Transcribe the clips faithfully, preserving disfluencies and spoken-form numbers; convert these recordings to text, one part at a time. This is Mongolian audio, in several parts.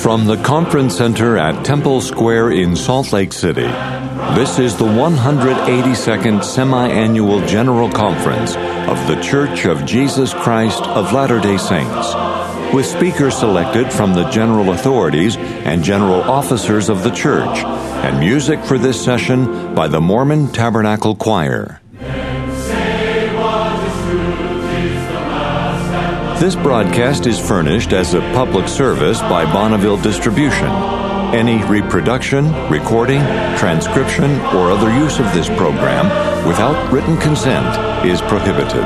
From the Conference Center at Temple Square in Salt Lake City, this is the one hundred eighty-second Semi-Annual General Conference of The Church of Jesus Christ of Latter-day Saints, with speakers selected from the general authorities and general officers of the church, and music for this session by the Mormon Tabernacle Choir. This broadcast is furnished as a public service by Bonneville Distribution. Any reproduction, recording, transcription, or other use of this program without written consent is prohibited.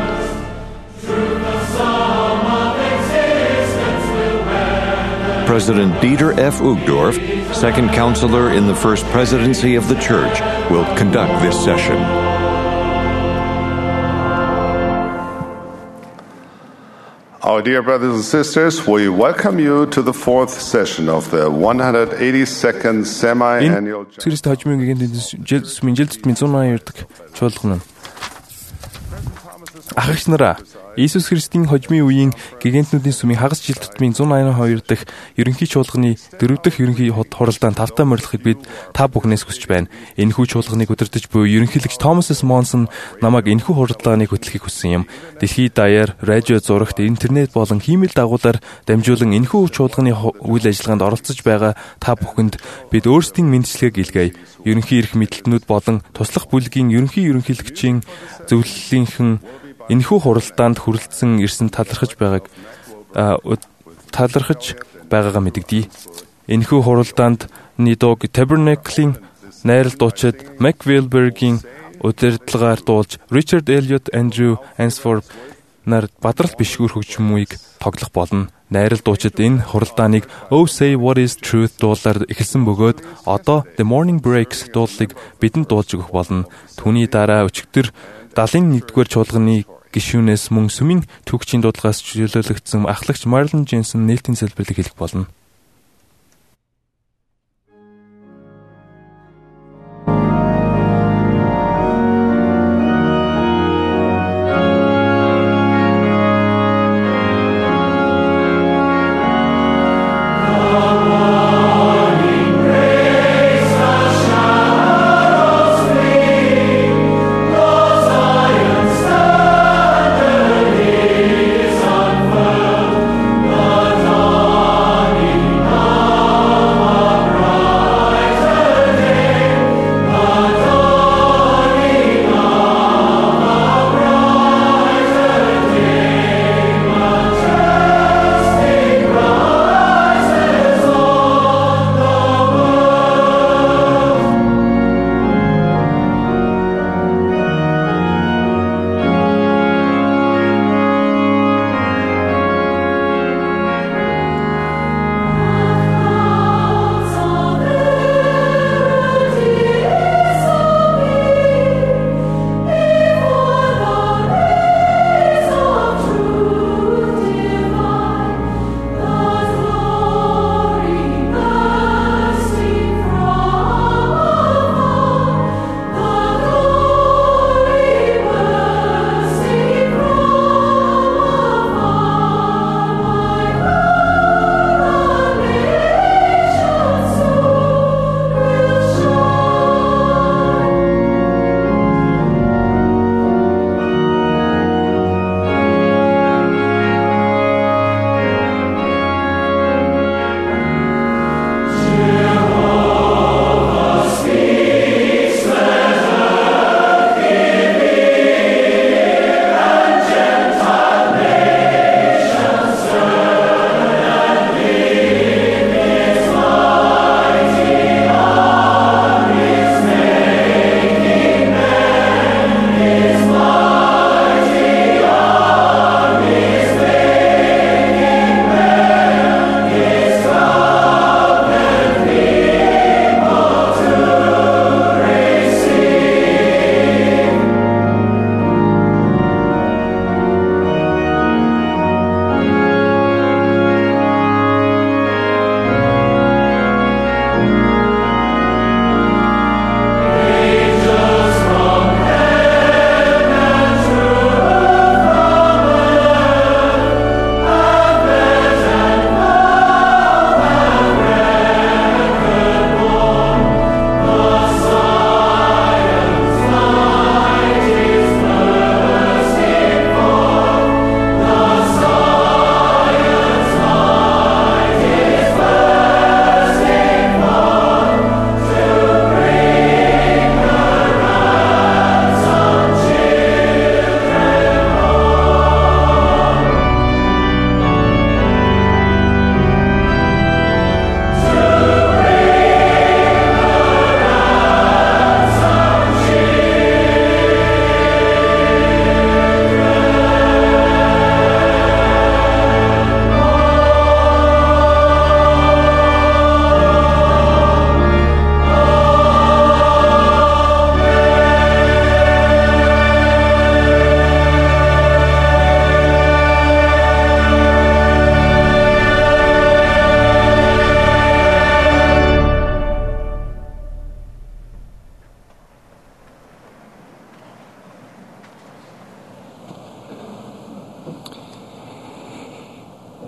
President Dieter F. Uchtdorf, second counselor in the First Presidency of the Church, will conduct this session. Our dear brothers and sisters, we welcome you to the fourth session of the one hundred eighty-second Semi-Annual General Иесус Христийн хожмын үеийн гигантнуудын сүмийн хагас жил тутмын one eighty-two дахь ерөнхий чуулганы дөрөв дахь ерөнхий хуралдаанд тавтаа морилохыг бид та бүхнээс хүсэж байна. Энэхүү чуулганыг удирдах буй ерөнхийлөгч Томас С. Монсон намайг энэхүү хуралдааныг хөтлөхийг хүссэн юм. Дэлхийд даяар, радио зурагт, интернет болон хиймэл дагуулаар дамжуулан энэхүү чуулганы үйл ажиллагаанд оролцож байгаа та бүхэнд бид өөрсдийн мэндчилгээг илгээе. Ерөнхий эрх мэдэлтнүүд болон туслах бүлгийн ерөнхий ерөнхийлөгчийн зөвлөлийнхэн энэхүү хуралдаанд хүрэлцэн ирсэн талархаж байгааг талархаж байгаагаа мэдэгдэе. Энэхүү хуралдаанд Нидог Tabernacle-ийн найрал дуучид Mac Wilberg-ийн удирдлагаар дуулж Richard Elliot, Andrew Ansford нар бадрал бишгүүр хөгжмийг тоглох болно. Найрал дуучид энэ хуралдааныг Oh Say What Is Truth дуулаар эхэлсэн бөгөөд одоо The Morning Breaks дуулыг бидэнд дуулж өгөх болно. Түүний дараа өчигдөр дагалын нэгдүгээр чуулганы гишүүнээс мөн сүмийн түүхчийн дуудлагаас чөлөөлөгдсөн ахлагч Marlon Jensen нээлтийн залбирлыг хэлэх болно. Morning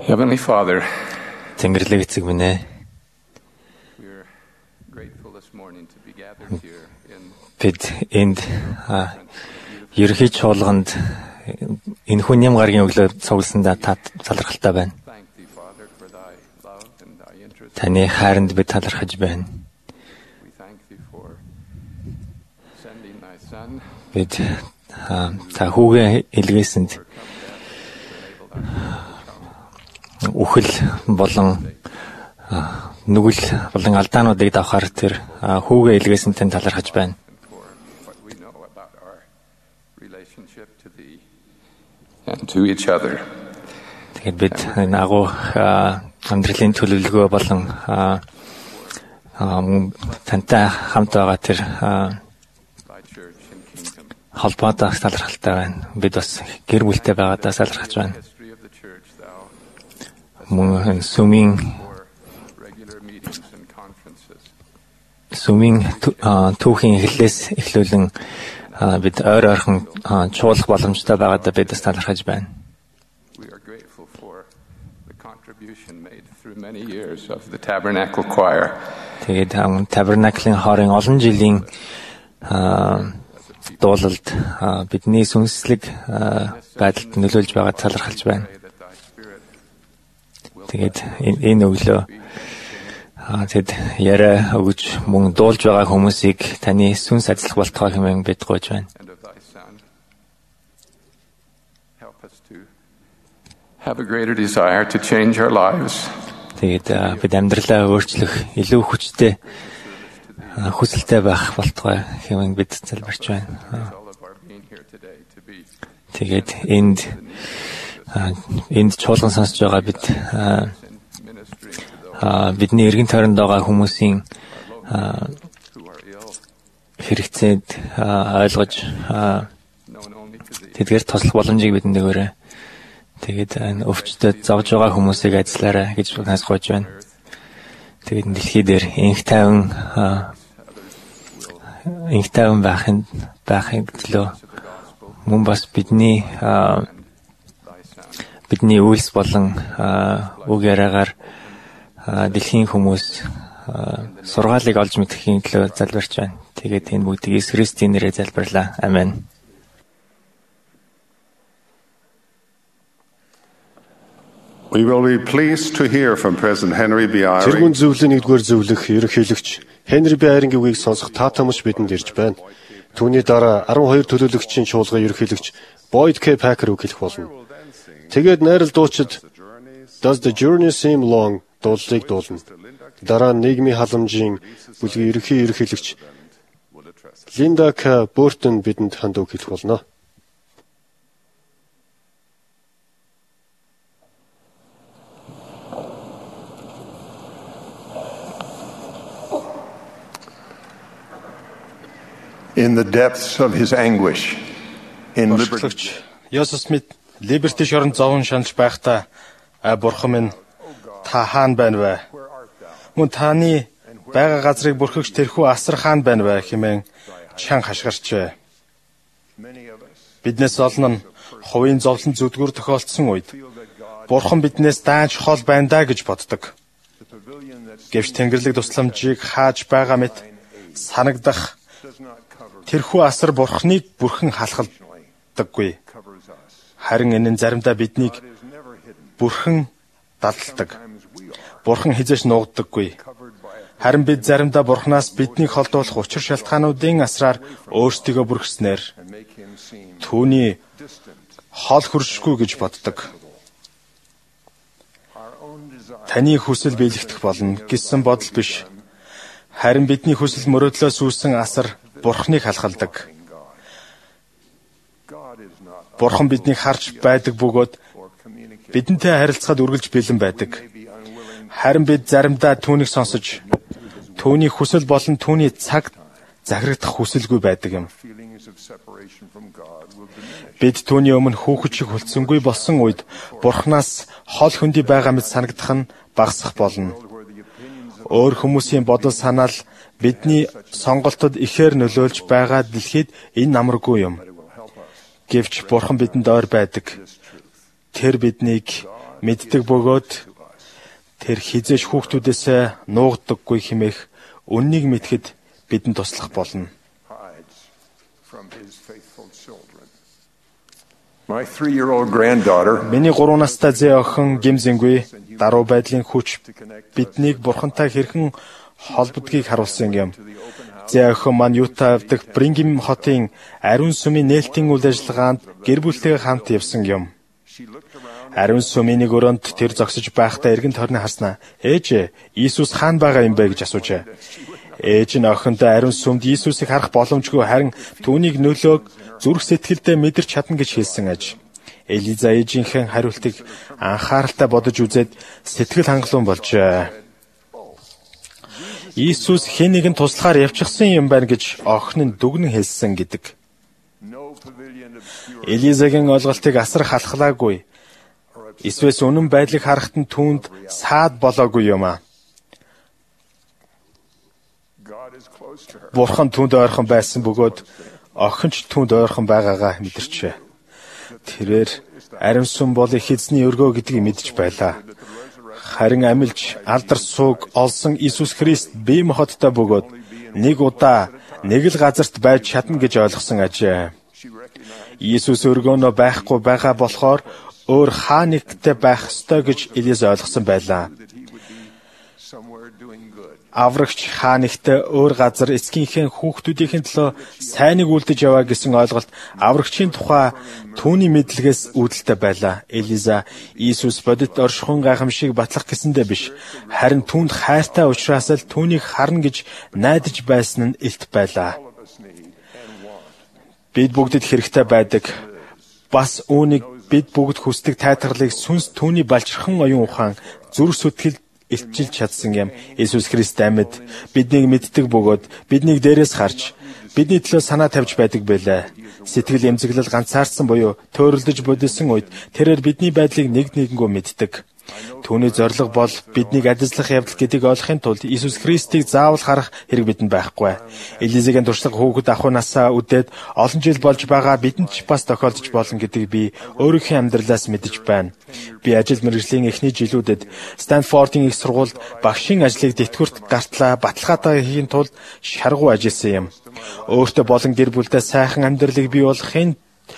Heavenly Father, Тэнгэрлэг эцэг минь ээ. we're grateful this morning to be gathered here in Бид энд ерөнхий чуулганд энэ хүн ям гаргийн өглөө цугласандаа та талархалтай байна. thank thee, Father, for thy love and thy interest. Таны хайранд бид талархаж байна. We thank thee for sending thy Son Бид та хүүгээ илгээсэнд үхэл болон нүгэл болон алдаануудыг давхаар тэр хүүгээ илгээсэнд тань талархаж байна. for what we know about our relationship to thee and to each other. Тэгэхээр бид энэ агуу амьдралын төлөвлөгөө болон тантай хамт байгаа тэр Thy church and kingdom. холбоотой талархалтай байна. Бид бас гэр бүлтэй байгаадаа талархаж байна. History of the church, thou Мөн сүмийн for regular meetings and conferences. сүмийн түүхийн эхлэлээс эхлүүлэн бид ойр ойрхон чуулах боломжтой байгаадаа бид бас талархаж байна. We are grateful for the contribution made through many years of the Tabernacle Choir. Тэгээд Табернаклын хоорын олон жилийн дуулалд бидний сүнслэг байдалд нөлөөлж байгаа талархалж байна. Pray that thy Spirit Тэгээд энэ өглөө тэгэд яриа өгч мөн дуулж байгаа хүмүүсийг таны сүнс ажиллах болтгоо хэмээн бид гуйж байна. and of thy Son help us to have a greater desire to change our lives. Тэгээд бид амьдралаа өөрчлөх илүү хүчтэй хүсэлтэй байх болтгой хэмээн бид залбирч байна. All of our being here today to be Тэгээд энд энд чуулган сонсож байгаа бид in ministering to those бидний эргэн тойронд байгаа хүмүүсийн who are ill, хэрэгцээд ойлгож known only to thee. тэдгээр тослох боломжийг бидэнд өгөөрэй. Тэгээд энэ өвчтөд зовж байгаа хүмүүсийг ажиллаарай гэж нас гойж байна. Тэгээд дэлхий дээр инх тайван инх тайван байхын байхын төлөө мөн бас бидний бидний үйлс болон үг яриагаар дэлхийн хүмүүс сургаалыг олж мэдэхийн төлөө залбирч байна. Тэгээд энэ бүгдийг Иесус Христийн нэрээр залбирлаа. Амен. We will be pleased to hear from President Henry B. Тэргүүн Eyring, зөвлөлийн нэгдүгээр зөвлөх ерөнхийлөгч Henry B. Eyring-ийн үгийг сонсох таатамж бидэнд ирж байна. Түүний дараа арван хоёр төлөөлөгчийн чуулган ерөнхийлөгч Boyd K. Packer үг хэлэх болно. Тэгээд найрал дуучид Does the Journey Seem Long дуулыг дуулна. Дараа нь нийгмийн халамжийн бүлгийн ерөнхий ерөнхийлөгч Linda K. Burton бидэнд ханд үг хэлэх болно. In the depths of his anguish, in liberty, Орчлогч Йосеф Смит Либерти шорон зовон шаналж байхдаа бурхан минь та хаана байна вэ? Мөн таны байгаа газрыг бүрхэгч тэрхүү асар хаана байна вэ хэмээн чан хашгирчээ. Биднээс олон нь хувийн зовлон зүдгүр тохиолдсон үед бурхан биднээс даанч хол байна даа гэж боддог. Гэвч Тэнгэрлэг тусламжийг хааж байгаа мэт санагдах тэрхүү асар бурхныг бүрхэн халахдаггүй. Харин энэ нь заримдаа биднийг бүрхэн далдаг. Бурхан хизээш нуугддаггүй. Харин бид заримдаа бурхнаас биднийг холдуулах учир шалтгаануудын асраар өөрсдийгөө бүрхснээр түүний хол хүршгүй гэж боддог. Таны хүсэл биелэгдэх болно гэсэн бодол биш. Харин бидний хүсэл мөрөөдлөөс үүсэн асар бурхныг халахалдаг. Бурхан биднийг харж байдаг бөгөөд бидэнтэй харилцахад үргэлж бэлэн байдаг. Харин бид заримдаа түүнийг сонсож түүний хүсэл болон түүний цаг захирагдах хүсэлгүй байдаг юм. Бид түүний өмнө хүүхэд шиг хүлцэнгүй болсон үед бурхнаас хол хөндөй байгаа мэт санагдах нь багасах болно. Өөр хүмүүсийн бодол санаал бидний сонголтод ихээр нөлөөлж байгаа дэлхийд энэ намраггүй юм. Гэвч бурхан бидэнд ойр байдаг. Тэр биднийг мэддэг бөгөөд тэр хизээж хүүхдүүдээсээ нуугдаггүй хэмээх үннийг мэдхэд бидэнд туслах болно. Миний гурван настай зээ охин Гимзэнгүй даруй байдлын хүч биднийг бурхантай хэрхэн холбодгийг харуулсан юм. Зээ охин маань Юта авдаг Брингем хотын ариун сүмийн нээлтийн үйл ажиллагаанд гэр бүлтэйгээ хамт явсан юм. Ариун сүмийн нэг өрөөнд тэр зогсож байхдаа эргэн тойрны харснаа. Ээж, Иесус хаана байгаа юм бэ гэж асуужээ. Ээж нь охиндоо ариун сүмд Иесусыг харах боломжгүй, харин түүнийг нөлөөг зүрх сэтгэлдээ мэдэрч чадна гэж хэлсэн аж. Элиза ээжийнхээ хариултыг анхааралтай бодож үзээд сэтгэл хангалуун болжээ. Иесус хэн нэгэн туслахаар явчихсан юм байна гэж охин нь дүгнэн хэлсэн гэдэг. Элизагийн ойлголтыг асар халахлаагүй. Эсвэл үнэн байдлыг харахад нь түүнд саад болоогүй юм аа. Бурхан түүнд ойрхон байсан бөгөөд охин ч түүнд ойрхон байгаагаа мэдэрчээ. Тэрээр ариун сүм бол их эзний өргөө гэдгийг мэдж байлаа. Харин амилж алдар сууг олсон Иесус Христ бие махбодтой бөгөөд нэг удаа нэг л газарт байж чадна гэж ойлгосон ажээ. Иесус өргөөнөө байхгүй байгаа болохоор өөр хаа нэгтээ байх ёстой гэж Элиза ойлгосон байлаа. Аврагч хаа нэгтээ өөр газар эцгийнхээ хүүхдүүдийн төлөө сайныг үлдэж яваа гэсэн ойлголт аврагчийн тухай түүний мэдлэгээс үүдэлтэй байлаа. Элиза Иесус бодит оршихуун гайхамшиг батлах гэсэндээ биш, харин түүнд хайртай учраас л түүнийг харна гэж найдаж байсан нь илт байлаа. Бид бүгдэд хэрэгтэй байдаг. Бас үүнийг бид бүгд хүсдэг тайтгарлыг сүнс түүний балчирхан оюун ухаан зүрх сэтгэл илчилж чадсан юм. Иесус Христ амьд биднийг мэддэг бөгөөд биднийг дээрээс харж бидний төлөө санаа тавьж байдаг байлаа. Сэтгэл эмзэглэл ганцаардсан буюу төөрөлдөж бодсон үед тэрээр бидний байдлыг нэг нэгэнгөө мэддэг. Түүний зорилго бол биднийг адислах явдал гэдгийг ойлгохын тулд Иесус Христийг заавал харах хэрэг бидэнд байхгүй. Элизагийн туршлага хүүхэд ахуй насаа үдээд олон жил болж байгаа бидэнд ч бас тохиолдож болно гэдгийг би өөрийнхөө амьдралаас мэдэж байна. Би ажил мэргэжлийн эхний жилүүдэд Стэнфордын их сургуульд багшийн ажлыг тэтгэврт гартлаа баталгаатай хийхин тулд шаргуу ажилласан юм. Өөртөө болон гэр бүлдээ сайхан амьдралыг бий болгохын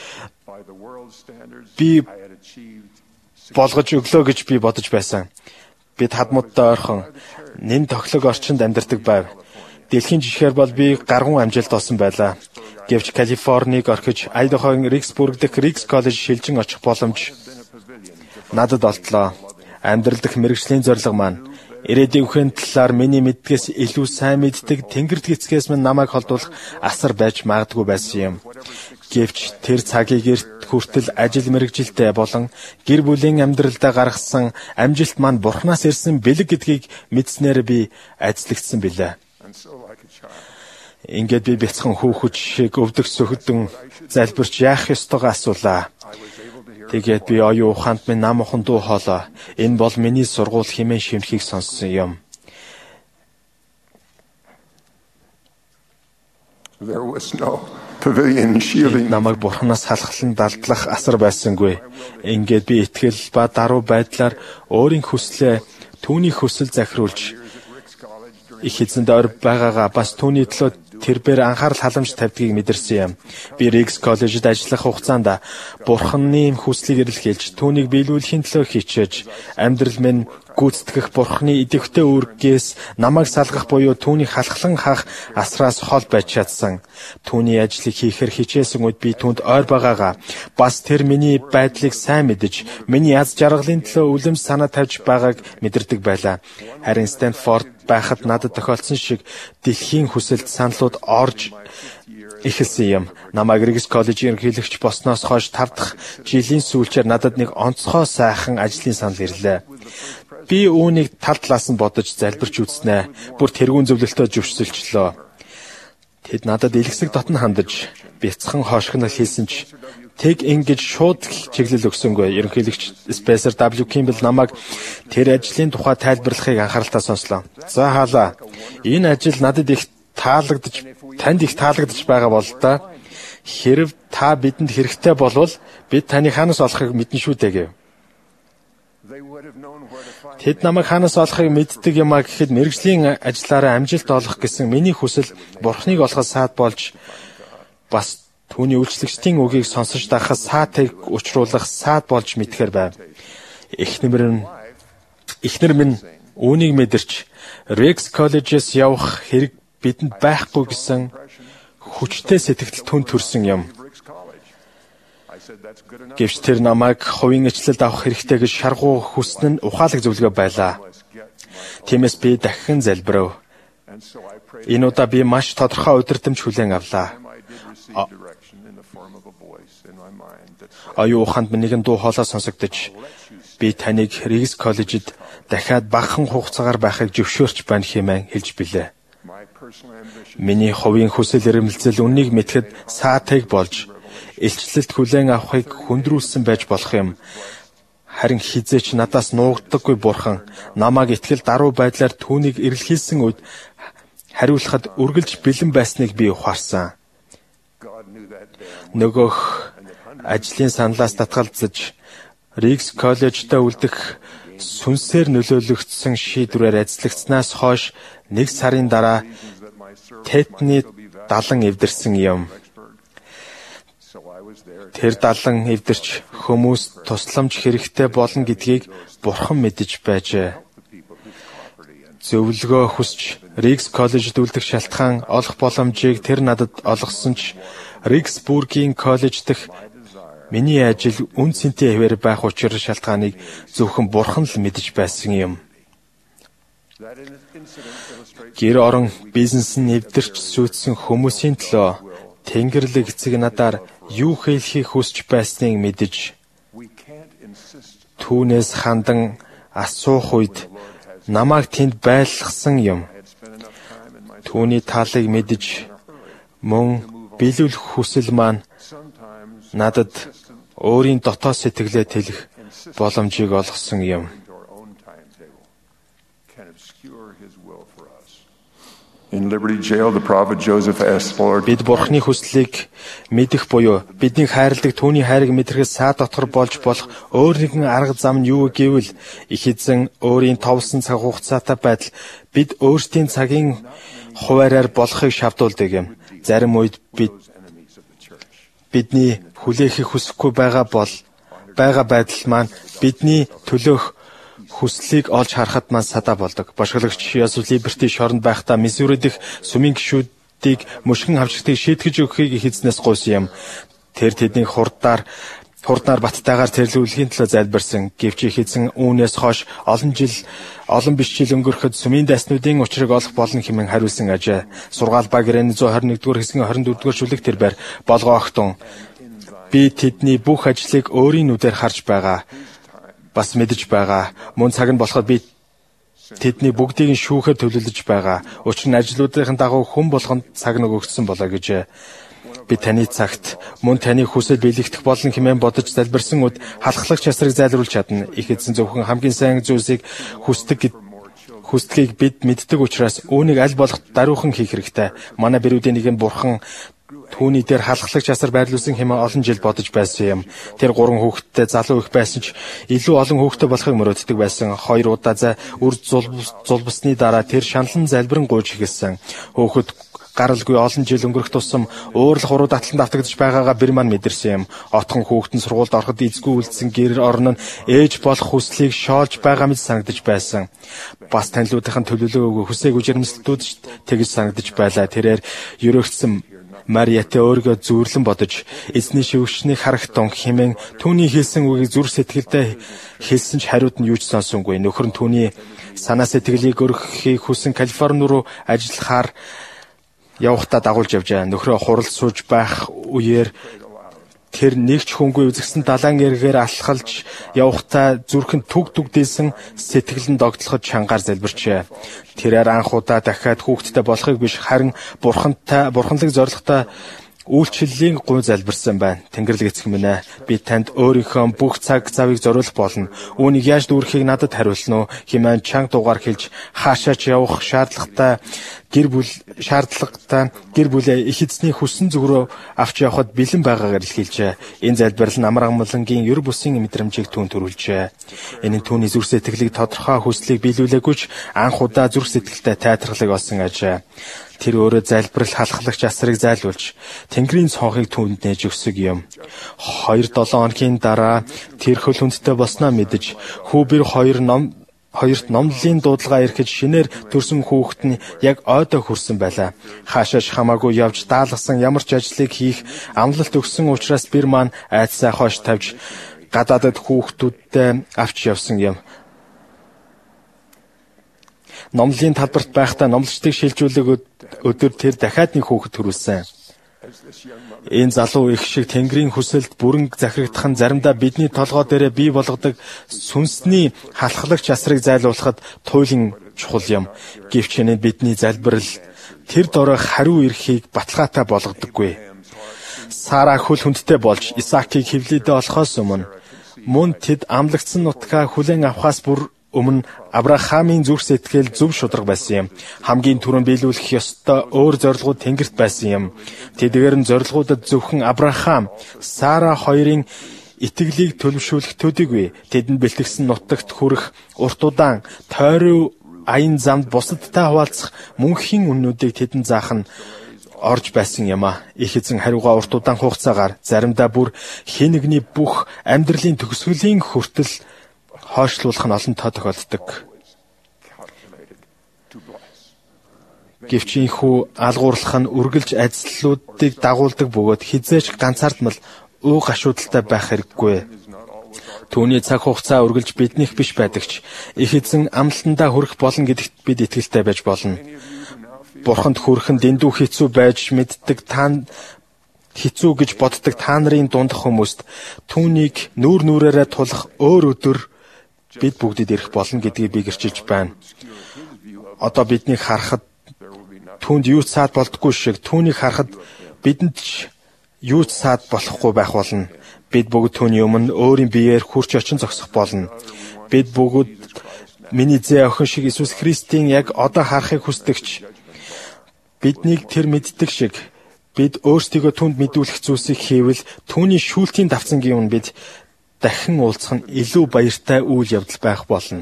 би болгож өглөө гэж би бодож байсан. Бид хадмуудтай ойрхон нэн тоглог орчинд амьдардаг байв. Дэлхийн жишгээр бол би гаргуун амжилт олсон байлаа. Гэвч Калифорниг орхиж Айдахогийн Риксбург дэх Рикс коллеж шилжин очих боломж надад олдлоо. Амьдрал дэх мэргэжлийн зорилго маань ирээдүйн талаар миний мэддгээс илүү сайн мэддэг Тэнгэрт гисгээс минь намайг холдуулах асар байж магадгүй байсан юм. Гэвч тэр цагийг эрт хүртэл ажил мэргэжилтэй болон гэр бүлийн амьдралдаа гаргасан амжилт маань Бурханаас ирсэн бэлэг гэдгийг мэдснээр би ажиглагдсан билээ. Ингээд би бяцхан хүүхэд шиг өвдөг сөхөдөн залбирч яах ёстойгоо асуулаа. Тэгээд би оюун ухаанд минь нам ухан дуу хоолоо. Энэ бол миний сургууль хэмээн шимхийг сонссон юм. There was no pavilion shielding. Намайг Бурханаас халахлан далдлах асар байсангүй. Ингээд би итгэл ба даруй байдлаар өөрийн хүслээ түүний хүсэл захируулж их эзэнд ойр байгаагаа бас түүний төлөө тэрбээр анхаарал халамж тавьдгийг мэдэрсэн юм. Би Рикс коллежид ажиллах хугацаанд Бурханы хүслийг эрэлхийлж, түүнийг биелүүлэхийн төлөө хичээж, амьдрал минь гүйцэтгэх Бурханы идэвхтэй үүргээс намайг салгах буюу түүнийг халахлан хаах асраас хол байж чадсан. Түүний ажлыг хийхээр хичээсэн үед би түүнд ойр байгаагаа, бас тэр миний байдлыг сайн мэдэж, миний аз жаргалын төлөө үлэмж санаа тавьж байгааг мэдэрдэг байлаа. Харин Стэнфорд байхад надад тохиолдсон шиг дэлхийн хүсэлт саналууд орж эхэлсэн юм. Намайг Рикс коллежийн ерөнхийлөгч болсноос хойш тав дахь жилийн сүүлчээр надад нэг онцгой сайхан ажлын санал ирлээ. Би үүнийг тал талаас нь бодож залбирч үзснэ. Бүр тэргүүн зөвлөлтөд зөвшөрлөлчлөө. Тэд надад элгсэг дотн хандаж, бяцхан хошигнол хийсэн ч тэг ингэж шууд чиглэл өгсөнгүй. Ерөнхийлөгч Спенсер W. Кимбл намайг тэр ажлын тухай тайлбарлахыг анхааралтай сонслоо. За хаалаа. Энэ ажил надад их таалагдж, танд их таалагдж байгаа бол та хэрв та бидэнд хэрэгтэй болвол бид таны хаанаас олохыг мэднэ шүү дээ гэв. Тэд намайг хаанаас олохыг мэддэг юм а гэхэд мэргэжлийн ажиллаараа амжилт олох гэсэн миний хүсэл Бурхныг олоход саад болж бас түүний үйлчлэгчдийн үгийг сонсож дагахад саатыг учруулах саад болж мэдхээр байв. Эхнэр нь эхнэр минь үүнийг мэдэрч Rex College-с явах хэрэг бидэнд байхгүй гэсэн хүчтэй сэтгэл түн төрсөн юм. Гэвч тэр намайг хувийн эчлэлд авах хэрэгтэй гэж шаргуу хүснэ нь ухаалаг зөвлөгөө байлаа. Тиймээс би дахин залбирав. Энэ удаа би маш тодорхой удирдамж хүлээн авлаа. Оюун ухаанд нэгэн дуу хоолой сонсогдож, би таныг Rex College-д дахиад багахан хугацаагаар байхыг зөвшөөрч байна хэмээн хэлж билээ. Миний хувийн хүсэл эрмэлзэл үннийг мэдхэд саатыг болж илчлэлт хүлээн авахыг хүндрүүлсэн байж болох юм. Харин хизээч надаас нуугддаггүй Бурхан намайг итгэл даруй байдлаар түүнийг эрэлхийлсэн үед хариулахад үргэлж бэлэн байсныг би ухаарсан. Нөгөөх ажлын саналаас татгалзаж Rex College-д үлдэх сүнсээр нөлөөлөгдсөн шийдвэрээр ажиллагдсанаас хойш нэг сарын дараа Тетний далан эвдэрсэн юм. Тэр далан эвдэрч хүмүүс тусламж хэрэгтэй болно гэдгийг Бурхан мэдэж байжээ. Зөвлөгөө хүсч Rex College-д үлдэх шалтгаан олох боломжийг тэр надад олгосон ч Rexburg-ийн коллеж дэх миний ажил үн цэнтэй хэвээр байх учраас шалтгааныг зөвхөн Бурхан л мэдэж байсан юм. Гэр орон бизнес нь эвдэрч сүйдсэн хүмүүсийн төлөө Тэнгэрлэг эцэг надаар юу хэлхийг хүсч байсныг мэдэж түүнээс хандан асуух үед намайг тэнд байлгасан юм. Түүний таалыг мэдэж мөн биелүүлэх хүсэл маань надад өөрийн дотоод сэтгэлээ тэлэх боломжийг олгосон юм. In Liberty Jail, the prophet Joseph asked the Lord, Бид Бурхны хүслийг мэдэх буюу бидний хайрладаг түүний хайрыг мэдрэхээс саад дотор болж болох өөр нэгэн арга зам нь юу гэвэл их эзэн өөрийн товлсон цаг хугацаатай байдал бид өөрсдийн цагийн хуваараар болохыг шавдуулдаг юм. Зарим үед бид бидний хүлээхийг хүсэхгүй байгаа бол байгаа байдал маань бидний төлөөх хүслийг олж харахад маань садаа болдог. Бошголагч Йосеф Либерти шоронд байхдаа Миссури дэх сүмийн гишүүдийг мөшгөн авчиртыг шийтгэж өгөхийг их эзнээс гуйсан юм. Тэр тэднийг хурдаар хурднаар баттайгаар цэрлүүлэхийн төлөө залбирсан. Гэвч их эзэн үүнээс хойш олон жил олон биш жил өнгөрөхөд сүмийн дайснуудын учрыг олох болно хэмээн хариулсан ажээ. Сургаал Багрын one hundred twenty-one-р хэсгийн twenty-four дугаар шүлэг тэр байр болгоо огтун. Би тэдний бүх ажлыг өөрийн нүдээр харж байгаа. Бас мэдэж байгаа. Мөн цаг нь болоход би тэдний бүгдийг нь шүүхээр төлөвлөж байгаа. Учир нь ажлуудын дагуу хүн болгонд цаг нь өгөгдсөн болоо гэж. Би таны цагт мөн таны хүсэл биелэгдэх болно хэмээн бодож залбирсан үед халахлагч ясрыг зайлруулж чадна. Их эзэн зөвхөн хамгийн сайн зүйлсийг хүсдэг хүсдгийг бид мэддэг учраас үүнийг аль болох даруйхан хийх хэрэгтэй. Манай бэрүүдийн нэг нь Бурхан түүний дээр халахлагч ясар байрлуулсан хэмээн олон жил бодож байсан юм. Тэр гурван хүүхэдтэй залуу их байсан ч илүү олон хүүхэдтэй болохыг мөрөөддөг байсан. Хоёр удаа за үр зулбсны дараа тэр шаналн залбирэн гуйж эхэлсэн. Хүүхэд гаралгүй олон жил өнгөрөх тусам уурлах уруу татлан давтагдж байгаагаа бэр маань мэдэрсэн юм. Отхон хүүхдэн сургуульд ороход эзгүй үлдсэн гэр орон нь ээж болох хүслийг шоолж байгаа мэт санагдаж байсан. Бас танилуудынхаа төлөвлөгөөгүй хүсээгүй жирэмслтүүд ч тэгж санагдаж байлаа. Тэрээр ерөөгдсөн Мариатэй өөрийгөө зүүрлэн бодож эзний шивгчнийг харах тун хэмээн түүний хэлсэн үгийг зүрх сэтгэлдээ хэлсэн ч хариуд нь юу ч сонсонгүй. Нөхөр нь түүний санаа сэтгэлийг өргөхийг хүсэн Калифорни руу ажиллахаар явахдаа дагуулж явжээ. Нөхрөө хурал сууж байх үеэр тэр нэг ч хүнгүй үзэгсэн далайн эргээр алхалж явахдаа зүрхэнд түг түгдээсэн сэтгэл нь догтлоход чангаар залбирчээ. Тэрээр анх удаа дахиад хүүхэдтэй болохыг биш харин бурхантай бурханлаг зоригтой Үйлчлэлийн гуй залбирсан байна. Тэнгэрлэг эцэг минь ээ, би танд өөрийнхөө бүх цаг завыг зориулах болно. Үүнийг яаж дүүрхийг надад хариулна уу? Хэмээн чанга дуугаар хэлж хаашаач явах шаардлагатай гэр бүл шаардлагатай гэр бүлээ их эзний хүссэн зүг рүү авч явахад бэлэн байгаагаар илэрхийлжээ. Энэ залбирал нь амар амгалангийн ер бусын мэдрэмжийг түүнд төрүүлжээ. Энэ нь түүний зүрх сэтгэлийг тодорхой хүслийг биелүүлээгүйч анх удаа зүрх сэтгэлтэй тайтгалыг олсон ажээ. Тэр өөрөө залбирал халахлагч асрыг зайлуулж Тэнгэрийн цонхыг түүнд нээж өгсөг юм. хоёр долоон хоногийн дараа тэр хөл хүндтэй болсноо мэдэж хүүбэр хоёр ном хоёрт номлолын дуудлага ирэхэд шинээр төрсөн хүүхэд нь яг ойдоо хүрсэн байлаа. Хаашааш хамаагүй явж даалгасан ямар ч ажлыг хийх амлалт өгсөн учраас бэр маань айдсаа хойш тавьж гадаадад хүүхдүүдтэй авч явсан юм. Номлолын талбарт байхдаа номлолчдыг шилжүүлэх өдөр тэр дахиад нэг хүүхэд төрүүлсэн. Энэ залуу их шиг Тэнгэрийн хүсэлд бүрэн захирагдах нь заримдаа бидний толгой дээрээ бий болгодог сүнсний халахлагч асрыг зайлуулахад туйлын чухал юм. Гэвч энэ бидний залбирал тэр дорой хариу ирэхийг баталгаатай болгодоггүй. Сара хөл хүндтэй болж Исаакийг хэвлэдэ олохоос өмнө мөн тэд амлагдсан нутгаа хүлээн авахаас бүр өмнө Авраамийн зүрх сэтгэл зөв шударга байсан юм. Хамгийн түрүүн биелүүлэх ёстой өөр зорилгууд Тэнгэрт байсан юм. Тэдгээр нь зорилгуудад зөвхөн Авраам, Сара хоёрын итгэлийг төлөвшүүлэх төдийгүй тэдэнд бэлтгэсэн нутагт хүрэх урт удаан тойроо аян замд бусадтай хуваалцах мөнхийн үннүүдийг тэдэнд заах нь орж байсан юм а. Их эзэн хариугаа урт удаан хугацаагаар заримдаа бүр хэн нэгний бүх амьдралын төгсгөлийн хүртэл хойшлуулах нь олонтоо тохиолддог. Гэвч ийхүү алгуурлах нь үргэлж ажлуудыг дагуулдаг бөгөөд хизээч ганцаардмал уу гашуудалтай байх хэрэггүй. Түүний цаг хугацаа үргэлж биднийх биш байдагч их эзэн амлалтандаа хүрэх болно гэдэгт бид итгэлтэй байж болно. Бурханд хүрэхэн дэндүү хэцүү байж мэддэг та хэцүү гэж боддог та нарын дундх хүмүүст түүнийг нүүр нүрээрээ тулах өөр өдөр бид бүгдэд ирэх болно гэдгийг би гэрчилж байна. Одоо биднийг харахад түүнд юу ч саад болдоггүй шиг түүнийг харахад бидэнд ч юу ч саад болохгүй байх болно. Бид бүгд түүний өмнө өөрийн биеэр хурч очин зогсох болно. Бид бүгд миний зээ охин шиг Иесус Христийн яг одоо харахыг хүсдэгч биднийг тэр мэддэг шиг бид өөрсдийгөө түүнд мэдүүлэх зүйлсийг хийвэл түүний шүүлтийн давцангийн өмнө бид дахин уулзах нь илүү баяртай үйл явдал байх болно.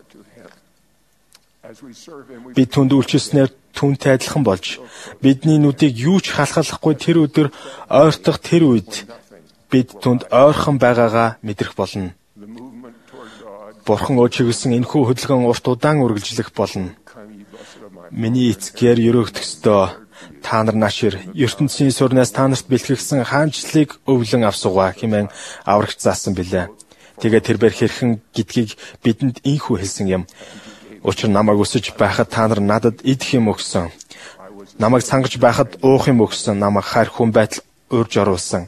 Би түүнд үйлчлснээр түүнтэй адилхан болж бидний нүдийг юу ч халахлахгүй тэр өдөр ойртох тэр үед бид түүнд ойрхон байгаагаа мэдрэх болно. Бурхан өөрчилсөн энэхүү хөдөлгөөн урт удаан үргэлжлэх болно. Миний эцгээр өрөөгдөхстөө та нар нашир ертөнцийн сүрнээс та нарт бэлтгэгдсэн хаанчлалыг өвлөн авсугаа хэмээн аврагч заасан билээ. Тэгээд тэрбэр хэрхэн гэдгийг бидэнд инхүү хэлсэн юм. Учир намайг өсөж байхад та нар надад идэх юм өгсөн. Намайг сангаж байхад уух юм өгсөн. Намайг хайр хүн байтал урьж оруулсан.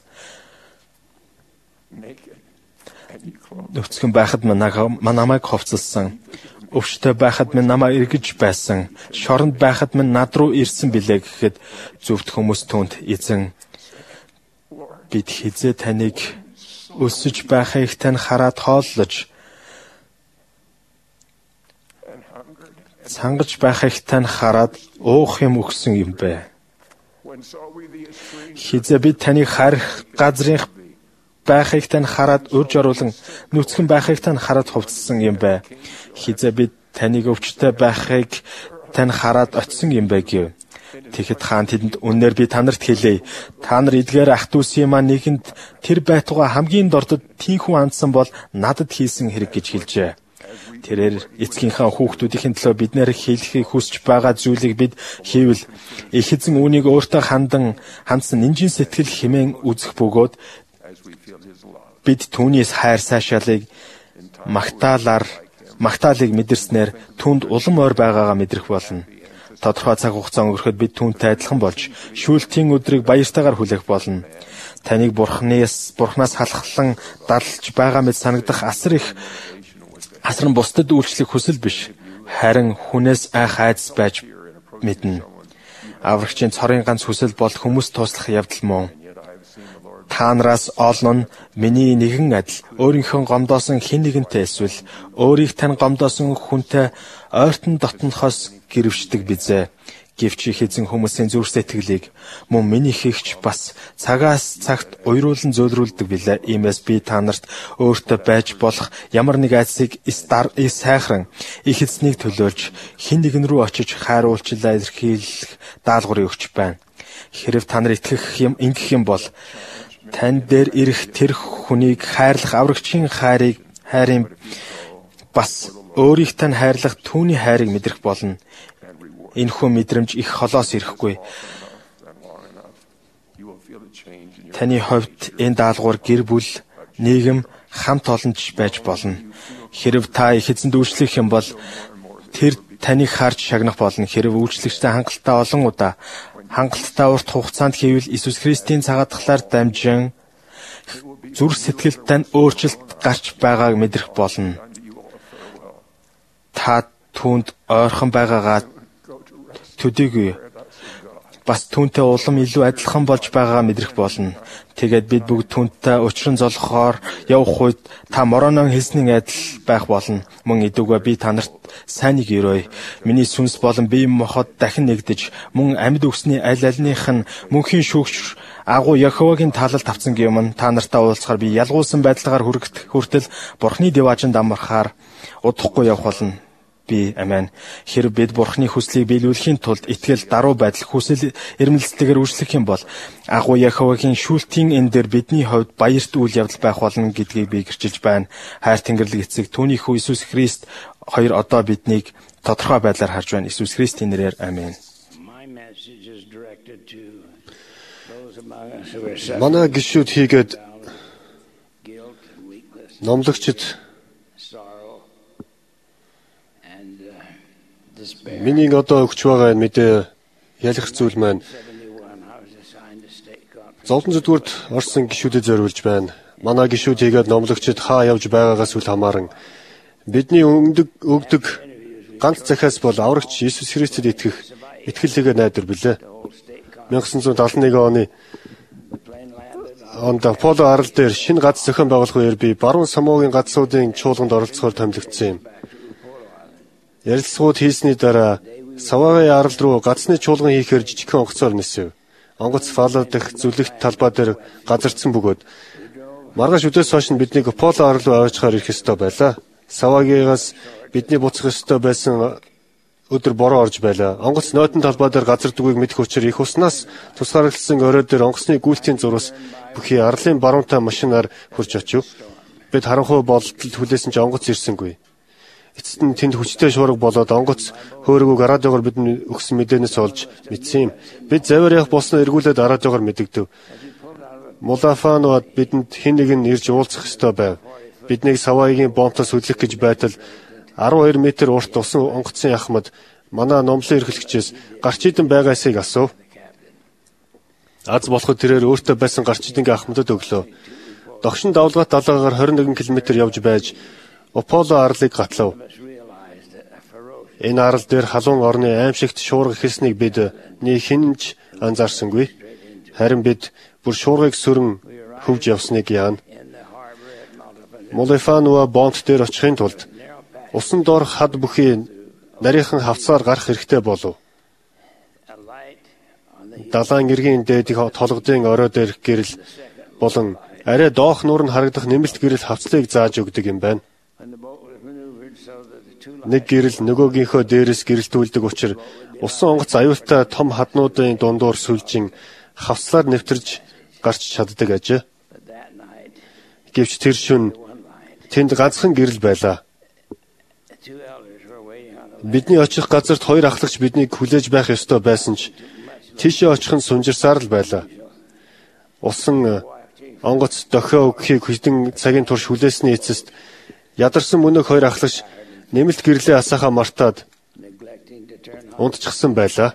Нүцгэн байхад намайг хувцалсан. Өвчтөй байхад минь намайг эргэж байсан. Шоронд байхад минь над руу ирсэн билээ гэхэд зөвхт хүмүүс түүнд эзэн бид хизээ таныг өсөж байхыг тань хараад хооллож сангаж байхыг тань хараад уух юм өгсөн юм бэ. Хизээ бид таныг харих газрын байхыг тань хараад урьж оруулан нүцгэн байхыг тань хараад хувцсан юм бэ. Хизээ бид таныг өвчтөй байхыг тань хараад очсон юм бэ гэв. Тэгэхэд хаан тэдэнд үнээр би танарт хэлье. Та нар эдгээр ах дүүсийн маань нэгэнд тэр байтугай хамгийн дордод тийхүү андсан бол надад хийсэн хэрэг гэж хэлжээ. Тэрээр эцгийнхээ хүүхдүүдийн төлөө биднэр хийхийг хүсэж байгаа зүйлийг бид хийвэл их эзэн үүнийг өөртөө хандан хандсан нинжин сэтгэл хэмээн үзэх бөгөөд бид түүнээс хайр сайшаалыг магтаалаар магтаалыг мэдэрснээр түүнд улам ойр байгаагаа мэдрэх болно. Тодорхой цаг хугацаа өнгөрөхөд бид түүнтэй адилхан болж шүүлтийн өдрийг баяртайгаар хүлээх болно. Таныг бурхнаас бурхнаас халахлан далж байгаа мэт санагдах асар их асран бусдад үйлчлэх хүсэл биш. Харин хүнээс айх айдас байж мэднэ. Аврагчийн цорын ганц хүсэл бол хүмүүст туслах явдал мөн. Та нараас олон нь миний нэгэн адил өөрийнхөө гомдоосон хэн нэгэнтэй эсвэл өөрийг тань гомдоосон хүнтэй ойртон дотнохоос гэрвшдэг бизээ. Гэвч хэзэн хүмүүсийн зүрх сэтгэлийг мөн миний хийгч бас цагаас цагт уйруулан зөөлрүүлдэг билээ. Иймээс би та нарт өөртөө байж болох ямар нэг айдсыг сайхран их эзнийг төлөөлж хэн нэгэн рүү очиж хайруулчлаа илэрхийлэх даалгаврыг өгч байна. Хэрв та нар итгэх юм ингэх юм бол тань дээр ирэх тэр хүнийг хайрлах аврагчийн хайрыг хайрын бас өөрийг тань хайрлах түүний хайрыг мэдрэх болно. Энэхүү мэдрэмж их холоос ирэхгүй. Таны хувьд энэ даалгавар гэр бүл, нийгэм, хамт олонч байж болно. Хэрв та их эзэнд үйлчлэх юм бол тэр таныг харж шагнах болно. Хэрв үйлчлэгчтэй хангалттай олон удаа хангалттай урт хугацаанд хийвэл Иесус Христийн цагаатгалаар дамжин зүрх сэтгэлд тань өөрчлөлт гарч байгааг мэдрэх болно. Та түүнд ойрхон байгаагаа төдийгүй бас түүнтэй улам илүү адилхан болж байгаагаа мэдрэх болно. Тэгээд бид бүгд түүнтэй учран золхоор явах үед та мороонон хэлснийн адил байх болно. Мөн идүүгээ би та нарт сайныг өрөөе. Миний сүнс болон бие махбод дахин нэгдэж мөн амьд өгсний аль альных нь мөнхийн шүүгч агуу Яховагийн талалт авсан юм та нартай уулзахаар би ялгуулсан байдлаар хүртэл Бурхны диваажинд амархаар удахгүй явах болно. Би амен. Хэрв бид Бурхны хүслийг биелүүлэхийн тулд итгэл, даруй байдал, хүсэл эрмэлзлэгээр үйлчлэх юм бол агуу Яховагийн шүүлтийн энэ дээр бидний хувьд баярт үйл явдал байх болно гэдгийг би гэрчилж байна. Хайр Тэнгэрлэг эцэг түүний хүү Иесус Христ хоёр одоо биднийг тодорхой байдлаар харж байна. Иесус Христийн нэрээр амен. Манай гишүүд хийгээд номлогчд миний одоо өгч байгаа мэдээ ялах зүйл маань зовлон зүдгүрт орсон гишүүдэд зориулж байна. Манай гишүүд хийгээд номлогчд хаа явж байгаагаас үл хамааран бидний өгдөг өгдөг ганц захиас бол аврагч Иесус Христэд итгэх итгэлээгээ найдвар билээ. 천구 седемдесет один оны онд Аполло арал дээр шинэ гац зохион байгуулах үеэр би баруун Самогийн гацсуудын чуулганд оролцохоор томилогдсон юм. Ярилцлагууд хийсний дараа Савагийн арал руу гацны чуулган хийхээр жижигхэн онгоцоор нисэв. Онгоц Фала дэх зүлэгт талбай дээр газардсан бөгөөд маргааш өдөөс хойш биднийг Аполло арал руу аваачаар ирэх ёстой байлаа. Савагигаас бидний буцах ёстой байсан өдөр бороо орж байлаа. Онгоц нойтон талбай дээр газардгүйг мэдэх учраас их уснаас тусгаарлсан орой дээр онгоцны гүйлтийн зурвас бүхий арлын баруунтай машинаар хурж очив. Бид харанхуй бололтод хүлээсэн ч онгоц ирсэнгүй. Эцэст нь тэнд хүчтэй шуурга болоод онгоц хөөргөг радиогоор бидний өгсөн мэдээнээс олж мэдсэн юм. Бид завар явах болсноо эргүүлээд радиогоор мэдэгдэв. Мулафанууд бидэнд хэн нэгэн ирж уулзах ёстой байв. Биднийг Савагийн бомтоос хөдлөх гэж байтал арван хоёр метр урт усан онгоцын ахмад манай номлон эрхлэгчээс гарч идэн байгаасыг асуув. Аз болоход тэрээр өөртөө байсан гарч идэнгийн ахмадад өглөө. Догшин давлгаат далайгаар двадцать один километр явж байж Аполло арлыг гатлав. Энэ арал дээр халуун орны аимшигт шуурга хэлснийг бид нэг хинж анзаарсангүй. Харин бид бүр шуургыг сөрөн хөвж явсныг яана. Мулафануа бомт дээр очихын тулд усан доор хад бүхий нарийнхан хавцаар гарах хэрэгтэй болов. Далайн эргийн дээдийн толгодын орой дээр гэрэл болон арай доох нуур нь харагдах нэмэлт гэрэл хавцлыг зааж өгдөг юм байна. Нэг гэрэл нөгөөгийнхөө дээрээс гэрэлтүүлдэг учраас усан онгоц аюултай том хаднуудын дундуур сүлжин хавцлаар нэвтэрж гарч чаддаг ажээ. Гэвч тэр шөнө тэнд ганцхан гэрэл байлаа. Бидний очих газарт хоёр ахлагч биднийг хүлээж байх ёстой байсан ч тийшээ очих нь сунжирсаар л байлаа. Усан онгоц дохио өгөхийг хэдэн цагийн турш хүлээсний эцэст ядарсан мөнөг хоёр ахлагч нэмэлт гэрлээ асаахаа мартаад унтчихсан байлаа.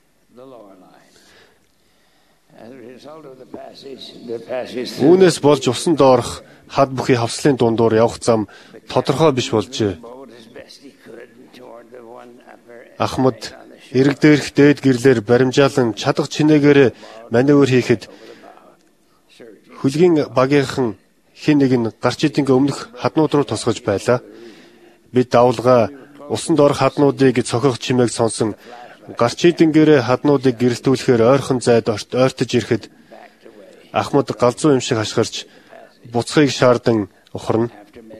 Үүнээс болж усан доорх хад бүхий хавцлын дундуур явах зам тодорхой биш болжээ. Ахмад эрэг дээрх дээд гэрлэр баримжаалан чадах чинээгээр маневр хийхэд хөлгийн багийнхан хин нэг нь гарч идэнгээ өмнөх хаднууд руу тосгож байлаа. Бид давлгаа усанд орох хаднуудыг цохих чимээг сонсон гарч идэнгээр хаднуудыг гэрэлтүүлэхээр ойрхон зайд ойртож ирэхэд Ахмад галзуу юм шиг хашгирч буцхыг шаардан ухарна.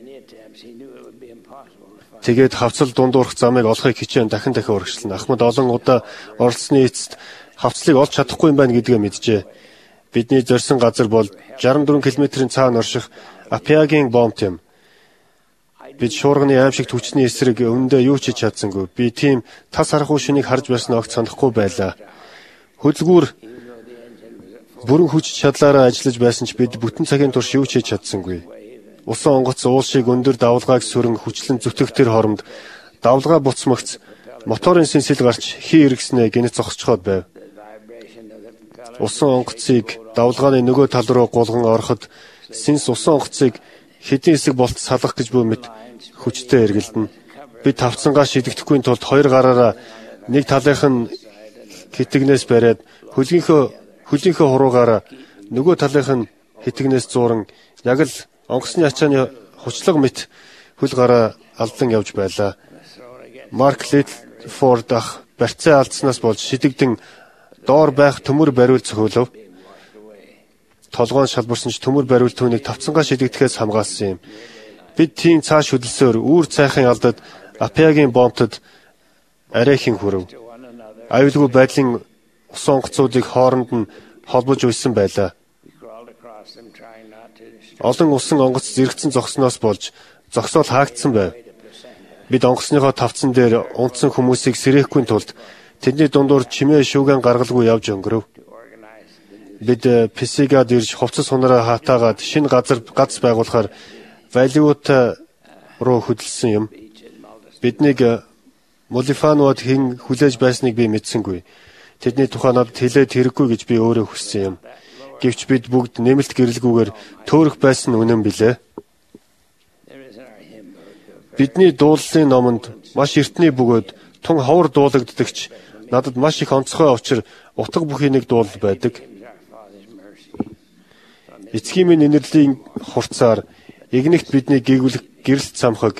Тэгээд хавцал дундуурах замыг олохыг хичээн дахин дахин урагшлана. Ахмад олон удаа оролцсны эцэст хавцлыг олж чадахгүй юм байна гэдгээ мэджээ. Бидний зорьсон газар бол шестьдесят четыре км-ийн цаана орших Апиагийн бомб юм. Бид шуурганы аимшигт хүчний эсрэг өмнөдөө юу ч хийж чадсангүй. Би тийм тас харахгүй шүнийг харж байсан огт санахгүй байлаа. Хөдөлгүүр бүрэн хүч чадлаараа ажиллаж байсан ч бид бүтэн цагийн турш юу ч хийж чадсангүй. Усан онгоц уулшиг өндөр давлгааг сөрөн хүчлэн зүтгэх тэр хоромд давлгаа буцмагц моторын сэнсэл гарч хий эргэснээ гинэт зогсчхоод байв. Усан онгоцыг давлгааны нөгөө тал руу гулган ороход сэнс усан онгоцыг хэдийн хэсэг болт салгах гэж буй мэт хүчтэй эргэлдэнэ. Бид тавцангаа шидэгдэхгүй тулд хоёр гараараа нэг талынх нь хитэгнээс бариад хөлгийнхөө хөлийнхөө хуруугаараа нөгөө талынх нь хитэгнээс зууран яг л онгоцны ачааны хучлаг мэт хөл гараа алдан явж байлаа. Марк Литфорд ах барьцаа алдснаас болж шидэгдэн доор байх төмөр бариул цохиулв. Толгоон шалбарсан ч төмөр бариул түүнийг тавцангаа шидэгдэхээс хамгаалсан юм. Бид тийм цааш хөдөлсөөр үүр цайхын алдад Апиагийн бомбтод арайхийн хүрв. Аюулгүй байдлын усан онгоцуудыг хооронд нь холбож уйсан байлаа. Олон усан онгоц зэрэгцэн зогсноос болж зогсоол хаагдсан байв. Бид онгоцныхоо тавцан дээр унтсан хүмүүсийг сэрээхгүй тулд тэдний дундуур чимээ шүүгэн гаргалгүй явж өнгөрөв. Бид Писигад ирж хувцас хунараа хатаагаад шинэ газар гац байгуулахаар Валиута руу хөдөлсөн юм. Биднийг Молифанууд хэн хүлээж байсныг би мэдсэнгүй. Тэдний тухай надад хэлээд хэрэггүй гэж би өөрөө хүссэн юм. Гэвч бид бүгд нэмэлт гэрэлгүйгээр төөрөх байсан үнэн билээ. Бидний дууллын номонд маш эртний бөгөөд тун ховор дуулагддагч надад маш их онцгой учир утга бүхий нэг дуул байдаг. Эцгийн минь инэрлийн хурцаар игнэгт бидний гэгүүлэх гэрэлт самхаг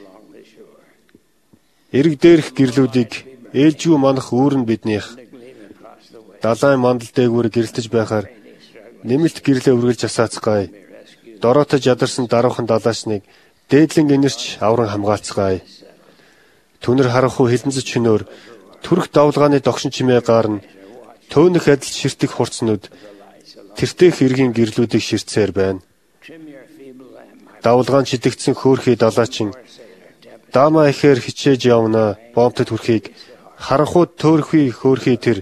эрэг дээрх гэрлүүдийг ээлжгүй манах үүрэн биднийх далайн мандал дээгүүр гэрэлтэж байхаар нэмэлт гэрлээ үргэлж асаацгаая. Дороотож ядарсан даруухан далаасныг дээдлэн инэрч авран хамгаалцгаая. Түнэр харахгүй хилэнцэж хөнөөр түрх давлгааны догшин чимээ гаарна. Төөнөх адил ширтэх хурцнууд тэртех эргийн гэрлүүдийг ширтсээр байна. Давлгаан шидэгдсэн хөөрхий далаачин даамаа ихээр хичээж явна. Бомбтод хүрэхийг харанхууд төөрхий хөөрхий тэр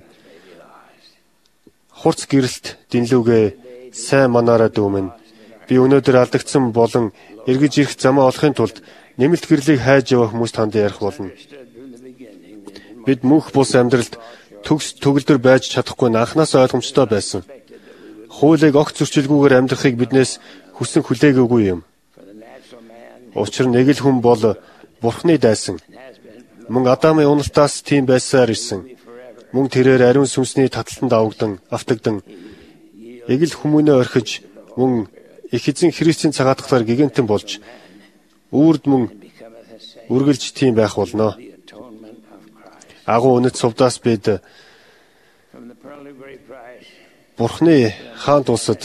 хурц гэрэлт динлүүгээ сайн манаараа дүүмэн. Би өнөөдөр алдагдсан болон эргэж ирэх замаа олохын тулд нэмэлт гэрлийг хайж явах хүмүүст хандаа ярих болно. Бид мөнх бус амьдралд төгс төгөлдөр байж чадахгүй анханаас ойлгомжтой байсан. Хуулийг огт зөрчилгүйгээр амьдрахыг биднээс хүсэн хүлээгөөгүй юм. Учир нь нэг л хүн бол Бурхны дайсан. Мөн Адамын уналтаас тийм байсаар ирсэн. Мөн тэрээр ариун сүнсний таталтанд авагдан, автагдан эгэл хүмүүнээ орхиж мөн их эзэн Христийн цагаатгалаар гигантэн болж үрд мөн үргэлж тийм байх болно. Агуу үнэт сувдаас бид Бурхны хаант улсад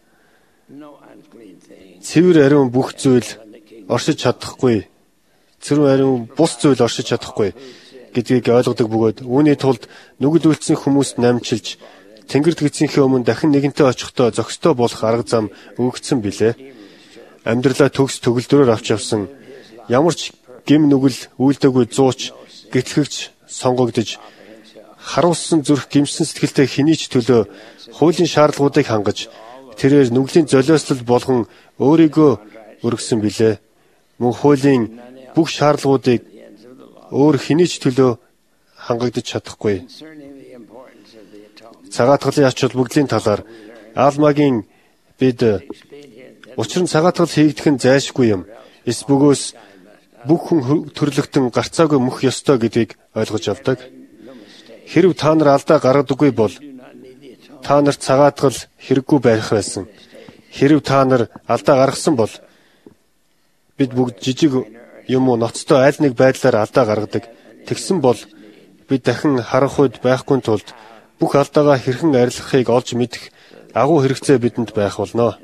цэвэр ариун бүх зүйл оршиж чадахгүй, цэвэр ариун бус зүйл оршиж чадахгүй гэдгийг ойлгодог бөгөөд үүний тулд нүгэл үлдсэн хүмүүст намчилж Тэнгэрт гисийнхээ өмнө дахин нэгэнтээ очихдоо зохистой болох арга зам өгөгдсөн билээ. Амьдралаа төгс төгөлдрөөр авч явсан ямар ч гим нүгэл үйлдэггүй зууч гэтлэгч сонгогдож харуулсан зүрх гимсэн сэтгэлтэй хэний ч төлөө хуулийн шаардлагуудыг хангаж тэрээр нүглийн золиослол болгон өөрийгөө өргөсөн билээ. Мөн хуулийн бүх шаардлагуудыг өөр хэний ч төлөө хангагдаж чадахгүй. Цагаатгалын ач холбогдлын талаар Алмагийн бид учир нь цагаатгал хийгдэх нь зайлшгүй юм. Эс бөгөөс бүх хүн төрлөختөн гарцаагүй мөх ёстой гэдгийг ойлгож авдаг. Хэрв та нар алдаа гаргадаггүй бол та нарт цагаатгал хэрэггүй байх байсан. Хэрв та нар алдаа гаргасан бол бид бүгд жижиг юм уу ноцтой аль нэг байдлаар алдаа гаргадаг. Тэгсэн бол бид дахин харах үед байхгүй тулд бүх алдаагаа хэрхэн арилгахыг олж мэдэх агуу хэрэгцээ бидэнд байх болно.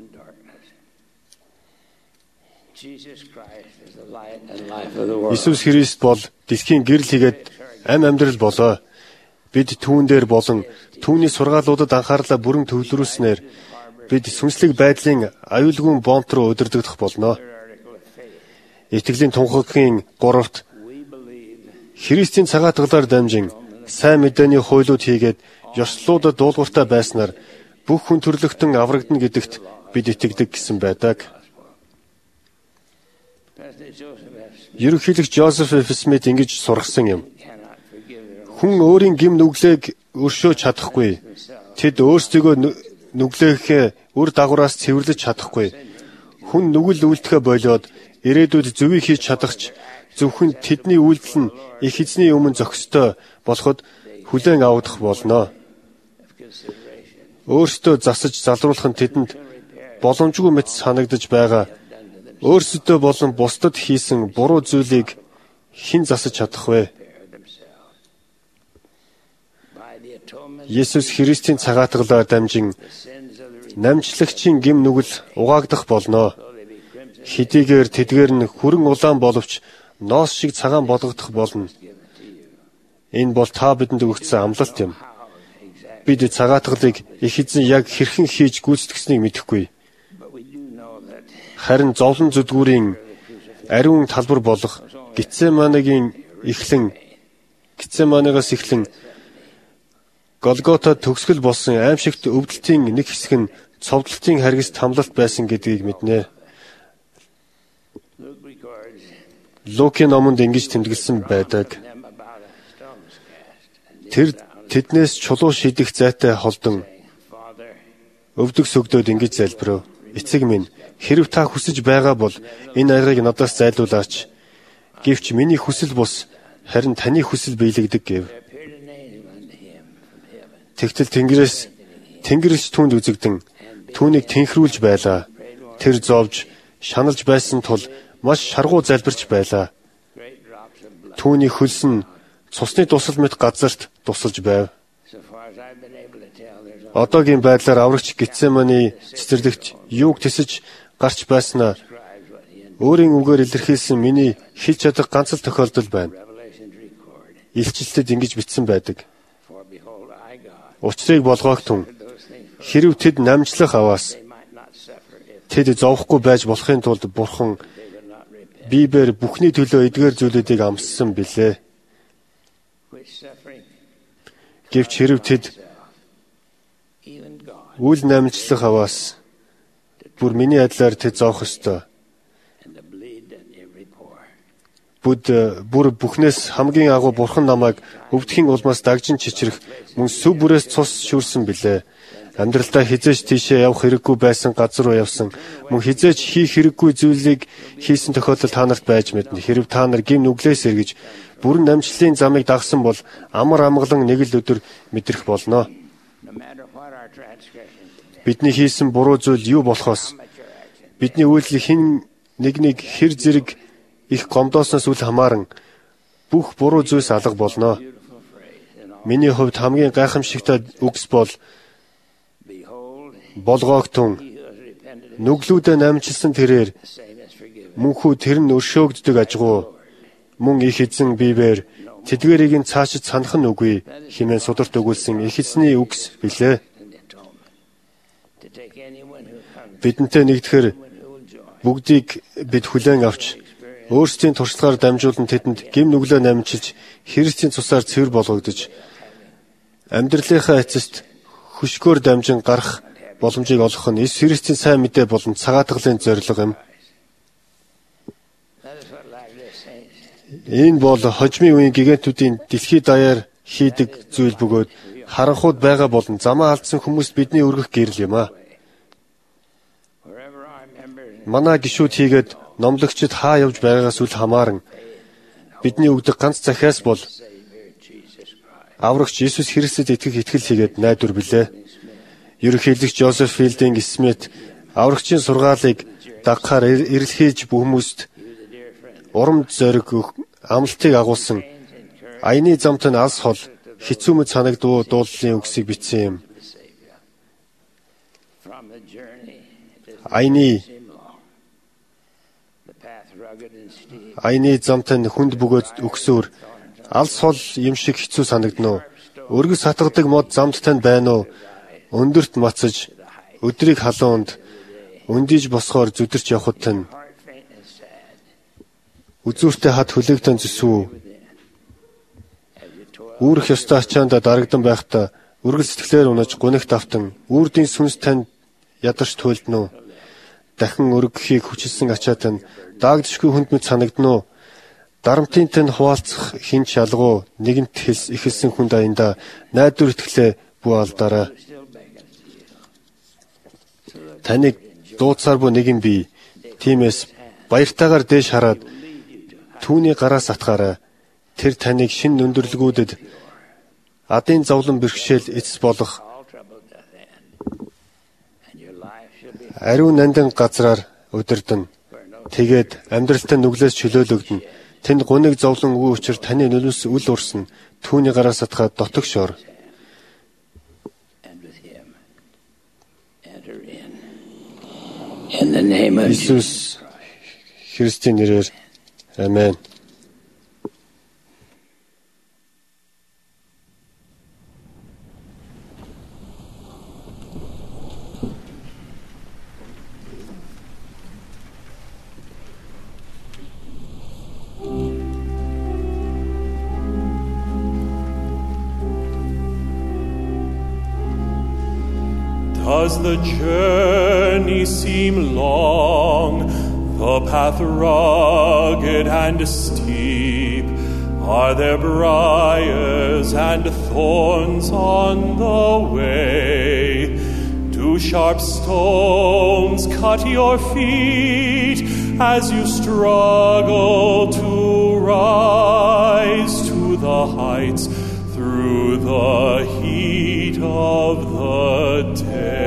Иесус Христ бол дэлхийн гэрэл хийгээд ам амьдрал болоо. Бид түүн дээр болон түүний сургаалуудад анхаарлаа бүрэн төвлөрүүлснээр бид сүнслэг байдлын аюулгүй бомт руу удирдах болно. Итгэлийн тунхагийн гуравт Христийн цагаатгалаар дамжин сайн мэдээний хуйлууд хийгээд ёслолуудад дуулууртай байснаар бүх хүн төрлөختөн аврагдана гэдэгт бид итгэдэг гэсэн байдаг. Ерөнхийлөгч Жозеф Ф. Смит ингэж сургасан юм. Хүн өөрийн гим нүглээг өршөөж чадахгүй. Тэд өөрсдийгөө нүглээхээ үр дагавраас цэвэрлэж чадахгүй. Хүн нүгэл үйлдэхэ болоод ирээдүйд зөвийг хийж чадахч зөвхөн тэдний үйлдэл нь их эзний өмнө зохистой болоход хүлээн авагдах болно. Өөрсдөө засаж залруулах нь тэдэнд боломжгүй мэт санагдаж байгаа. Өөрсдөө болон бусдад хийсэн буруу зүйлийг хэн засаж чадах вэ? Есүс Христийн цагаатгалаар дамжин намжлагчийн гим нүгэл угаагдах болно. Хэдийгээр тэдгээр нь хүрэн улаан боловч ноос шиг цагаан болгогдох болно. Энэ бол та бидэнд өгсөн амлалт юм. Бид цагаатгалыг их эзэн яг хэрхэн хийж гүйцэтгэснийг мэдэхгүй. Харин зовлон зүдгүүрийн ариун талбар болох Гетсеманегийн эхлэн Гетсеманегаас эхлэн Голгота төгсгөл болсон аимшигт өвдөлтийн нэг хэсэг нь цовдлтын харгас тамлалт байсан гэдгийг мэднэ. Лукийн номонд ингэж тэмдэглэсэн байдаг. Тэр тэднээс чулуу шидэх зайтай холдон өвдөг сөгдөөд ингэж залбирав. Эцэг минь, хэрв та хүсэж байгаа бол энэ аягыг надаас зайлуулаач. Гэвч миний хүсэл бус, харин таны хүсэл биелэгдэг гэв. Тэгтэл Тэнгэрээс Тэнгэрч түүнд үзэгдэн түүнийг тэнхрүүлж байлаа. Тэр зовж шаналж байсан тул маш шаргуу залбирч байлаа. Түүний хөлс нь цусны тусал мэт газарт тусалж байв. Одоогийн байдлаар аврагч Гетсеманы цэцэрлэгт юуг тэсэж гарч байснаа өөрийн үгээр илэрхийлсэн миний хэлж чадах ганц л тохиолдол байна. Илчилтэд ингэж бичсэн байдаг. Учрыг болгоогтун хэрв тэд намжлах аваас тэд зовхгүй байж болохын тулд Бурхан Бибээр бүхний төлөө эдгээр зүйлүүдийг амссан билээ. Гэвч хэрв тэд үл намжлах аваас бүр миний адилаар тэд зовх ёстой. Бүд бүр бүхнээс хамгийн агуу Бурхан намайг өвдхийн улмаас дагжин чичрэх мөн сүв бүрээс цус шүүрсэн билээ. Амьдралдаа хизээч тийшээ явах хэрэггүй байсан газар руу явсан. Мөн хизээч хийх хэрэггүй зүйлийг хийсэн тохиолдол та нарт байж мэднэ. Хэрв та нар гим нүглээс эргэж бүрэн намжлалын замыг дагсан бол амар амгалан нэг л өдөр мэдрэх болно. Бидний хийсэн буруу зүйл юу болохоос бидний үйлдэл хэн нэг нэг хэр зэрэг их гомдоосноос үл хамааран бүх буруу зүйлс алга болно. Миний хувьд хамгийн гайхамшигтай үгс бол болгоогтун нүглүүдээ намжилсан тэрээр мөнхүү тэр нь өршөөгддөг ажгуу мөн их эзэн Бибээр тэдгэрийг нь цаашид санах нь үгүй хэмээн сударт өгүүлсэн их эзний үгс билээ. Бидэнтэй нэгдэхэр бүгдийг бид хүлээн авч өөрсдийн туршлагаар дамжуулан тэдэнд гим нүглээ намжилж Христийн цусаар цэвэр болгогдож амьдралынхаа эцэст хөшгөөр дамжин гарах боломжийг олгох нь Иесус Христийн сайн мэдээ болон цагаатгалын зорилго юм. Энэ бол хожмын үеийн гигантуудын дэлхийд даяар хийдэг зүйл бөгөөд харанхуйд байгаа болон замаа алдсан хүмүүст бидний өргөх гэрэл юм аа. Манай гишүүд хийгээд номлогчид хаа явж байгаагаас үл хамааран бидний өгдөг ганц захиас бол аврагч Иесус Христэд итгэх итгэл хийгээд найдвар билээ. Ерөнхийлөгч Жозеф Филдинг Смит аврагчийн сургаалыг дагахаар эрэлхийлж бүх хүмүүст урам зориг өгөх амлалтыг агуулсан аяны замт нь алс хол хэцүү мэд санагдуу дууллын үгсийг бичсэн юм. Аяны аяны замт нь хүнд бөгөөд өгсөөр алс хол юм шиг хэцүү санагдана уу? Өргөс хатгадаг мод замт тань байна уу? Өндөрт мацаж өдрийг халуунд өндийж босгоор зүдэрч явхад тань үзүүртэй хад хүлээгтэн зүсвүү. Үүрэх ёстой ачаанда дарагдан байхдаа үргэл сэтгэлээр унаж гунигт автан үрдийн сүнс тань ядарч туйлдна уу? Дахин өргөхийг хүчилсэн ачаа тань даагдшгүй хүнд мэд санагдна уу? Дарамтын тань хуваалцах хин чалгуу нэгэнт ихэлсэн хүнд аянда найдвар итгэлээ бүү алдаарай. Таныг дууцаар бу нэгэн бий. Тиймээс баяртайгаар дээш хараад түүний гараас атгаарай. Тэр таныг шин өндөрлгүүдэд адын зовлон бэрхшээл эцэс болох ариун нандин газраар удирдана. Тэгээд амьдралтай нүглээс чөлөөлөгдөн. Тэнд гуниг зовлон үгүй учир таны нүлэс үл урсан. Түүний гараас атгаад дотогш ор. Иесус Христийн нэрээр амен. Does the journey seem long, the path rugged and steep? Are there briars and thorns on the way? Do sharp stones cut your feet as you struggle to rise to the heights through the heat of the day?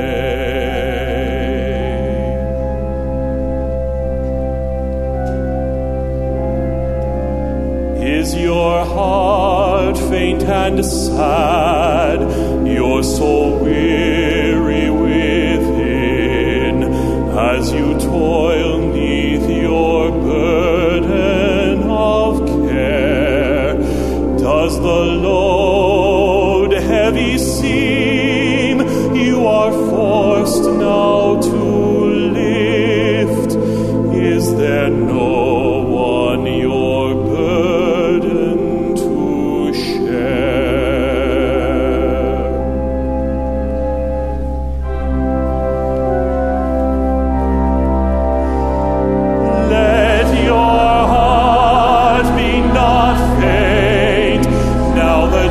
Is your heart faint and sad, your soul weary within, as you toil neath your burden of care? Does the load heavy seem you are forced now to lift? Is there no one your burden to share? Let your heart be not faint now that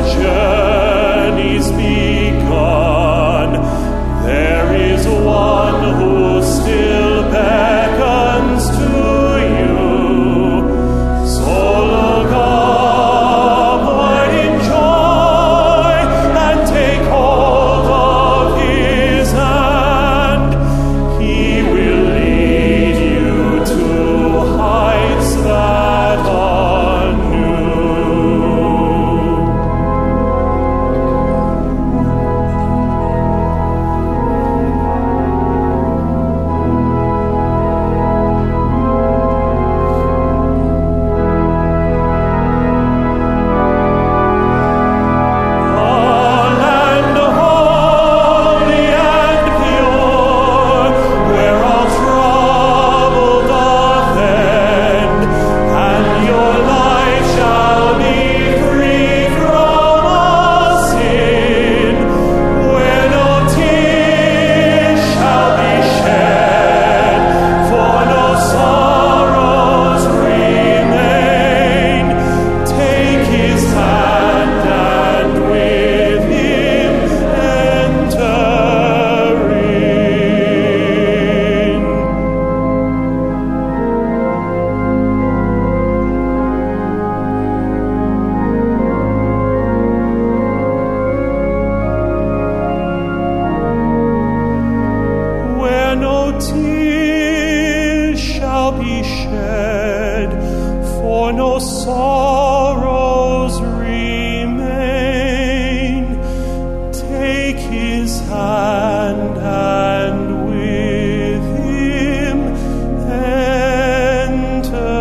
shed, for no sorrows remain. Take his hand and with him enter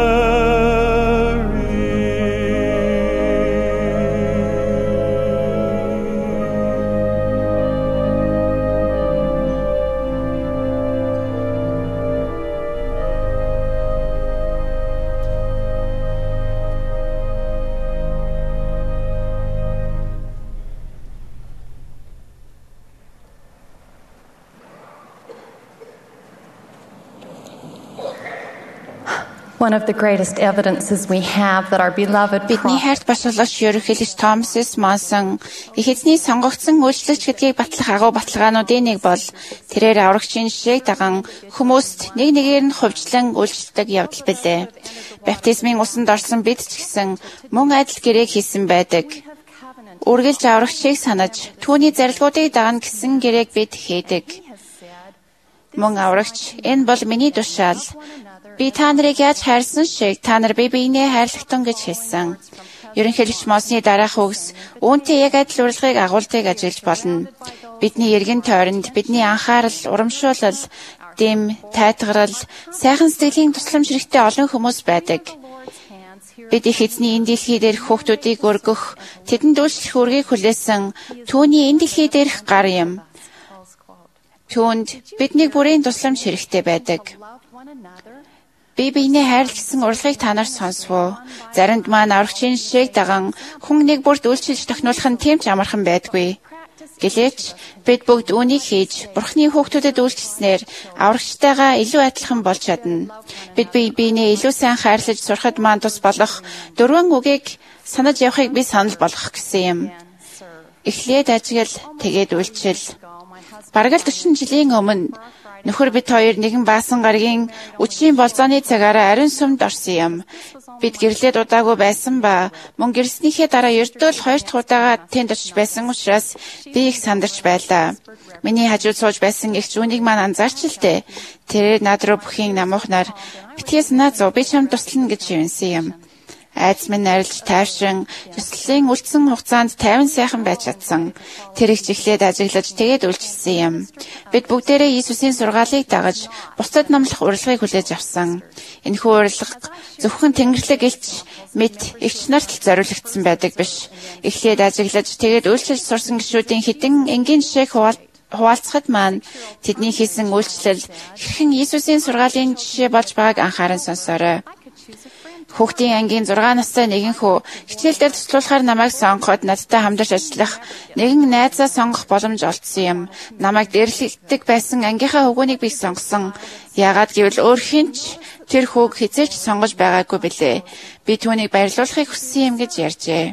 One of the greatest evidences we have that our beloved Бидний хайрт босгологч ерөнхийлөгч Томас С. Монсон их эзний сонгогдсон үйлчлэгч гэдгийг батлах агуу баталгаануудын нэг бол тэрээр аврагчийн жишээг даган хүмүүст нэг нэгээр нь хувьчлан үйлчлдэг явдал билээ. Баптизмын усанд орсон бид ч гэсэн мөн адил гэрээг хийсэн байдаг. Үргэлж аврагчийг санаж түүний зарилгуудыг дагна гэсэн гэрээг бид хийдэг. Мөн аврагч энэ бол миний тушаал. Би та нарыг яаж хайрсан шиг та нар бие биенээ хайрлагтун гэж хэлсэн. Ерөнхийлөгч Мосны дараах үгс үүнтэй яг адил урилгыг агуулдаг ажиллаж болно. Бидний эргэн тойронд бидний анхаарал, урамшуулал, дэм, тайтгарал, сайхан сэтгэлийн тусламж хэрэгтэй олон хүмүүс байдаг. Бид их эзний энэ дэлхий дээрх хүүхдүүдийг өргөх, тэдэнд үйлчлэх үргийг хүлээсэн түүний энэ дэлхий дээрх гар юм. Түүнд бидний бүрийн тусламж хэрэгтэй байдаг. Би биенээ хайрлах гэсэн урилгыг та нар сонсвоо. Заримд маань аврагчийн жишээг даган хүн нэг бүрт үйлчилж тохиолох нь тийм ч амархан байдгүй. Гэлээч бид бүгд үүнийг хийж Бурхны хүүхдүүдэд үйлчилснээр аврагчтайгаа илүү адилхан болж чадна. Бид бие биенээ илүү сайн хайрлаж сурахад маань тус болох дөрвөн үгийг санаж явахыг би санал болгох гэсэн юм. Эхлээд ажигл, тэгээд үйлчил. Бараг л дөрвөн жилийн өмнө нөхөр бид хоёр нэгэн баасан гарагийн үчийн болзооны цагаараа ариун сүмд орсон юм. Бид гэрлээд удаагүй байсан ба мөн гэрснийхээ дараа ердөө л хоёр дахь удаага тэнд очиж байсан учраас би их сандарч байлаа. Миний хажууд сууж байсан их зүүнийг маань анзаарч л дээ. Тэр над руу бүхийн намуухнаар битгээс наа зов би чамд туслана гэж шивнсэн юм. Айдас минь арилж тайвшин, ёслолын үлдсэн хугацаанд тайван сайхан байж чадсан. Тэр их чихлээд ажиглаж тэгээд үйлчилсэн юм. Бид бүгдээрээ Иесусийн сургаалыг дагаж, бусдад номлох урилгыг хүлээж авсан. Энэхүү урилга зөвхөн Тэнгэрлэг элч мэд эгч нарт л зориулагдсан байдаг биш. Эхлээд ажиглаж тэгээд үйлчилж сурсан гишүүдийн хідэн энгийн жишээг хуваалцахад маань тэдний хийсэн үйлчлэл хэрхэн Иесусийн сургаалын жишээ болж байгааг анхааран сонсоорой. Хүүхдийн ангийн зургаан настай нэгэн хүү хичээлдээ туслуулахаар намайг сонгоход надтай хамтарч ажиллах нэгэн найзаа сонгох боломж олдсон юм. Намайг дэрлэгддэг байсан ангийнхаа хөвгүүнийг би сонгосон. Яагаад гэвэл өөр хинч тэр хүүг хизээч сонгож байгаагүй билээ. Би түүнийг баярлуулахыг хүссэн юм гэж ярьжээ.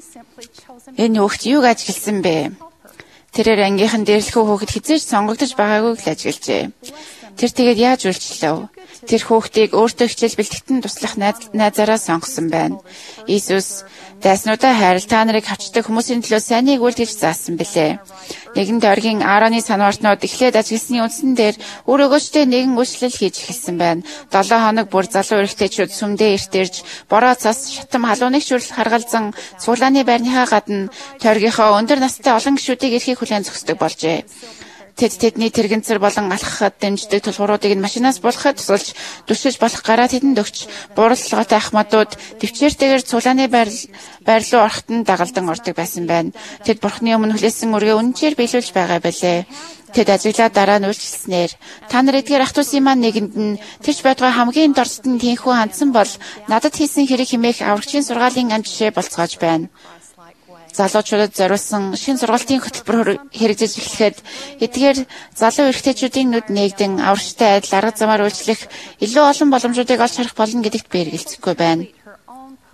Энэ хүүхд юуг ажигласан бэ? Тэрээр ангийнхан дэрлэхүү хүүхэд хизээч сонгогдож байгаагүй л ажиглажээ. Тэр тэгээд яаж үйлчлэв? Тэр хүүхдийг өөртөө хичээл бэлтгэтэн туслах найзаараа сонгосон байна. Иесус дайснуудаа хайрл та нарыг хавчдаг хүмүүсийн төлөө сайныг үйл гэж заасан билээ. Нэгэн доргийн Аароны санвартнууд эхлээд ажигласны үндсэн дээр өөрөөгөөчдөө нэгэн үйлчлэл хийж эхэлсэн байна. Долоо хоног бүр залуу эрэгтэйчүүд сүмдээ эртэрж, бороо цас, шатам халууныг шүрэл харгалзан, цуглааны байрныхаа гадна тойргийнхоо өндөр настай олон гишүүдийг эрхийг хүлээн зогсдог болжээ. Тэд тэдний тэрэгэнцэр болон алхахад дэмждэг тулгууруудыг нь машинаас булахад тусалж, дүшиж болох гараа тэдэнд өгч, буураллагатай ахмадууд төвчээртэйгээр цуглааны байр байр руу ороход нь дагалдан ордог байсан байна. Тэд Бурхны өмнө хүлээсэн үргээ үнэнчээр биелүүлж байгаа байлээ. Тэд ажиглаад дараа нь үйлчлснээр та нар эдгээр ах дүүсийн маань нэгэнд нь тэрч байдгаа хамгийн дорцод нь тийхүү хандсан бол надад хийсэн хэрэг хэмээх аврагчийн сургаалын ам жишээ болцоож байна. Залуучуудад зориулсан шинэ сургалтын хөтөлбөр хэрэгжиж эхлэхэд эдгээр залуу эрэгтэйчүүдийн нүд нээгдэн аврагчтай адил арга замаар үйлчлэх илүү олон боломжуудыг олж харах болно гэдэгт би эргэлзэхгүй байна.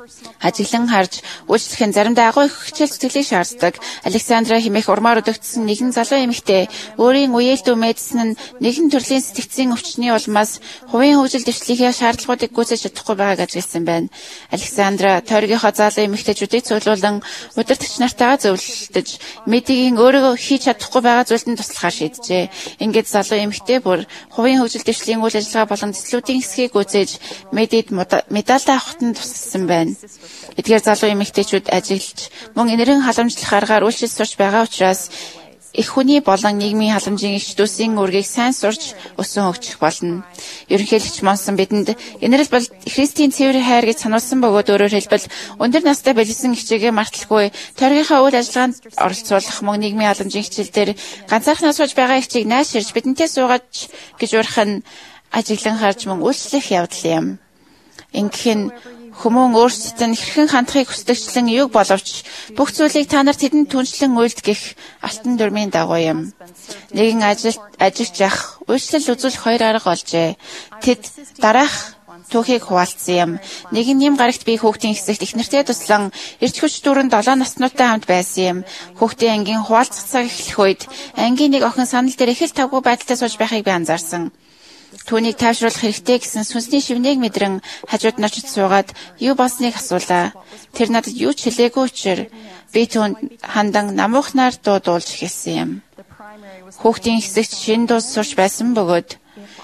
Ажиглан харж үйлчлэх нь заримдаа агуу их хичээл зүтгэлийг шаарддаг. Александра хэмээх урмаар өдөгдсөн нэгэн залуу эмэгтэй өөрийн үеэлдүү мэдсэн нь нэгэн төрлийн сэтгцийн өвчтний улмаас хувийн хөгжил дэвшлийнхээ шаардлагуудыг гүйцэж чадахгүй байгааг ажигласан байна. Александра тойргийнхоо залуу эмэгтэйчүүдийг цуглуулан удирдагч нартайгаа зөвлөлдөж мэдигийн өөрөө хийж чадахгүй байгаа зүйлд нь туслахаар шийджээ. Ингээд залуу эмэгтэй бүр хувийн хөгжил дэвшлийн үйл ажиллагаа болон төслүүдийн хэсгийг гүйцээж медид медаль авахт нь тусалсан байна. Эдгээр залуу эмэгтэйчүүд ажиллаж мөн энэрэн халамжлах аргаар үйлчлэл сурч байгаа учраас их хүний болон нийгмийн халамжийн иш дүүсийн үргийг сайн сурч өсөн хөгжих болно. Ерөнхийлөгч Монсон бидэнд энэрл бол Христийн цэвэр хайр гэж сануулсан бөгөөд өөрөөр хэлбэл өндөр настай байлсан хичээгээ марталгүй тойргийнхаа үйл ажиллагаанд оролцуулах мөн нийгмийн халамжийн хичээл дээр ганцаархнаа сууж байгаа хичээг найширж бидэнтэй суугаач гэж урих нь ажиглан харж мөн үйлчлэх явдал юм. Ингэх нь хүмүүн өөрсдөд нь хэрхэн хандахыг хүсдэгчлэн юг боловч бүх зүйлийг та нарт хэдэнд түншлэн үйлдэх алтан дүрмийн дагуу юм. Нэгэн ажил ажиллаж явах үйлчлэл үзүүлэх хоёр арга олжээ. Тэд дараах түүхийг хуваалцсан юм. Нэгэн нэм гарагт би хүүхдийн хэсэгт их нэртэй туслан эрч хүч дүүрэн долоо наснуутай хамт байсан юм. Хүүхдийн ангийн хуваалцах цаг эхлэх үед ангийн нэг охин санал дээр их л тавгүй байдалтай сууж байхыг би анзаарсан. Түүнийг тайвшруулах хэрэгтэй гэсэн сүнсний шивнийг мэдрэн хажууд нь очиж суугаад юу болсныг асуулаа. Тэр надад юу ч хэлээгүй учраас би түүнд хандан намуухнаар дуу дуулж эхэлсэн юм. Хүүхдийн хэсэгт шин дуу сурч байсан бөгөөд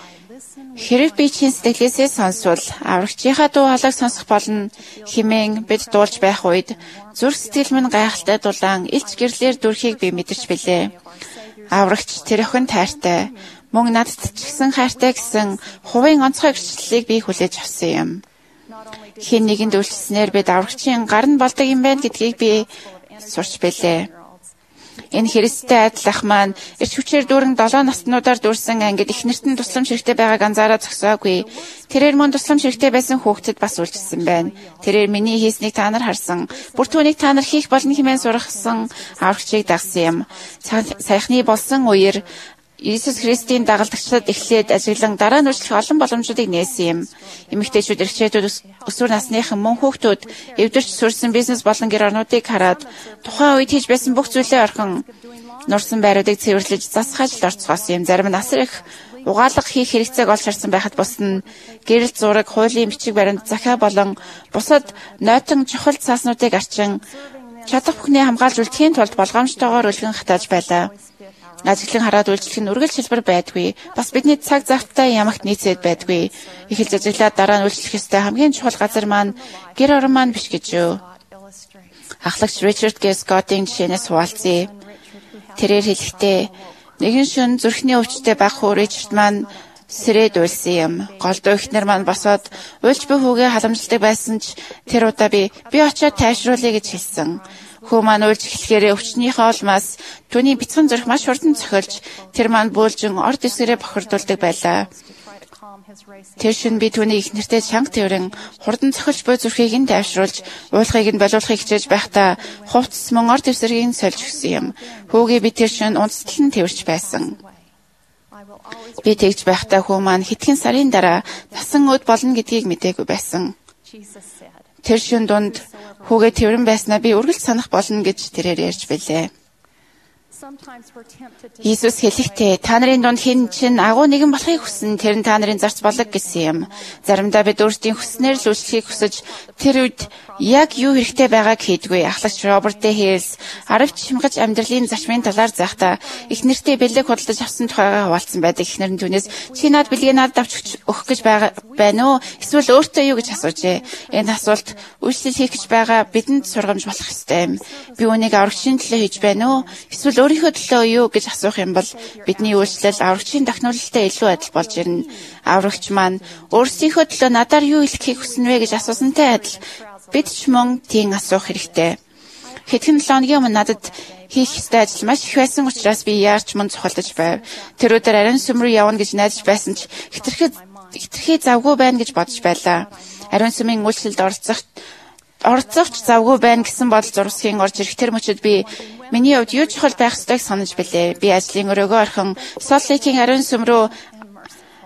хэрэг би чин сэтгэлээсээ сонсвол аврагчийнхаа дуу хоолойг сонсох болно хэмээн бид дуулж байх үед зүрх сэтгэл минь гайхалтай дулаан илч гэрлэр дүрхийг би мэдэрч билээ. Аврагч тэр охин тайртай мөн надад ч гэсэн хайртай гэсэн хувийн онцгой гэрчлэлийг би хүлээж авсан юм. Хэн нэгэнд үйлчлснээр бид аврагчийн гар нь болдог юм байна гэдгийг би сурч билээ. Энэ Христтэй адил ах маань эрч хүчээр дүүрэн долоо наснуудаар дүүрсэн ангид их нэртэн тусламж хэрэгтэй байгааг анзаараад зогсоогүй. Тэрээр мөн тусламж хэрэгтэй байсан хүүхдэд бас үйлчилсэн байна. Тэрээр миний хийснийг та нар харсан. Бүр түүнийг та нар хийх болно хэмээн сургасан аврагчийг дагсан юм. Саяхны болсон үеэр Иесус Христийн дагалдагчдад эхлээд ажиглан дараа нь үйлчлэх олон боломжуудыг нээсэн юм. Эмэгтэйчүүд эрхчээдүүд өсвөр насныхан мөн хүүхдүүд эвдэрч сурсан бизнес болон гэр орнуудыг хараад тухайн үед хийж байсан бүх зүйлээ орхон нурсан байруудыг цэвэрлэж засах ажилд орцгоосон юм. Зарим нь асар их угаалга хийх хэрэгцээг олж харсан байхад бус нь гэрэл зураг, хуулийн бичиг баримт, захиа болон бусад нойтон чухал цааснуудыг арчин чадах бүхнээ хамгаалж үлдэхийн тулд болгоомжтойгоор үлгэн хатааж байлаа. Ажиглан хараад үйлчлэх нь үргэлж хэлбэр байдгүй. Бас бидний цаг завтай ямагт нийцээд байдгүй. Эхэлж ажиглаад дараа нь үйлчлэх ёстой хамгийн чухал газар маань гэр орон маань биш гэж юу? Ахлагч Ричард Г. Скоттийн жишээнээс хуваалцъя. Тэрээр хэлэхдээ нэгэн шөнө зүрхний өвчтөй байх хүү Ричард маань сэрээд уйлсан юм. Голдуу ихнэр маань босоод уйлж буй хүүгээ халамжилдаг байсан ч тэр удаа би би очиод тайшруулъя гэж хэлсэн. Хүү маань уйлж эхлэхээр өвчнийхөө улмаас түүний бяцхан зүрх маш хурдан цохилж тэр маань бөөлжин орд эсгэрээ бохирдуулдаг байлаа. Тэр шин би түүний их нэртэй чанга тэрэн хурдан цохилж буй зүрхийг нь тайвшруулж уулахыг нь болиулахыг хичээж байхдаа хувцас мөн орд эсрэг нь сольж өгсөн юм. Хүүгээ би тэр шин унцтал нь тэрч байсан. Би тэгж байхдаа хүү маань хэдхэн сарын дараа насан өд болно гэдгийг мэдээгүй байсан. Тэр шин дунд хүүгээ тэрэн байснаа би үргэлж санах болно гэж тэрээр ярьж билээ. Иесус хэлэхдээ та нарын дунд хэн чинь агуу нэгэн болохыг хүснэ тэр нь та нарын зарц болог гэсэн юм. Заримдаа бид өөрсдийн хүснээр л үйлчлэхийг хүсэж тэр үед яг юу хэрэгтэй байгааг хийдгүй. Ахлагч Роберт Д. Хейлс аравч шимгэж амьдралын зарчмын талаар заахтаа их нэртэй бэлэг худалдаж авсан тухайгаа хуваалцсан байдаг. Эхнэр нь түүнээс чи над бэлгээ надад авч өгөх гэж байна уу? Эсвэл өөртөө юу гэж асуужээ. Энэ асуулт үйлчлэл хийх гэж байгаа бидэнд сургамж болох ёстой юм. Би үүнийг аврагчийн төлөө хийж байна уу? Эсвэл өөрийнхөө төлөө юу гэж асуух юм бол бидний үйлчлэл аврагчийн тохиолдолтой илүү адил болж ирнэ. Аврагч маань өөрсдийнхөө төлөө надаар юу хэлхийг хүснэ вэ гэж асуусантай адил бид ч мөн тийм асуух хэрэгтэй. Хэдхэн лооныгийн өмнө надад хийх ёстой ажил маш их байсан учраас би яарч мөн цохолдож байв. Тэр өдөр ариун сүм рүү явна гэж найдаж байсан ч хэтэрхий хэтэрхий завгүй байна гэж бодож байлаа. Ариун сүмийн үйлчлэлд оролцох оролцохч завгүй байна гэсэн бодол зурсхийн орж ирэх тэр мөчөд би миний хувьд юу чухал байх ёстойг санаж билээ. Би ажлын өрөөгөө орхон Солт Лейкийн ариун сүм рүү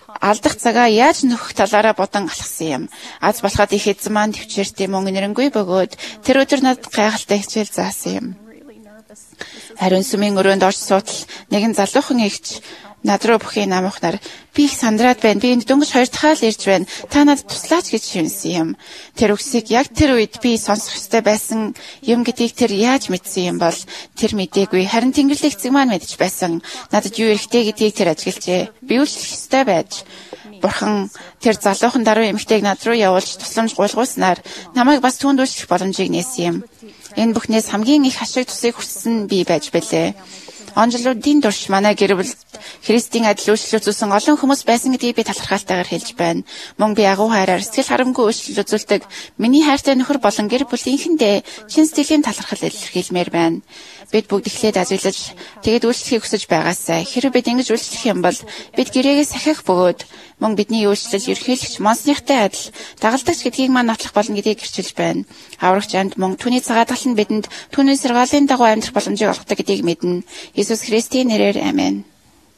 алдах цагаа яаж нөхөх талаараа бодан алхсан юм. Аз болоход их эзэн маань төвчээртэй мөн нэрэнгүй бөгөөд тэр өдөр надад гайхалтай хичээл заасан юм. Ариун сүмийн өрөөнд орж суутал нэгэн залуухан эгч над руу бүхий намухнаар би их сандраад байна. Би энд дөнгөж хоёр дахь л ирж байна. Та надад туслаач гэж шивнсэн юм. Тэр үгсийг яг тэр үед би сонсох ёстой байсан юм гэдгийг тэр яаж мэдсэн юм бол тэр мэдээгүй. Харин Тэнгэрлэг эцэг маань мэдж байсан. Надад юу эрэхтэй гэдгийг тэр ажиглажээ. Би үйлчлэх ёстой байж. Бурхан тэр залуухан даруй эмэгтэйг над руу явуулж тусламж гуйлгууснаар намайг бас түүнд үйлчлэх боломжийг нээсэн юм. Энэ бүхнээс хамгийн их ашиг тусыг хүртсэн би байж бэлээ. Онжлуудын турш манай гэр бүл Христийн адил үйлчлэл үзүүлсэн олон хүмүүс байсан гэдгийг би талархалтайгаар хэлж байна. Мөн би агуу хайраар сэтгэл харамгүй үйлчлэл үзүүлдэг миний хайртай нөхөр болон гэр бүлийнхэндээ чин сэтгэлийн талархал илэрхийлмээр байна. Бид бүгд эхлээд ажиглаж тэгэд үйлчлэхийг хүсэж байгаасай. Хэрэв бид ингэж үйлчлэх юм бол бид гэрээгээс сахих бөгөөд мөн бидний үйлчлэл ерхийлэгч монсныхтай адил дагалдагч гэдгийг маань нотлох болно гэдгийг гэрчилж байна. Аврагч анд мөн түүний цагаадлал нь бидэнд түүний сэргаалын дагуу амьдрах боломжийг олгодог гэдгийг мэднэ. Иесус Христийн нэрээр амен.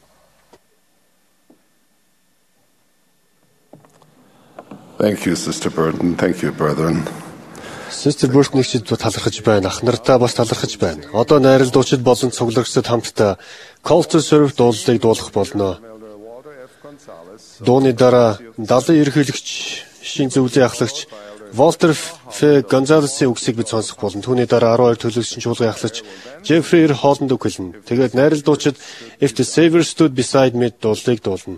Thank you, Sister Burton. Thank you, brethren. Sister Burton нэгчд талархаж байна. Ах нартаа бас талархаж байна. Одоо найрал дуучид болон цуглагчдад хамтдаа Call to Serve дуулалыг дуулах болно. Дууны дараа далайн ерөнхийлөгч шин зөвлөлийн ахлагч Walter F. Gonzalez-ийн үгсийг бид сонсох болно. Түүний дараа арван хоёр төлөвлөсөн чуулган ахлагч Jeffrey Holland үг хэлнэ. Тэгээд найрал дуучид If the Savior Stood Beside Me дуулалыг дуулна.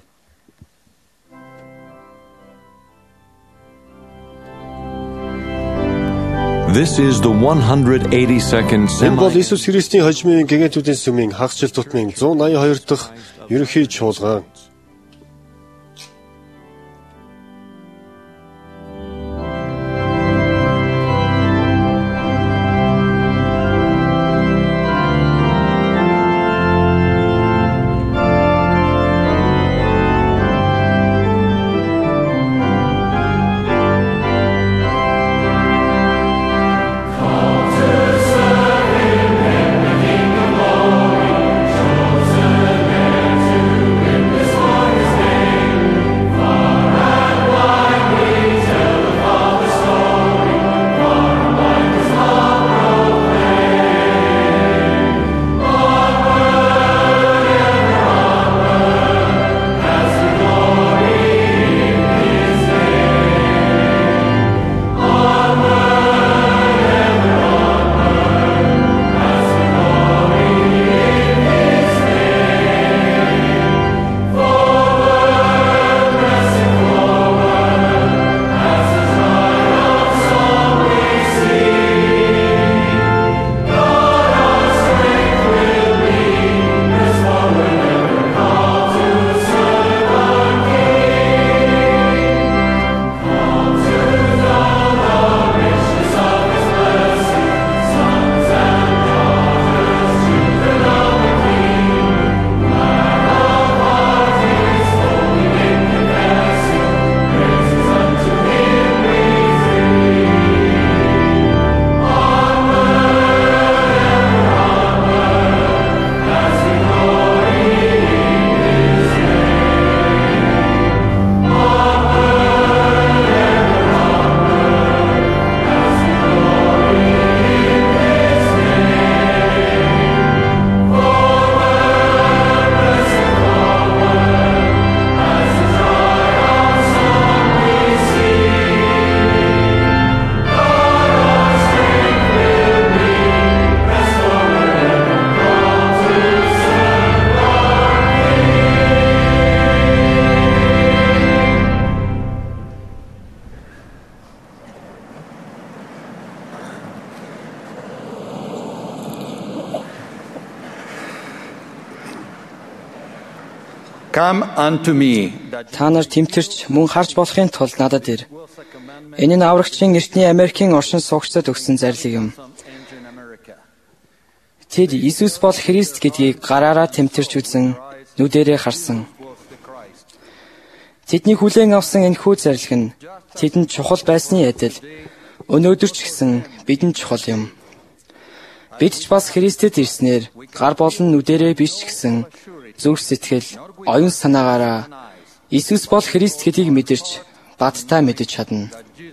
This is the one hundred eighty-second Энэ бол Иесус Христийн хожимын гэгэнтүүдийн сүмийн хагас жил тутмын one ninety-two дахь ерөнхий чуулган. Come unto me. Та нар тэмтэрч мөн харж болохын тулд надад ир. Энэ нь аврагчийн эртний Америкийн оршин суугчдад өгсөн зарлиг юм. Тэд Иесус бол Христ гэдгийг гараараа тэмтэрч үзэн нүдэрээ харсан. Тэдний хүлээн авсан энэхүү зарлиг нь тэдэнд чухал байсны адил өнөөдөр ч гэсэн бидэнд чухал юм. Бид ч бас Христэд ирснээр гар болон нүдэрээ биш гэсэн зүрх сэтгэл, оюун санаагаараа Иесус бол Христ гэдгийг мэдэрч бадтай мэдэж чадна.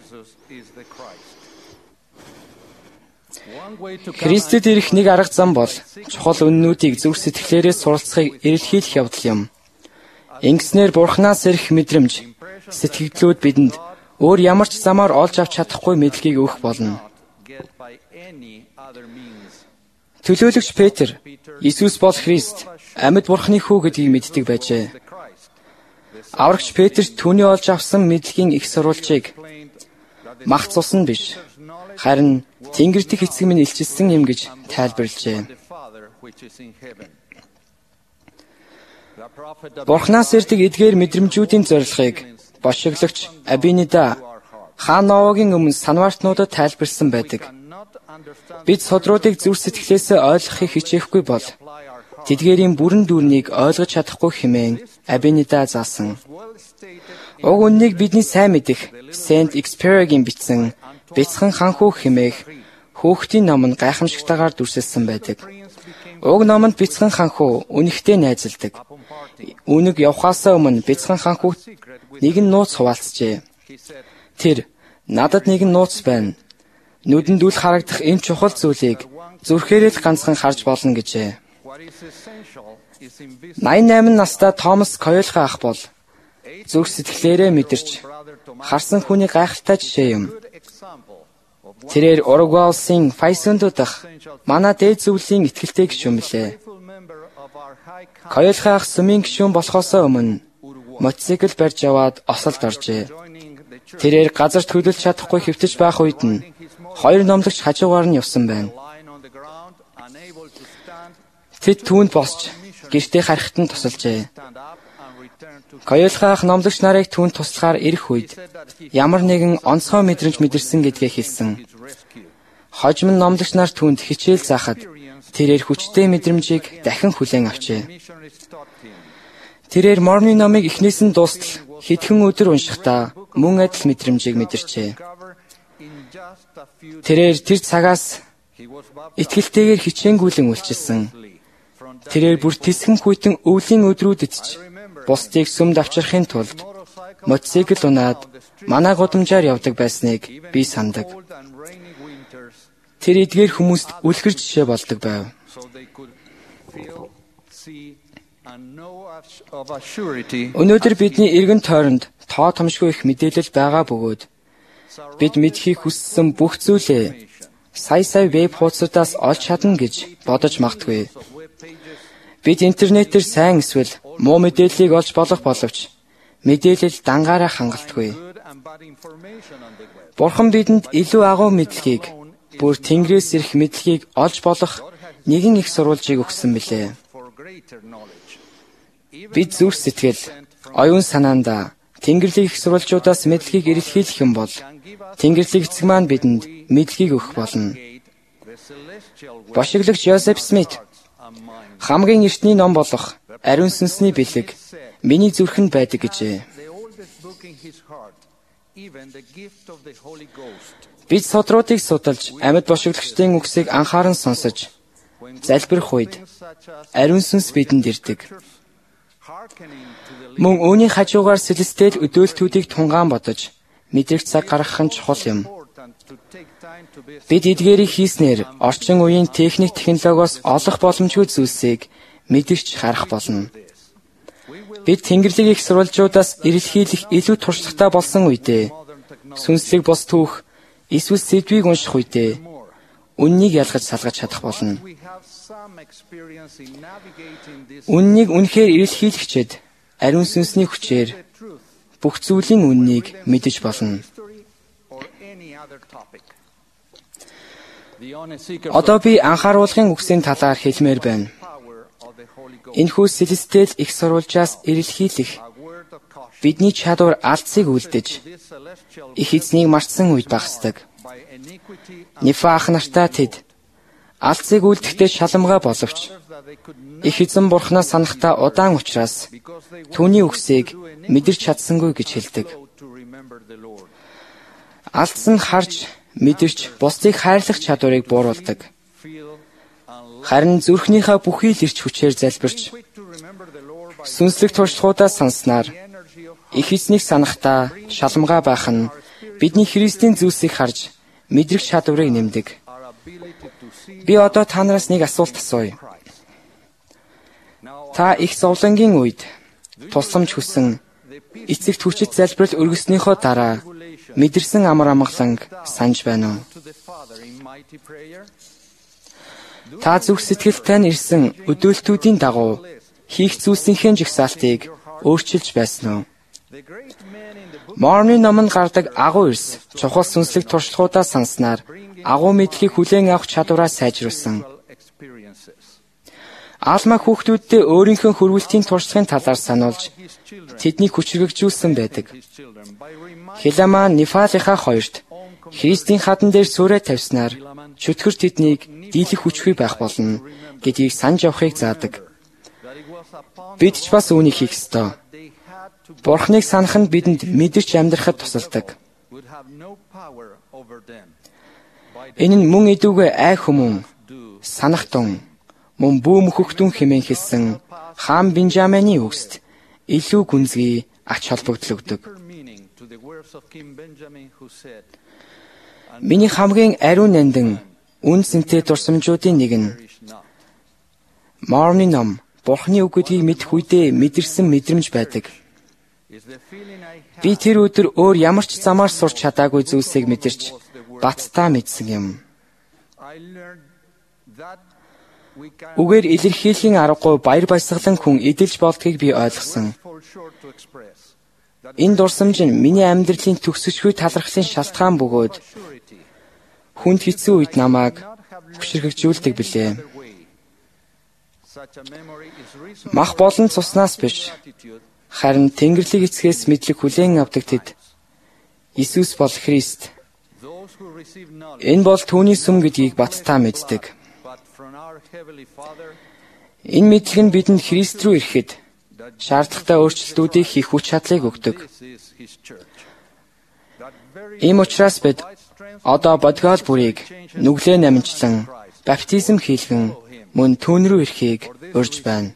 Христэд ирэх нэг арга зам бол чухал үннүүдийг зүрх сэтгэлээрээ суралцахыг эрэлхийлэх явдал юм. Ингэснээр Бурханаас ирэх мэдрэмж, сэтгэгдлүүд бидэнд өөр ямар ч замаар олж авч чадахгүй мэдлэгийг өгөх болно. Төлөөлөгч Петр, Иесус бол Христ, амьд Бурханы хүү гэдгийг мэддэг байжээ. Аврагч Петр түүний олж авсан мэдлэгийн их сурвалжийг мах цус нь биш, харин Тэнгэр дэх эцэг минь илчилсэн юм гэж тайлбарлажээ. Бурханаас ирдэг эдгээр мэдрэмжүүдийн зорилгыг бошиглогч Абинеда хаан Новагийн өмнө санваартнуудад тайлбарлсан байдаг. Бид содруудыг зүрх сэтгэлээсээ ойлгохыг хичээхгүй бол тэдгээрийн бүрэн дүүрнийг ойлгож чадахгүй хэмээн Абинеда заасан. Уг үннийг бидний сайн мэдэх Сент Эксперигийн бичсэн Бяцхан ханхүү хэмээх хөөхтийн ном нь гайхамшигтайгаар дүрсэлсэн байдаг. Уг номонд Бяцхан ханхүү үнэхтэй найзалдаг. Үнэг явхаасаа өмнө Бяцхан ханхүү нэгэн нууц хуваалцжээ. Тэр надад нэгэн нууц байна. Нүдэнд үл харагдах энэ чухал зүйлийг зүрхээрээ л ганцхан харж болно гэжээ. найман найман настай Томас Койлхо ах бол зүрх сэтгэлээрээ мэдэрч харсан хүний гайхалтай жишээ юм. Тэрээр Уругвай улсын Файсундо дахь манай дээд зөвлөлийн итгэлтэй гишүүн билээ. Койлхо ах сүмийн гишүүн болохоосоо өмнө мотоцикл барьж яваад осолд оржээ. Тэрээр газар төлөвлөж чадахгүй хэвтэж байх үед нь хоёр номлогч хажуугаар нь явсан байна. Тэд түүнд босч гэртээ харихад нь тусалжээ. Койлхо ах номлогч нарыг түүнд туслахаар ирэх үед ямар нэгэн онцгой мэдрэмж мэдэрсэн гэдгээ хэлсэн. Хожим нь номлогч нар түүнд хичээл заахад тэрээр хүчтэй мэдрэмжийг дахин хүлээн авчээ. Тэрээр Мормны номыг эхнээс нь дуустал хэдхэн өдөр уншихдаа мөн адил мэдрэмжийг мэдэрчээ. Тэрээр тэр цагаас итгэлтэйгээр хичээнгүйлэн үйлчилсэн. Тэрээр бүр тэсхэн хүйтэн өвлийн өдрүүдэд ч бусдыг сүмд авчрахын тулд мотоцикл унаад манай гудамжаар явдаг байсныг би сандаг. Тэр эдгээр хүмүүст үлгэр жишээ болдог байв. Өнөөдөр бидний эргэн тойронд тоо томшгүй их мэдээлэл байгаа бөгөөд бид мэдхийг хүссэн бүх зүйлээ сая сая веб хуудасаас олж чадна гэж бодож магтгүй. Бид интернетээр сайн эсвэл муу мэдээллийг олж болох боловч мэдээлэл дангаараа хангалтгүй. Бурхан бидэнд илүү агуу мэдлэгийг, бүр Тэнгэрээс ирэх мэдлэгийг олж болох нэгэн их сурвалжийг өгсөн билээ. Бид зүрх сэтгэл, оюун санаандаа Тэнгэрлэг их сурвалжуудаас мэдлэгийг эрэлхийлэх юм бол Тэнгэрлэг эцэг маань бидэнд мэдлэгийг өгөх болно. Бошиглогч Йозеф Смит хамгийн эртний ном болох Ариун сүнсний бэлэг миний зүрхэнд байдаг гэжээ. Бид содруудыг судалж, амьд бошиглогчдын үгсийг анхааран сонсож, залбирх үед Ариун сүнс бидэнд ирдэг. Мөн үүний хажуугаар сэлэстэл өдөөлтүүдийг тунгаан бодож, мэдрэх цаг гаргах нь чухал юм. Бид эдгээрийг хийснээр орчин үеийн техник технологиос олох боломжгүй зүйлсийг мэдэрч харах болно. Бид Тэнгэрлэг их сурвалжуудаас эрэлхийлэх илүү туршлагатай болсон үедээ, сүнслэг бос түүх, эсвэл сэдвийг унших үедээ үннийг ялгаж салгаж чадах болно. Үннийг үнэхээр эрэлхийлэгчэд ариун сүнсний хүчээр бүх зүйлийн үннийг мэдэж болно. Одоо би анхааруулгын үгсийн талаар хэлмээр байна. Энэхүү сэлэстэл их сурвалжаас эрэлхийлэх бидний чадвар алдсыг үлдэж их эзнийг мартсан үед багсдаг. Нефа ах нартаа тэд алдсыг үлдэхдээ шаламгаа боловч их эзэн Бурханаа санахтаа удаан учраас түүний үгсийг мэдэрч чадсангүй гэж хэлдэг. Алдсан харж мэдэрч бусдыг хайрлах чадварыг бууруулдаг. Харин зүрхнийхээ бүхий л ирч хүчээр залбирч сүнслэг туршлагуудаа санснаар их эзнийг санахдаа шалмгаа байх нь бидний Христийн зүйлсийг харж мэдрэх чадварыг нэмдэг. Би одоо та нараас нэг асуулт асууя. Та их зовлонгийн үед тусламж хүсэн эцэгт хүчит залбирал өргөснийхөө дараа мэдэрсэн амар амгаланг санаж байна уу? Та зүрх сэтгэлтэй нь ирсэн өдөөлтүүдийн дагуу хийх зүйлсийнхээ жагсаалтыг өөрчилж байсан уу? Морны номонд гардаг агуу эрс чухал сүнслэг туршлагуудаа санснаар агуу мэдлэгийг хүлээн авах чадвараа сайжруулсан. Аалмаа хүүхдүүддээ өөрийнхөө хөрвөлтийн туршлагын талаар сануулж тэднийг хүчрхэгжүүлсэн байдаг. Хиламан Нефалийнхаа хоёрт Христийн хадан дээр сүрэ тавьснаар чөтгөр тэднийг дийлэх хүчгүй байх болно гэдгийг санаж явахыг заадаг. Бид ч бас үүнийг хийх ёстой. Бурхныг санах нь бидэнд мэдэрч амьдрахад тусалдаг. Энэ нь мөн идүүгээ ай хүмүүн, санах тун, мөн бүү мөхөختүн хэмээн хэлсэн хаан Бенжамины үгст илүү гүнзгий ач холбогдол өгдөг. Миний хамгийн ариун нандин үн цэнтэй дурсамжуудын нэг нь Морны ном Бурхны үг гэдгийг мэдэх үедээ мэдэрсэн мэдрэмж байдаг. Би тэр өдөр өөр ямар ч замаар сурч чадаагүй зүйлсийг мэдэрч баттаа мэдсэн юм. Үгээр илэрхийлэхийн аргагүй баяр баясгалан хүн эдэлж болдгийг би ойлгосон. Энэ дурсамж нь миний амьдралын төгсөжгүй талархлын шалтгаан бөгөөд хүнд хэцүү үед намайг хүчрхэгжүүлдэг билээ. Мах болон цуснаас биш, харин Тэнгэрлэг эцгээс мэдлэг хүлээн авдаг тэд Иесус бол Христ. Энэ бол түүний сүм гэдгийг баттаа мэддэг. Энэ мэдлэг нь бидэнд Христ рүү ирэхэд шаардлагатай өөрчлөлтүүдийг хийх хүч чадлыг өгдөг. Ийм учраас бид одоо бодгоол бүрийг нүглээ намжлан баптизм хийлгэн мөн түүн рүү ирэхийг урьж байна.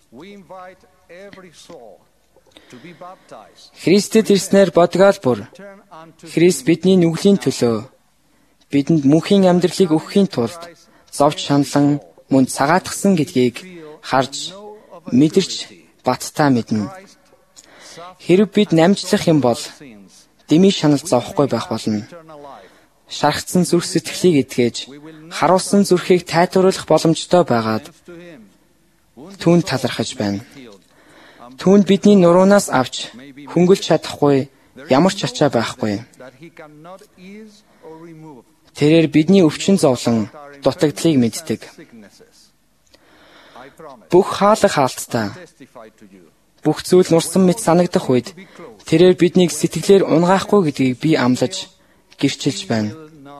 Христэд ирснээр бодгоол бүр Христ бидний нүглийн төлөө бидэнд мөнхийн амьдралыг өгөхийн тулд зовж шаналан мөн цагаатгсан гэдгийг харж мэдэрч баттаа мэднэ. Хэрв бид намжлах юм бол дэмий шанал зовхгүй байх болно. Шархсан зүрх сэтгэлийг эдгэж харуулсан зүрхийг тайтруулах боломжтой байгаад түүнд талархаж байна. Түүнд бидний нуруунаас авч хөнгөлж чадахгүй ямар ч ачаа байхгүй. Тэрээр бидний өвчин зовлон дутагдлыг мэддэг. Бүх хаалга хаалттай бүх зүйл нурсан мэт санагдах үед тэрээр биднийг сэтгэлээр унгаахгүй гэдгийг би амлаж гэрчилж байна.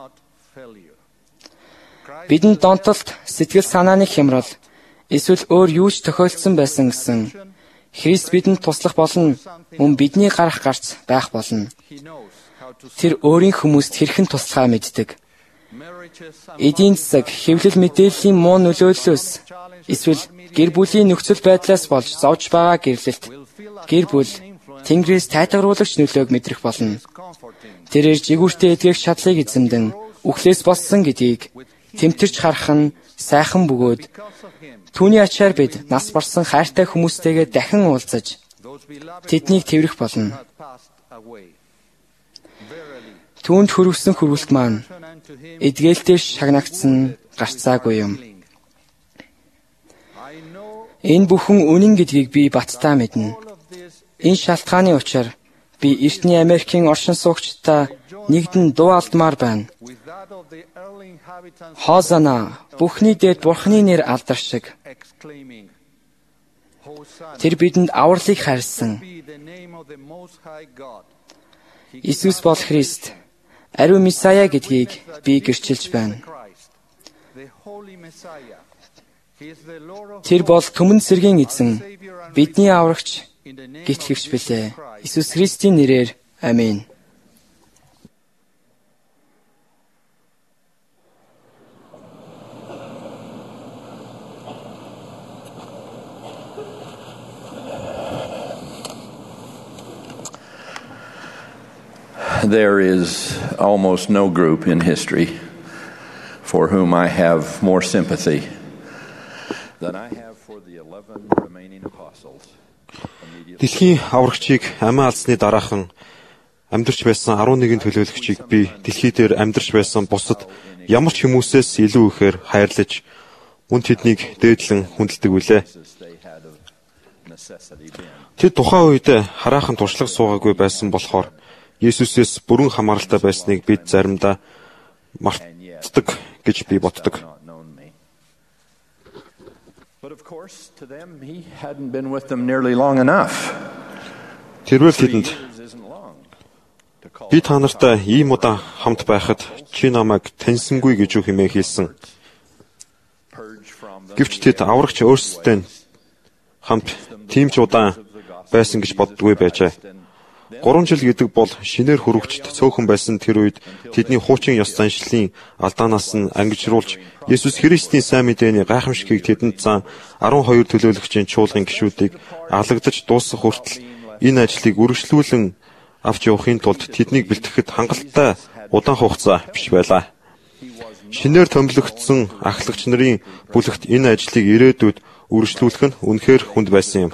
Бидэнд донтолт, сэтгэл санааны хямрал, эсвэл өөр юу ч тохиолдсон байсан гэсэн Христ бидэнд туслах болно, мөн бидний гарах гарц байх болно. Тэр өөрийн хүмүүст хэрхэн туслахаа мэддэг. Эдийн засаг, хэвлэл мэдээллийн муу нөлөөллөөс эсвэл гэр бүлийн нөхцөл байдлаас болж зовж байгаа гэрлэлт, гэр бүл Тэнгэрээс тайтгаруулагч нөлөөг мэдрэх болно. Тэрээр жигүүртэй эдгэх чадлыг эзэмдэн үхлээс болсон гэдгийг тэмтэрч харах нь сайхан бөгөөд түүний ачаар бид нас барсан хайртай хүмүүстэйгээ дахин уулзаж тэднийг тэврэх болно. Түүнд хөрвсөн хөрвөлт маань эдгээлтэй шагнагдсан гарцаагүй юм. Энэ бүхэн үнэн гэдгийг би баттаа мэднэ. Энэ шалтгааны учраа би Эртний Америкийн оршин суугчдаа нэгдэн дуу алдмаар байна. Хозана, бүхний дээд Бурхны нэр алдаршиг. Тэр бидэнд авралыг хайрлсан. Иесус бол Христ, ариун Месая гэдгийг би гэрчилж байна. Тэр бол түмэн цэргийн эзэн, бидний аврагч, гитлэгч билээ. Иесус Христийн нэрээр амин. there is almost no group in history for whom I have more sympathy than I have for the eleven remaining apostles. Дэлхийн аврагчийг амиа алдсны дараахан амьдарч байсан арван нэгэн төлөөлөгчийг би дэлхий дээр амьдарч байсан бусад ямар ч хүмүүсээс илүү ихээр хайрлаж мөн тэднийг дээдлэн хүндэлдэг билээ. Тэд тухайн үед хараахан туршлага суугаагүй байсан болохоор Есүсээс бүрэн хамааралтай байсныг бид заримдаа мартдаг гэж би боддог. Тэрвэл тэдэнд би та нартай ийм удаан хамт байхад чи намайг таньсангүй гэж юу хэмээн хэлсэн. Гэвч тэд аврагч өөрсдөө хамт тийм ч удаан байсан гэж боддгүй байжээ. Гурван жил гэдэг бол шинээр хөрвөгчд цөөхөн байсан тэр үед тэдний хуучин ёс заншлын алдаанаас нь ангижруулж Есүс Христийн сайн мэдээний гайхамшигыг тэдэнд зан арван хоёр төлөөлөгчийн чуулган гишүүдийг алагдаж дуусах хүртэл энэ ажлыг үргэлжлүүлэн авч явахын тулд тэднийг бэлтгэхэд хангалттай удаан хугацаа биш байлаа. Шинээр томилогдсон ахлагч нарын бүлэгт энэ ажлыг ирээдүйд үргэлжлүүлэх нь үнэхээр хүнд байсан юм.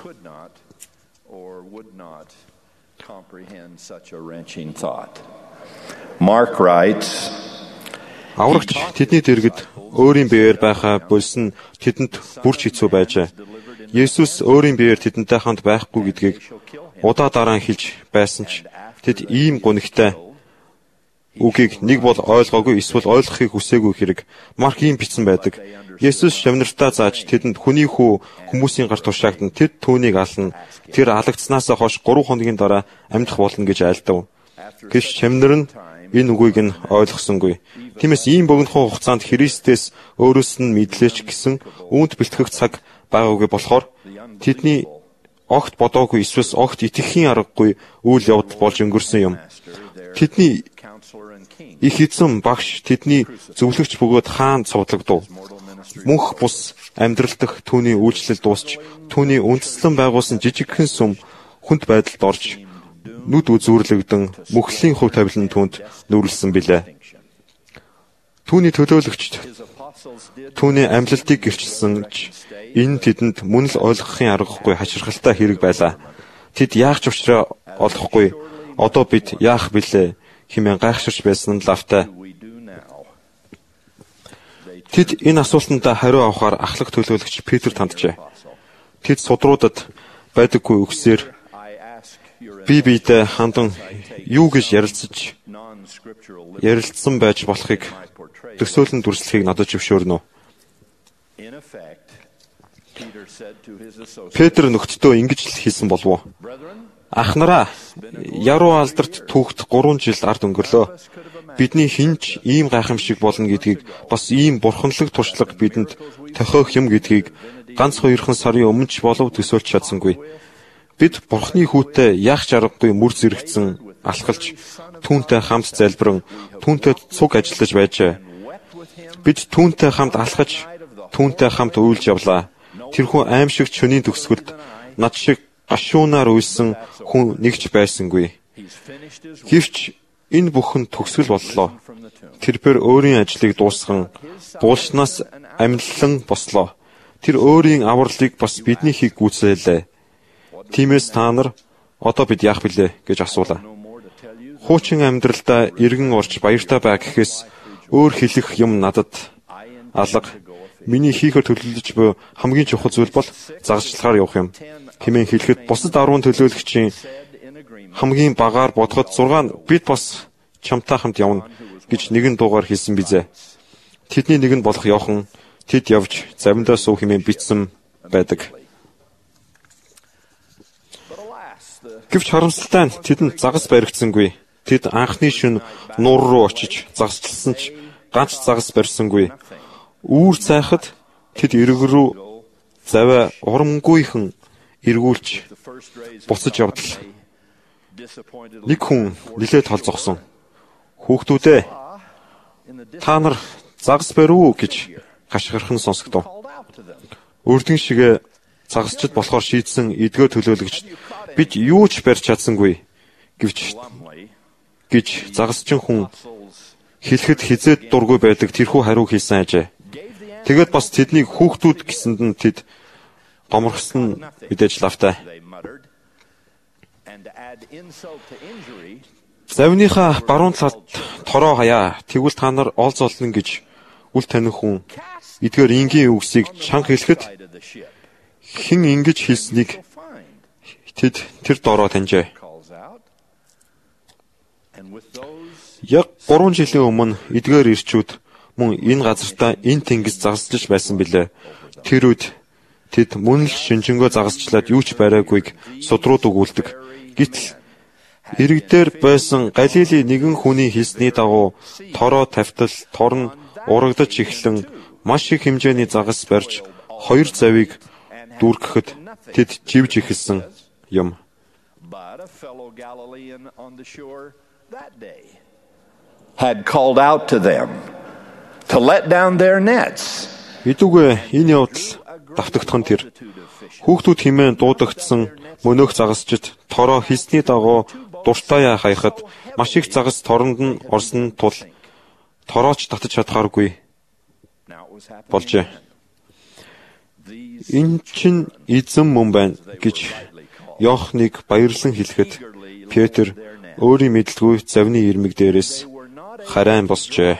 Mark writes, аврагч тэдний дэргэд өөрийн биеэр байхаа болсон тэдэнд бүрч хэцүү байжээ. Есүс өөрийн биеэр тэдэнтэй хамт байхгүй гэдгийг удаа дараа нь хэлж байсан ч тэд ийм гонигтай үгийг нэг бол ойлгоогүй эсвэл ойлгохыг хүсээгүй хэрэг Марк ийм бичсэн байдаг. Есүс шавнартаа зааж тэдэнд хүний хүү хүмүүсийн гар тушаагдан тэд түүнийг ална. Тэр алагдсанаасаа хойш гурван хоногийн дараа амьдах болно гэж айлдав. Гэвч шавнар нь энэ үгийг нь ойлгосонгүй. Тиймээс ийм богинохон хугацаанд Христээс өөрөөс нь мэдлээч гэсэн үүнд бэлтгэх цаг байгаагүй болохоор тэдний огт бодоогүй эсвэл огт итгэхийн аргагүй үйл явдал болж өнгөрсөн юм. Тэдний их эзэн багш тэдний зөвлөгч бөгөөд хаан цовдлогдов. Мөнх бус амьдрал дэх түүний үйлчлэл дуусч түүний үндэслэн байгуулсан жижигхэн сүм хүнд байдалд орж нүд үзүүрлэгдэн мөхлийн хөв тавилан түүнд нүрэлсэн билээ. Түүний төлөөлөгчд түүний амьлалтыг гэрчилсэн ч энэ тэдэнд мөн л ойлгохын аргагүй хачирхалтай хэрэг байлаа. Тэд яах ч учраа олохгүй одоо бид яах билээ хэмээн гайхширч байсан нь лавтай. Тэд энэ асуултанд хариу авахаар ахлах төлөөлөгч Петр танджээ. Тэд судруудад байдаггүй үгсээр би биедээ хандан юу гэж ярилцаж ярилцсан байж болохыг төсөөлөн дүрслэхийг надад зөвшөөрнө. Петр нөхдөдөө ингэж л хэлсэн болов уу? Ахнараа, яруу алдарт түүхт гурван жил ард өнгөрлөө. Бидний хинч ийм гайхамшиг болно гэдгийг бас ийм бурханлаг туршлага бидэнд тохиох юм гэдгийг ганц хоёрхан сарын өмнө ч болов төсөөлж чадсангүй. Бид бурхны хүүтэй яах ч аргагүй мүр зэрэгцэн алхалж түүнтэй хамт залбирэн түүнтэй цуг ажиллаж байжээ. Бид түүнтэй хамт алхаж түүнтэй хамт уйлж явлаа. Тэрхүү аимшиг чөнийн төгсгөлд над шиг гашуунаар уйлсан хүн нэгч байсангүй. Гэвч энэ бүхэн төгсгөл боллоо. Тэрээр өөрийн ажлыг дуусган буулснаас амьдлан бослоо. Тэр өөрийн авралыг бас биднийхийг гүйцээлээ. Тиймээс та нар одоо бид яах билээ гэж асуулаа. Хуучин амьдралдаа эргэн орж баяртай бай гэхээс өөр хэлэх юм надад алга. Миний хийхэр төлөвлөж буй хамгийн чухал зүйл бол загасчлахаар явах юм. Хэмээн хэлэхэд бусад арван төлөөлөгчийн хамгийн багаар бодоход зургаан бид бас чамтай хамт явна гэж нэгэн дуугаар хэлсэн бизээ. Тэдний нэг нь болох Йохан тэд явж завиндаа суух хэмээн бичсэн байдаг. Гэвч харамсалтай нь тэдэнд загас баригдсангүй. Тэд анхны шөнө нуур руу очиж загасчилсан ч ганц загас барьсангүй. Үүр цайхад тэд эрг рүү заваа урамгүйхэн эргүүлж буцаж явдал. Нэг хүн нилээд толзогсон. Хүүхдүүдээ та нар загас барив уу гэж гашгархан сонсогдов. Өрдөн шигэ загасчд болохоор шийдсэн эдгээр төлөөлөгч бид юу ч барьж чадсангүй. Гэвч гэж загасчин хүн хэлэхэд хизээд дургүй байдаг тэрхүү хариу хэлсэн ажээ. Тэгээд бас тэднийг хүүхдүүд гэсэнд нь тэд гоморхсон мэдээж лавтай. Завныхаа баруун талд тороо хаяа, тэгвэл та нар олзолно гэж үл таних хүн эдгээр энгийн үгсийг чанга хэлэхэд хэн ингэж хэлснийг тэд тэр дороо таньжээ. Яг гурван жилийн өмнө эдгээр ирчүүд мөн энэ газартаа энэ тэнгис загасчилж байсан билээ. Тэр үед тэд мөн л шинжэнгөө загасчлаад юу ч бариагүйг судрууд өгүүлдэг. Гэтэл иргэдээр байсан Галилийн нэгэн хүний хэлсний дагуу тороо тавтал торн урагдаж эхлэн маш их хэмжээний загас барьж хоёр завийг дүүргэхэд тэд живж эхэлсэн юм. Had called out to them to let down their nets. Идүгэ энэ явдал давтагдах нь тэр хүүхдүүд хэмээн дуудагдсан мөнөөх загасчид тороо хийсний дагуу дуртаяа хаяхад маш их загас торонд нь орсон тул торооч татаж чадхааргүй болжээ. Энэ чинь эзэн мөн байна гэж Иохныг баярлан хэлэхэд Петр өөрийн мэдлгүй завны ирмэг дээрээс харайн босчээ.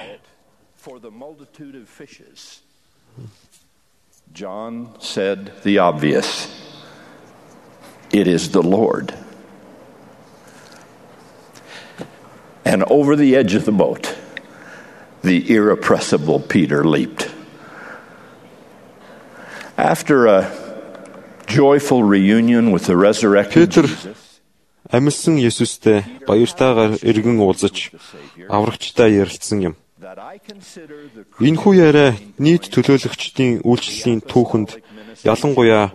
John said the obvious. It is the Lord. And over the edge of the boat, the irrepressible Peter leaped. After a joyful reunion with the resurrected Jesus, амьсан Есүстэй баяртайгаар эргэн уулзаж аврагчтай ярилцсан юм. Энэхүү яриа нийт төлөөлөгчдийн үйлчлэлийн түүхэнд ялангуяа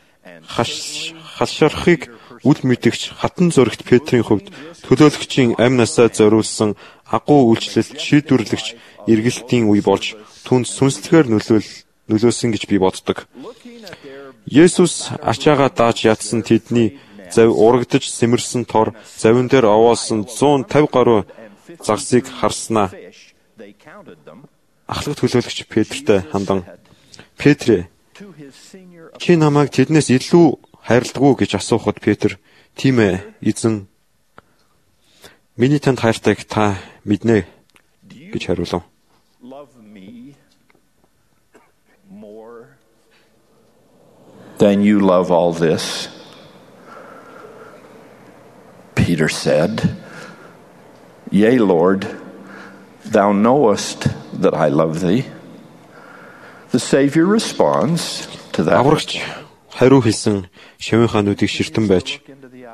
халшархыг үл мэдэгч хатан зөрөгт Петрийн хувьд төлөөлөгчийн амь насаа зориулсан агуу үйлчлэлт шийдвэрлэгч эргэлтийн үе болж түнд сүнслэгээр нөлөөсөн гэж би боддог. Есүс ачаагаа дааж ядсан тэдний зав урагдаж сэмэрсэн тор завин дээр овоосон зуун тавь гаруй загсыг харснаа. Ахлах төлөөлөгч Петртэй хандан Петрэ чи намайг тэднээс илүү хайрладаг уу гэж асуухад Петр тийм ээ эзэн миний танд хайртайг та мэднэ гэж хариулав. Then you love all this. Peter said, Yea, Lord, thou knowest that I love thee. The Savior responds to that. Аврагч хариу хэлсэн шавийнхаа нүдийг ширтэн байж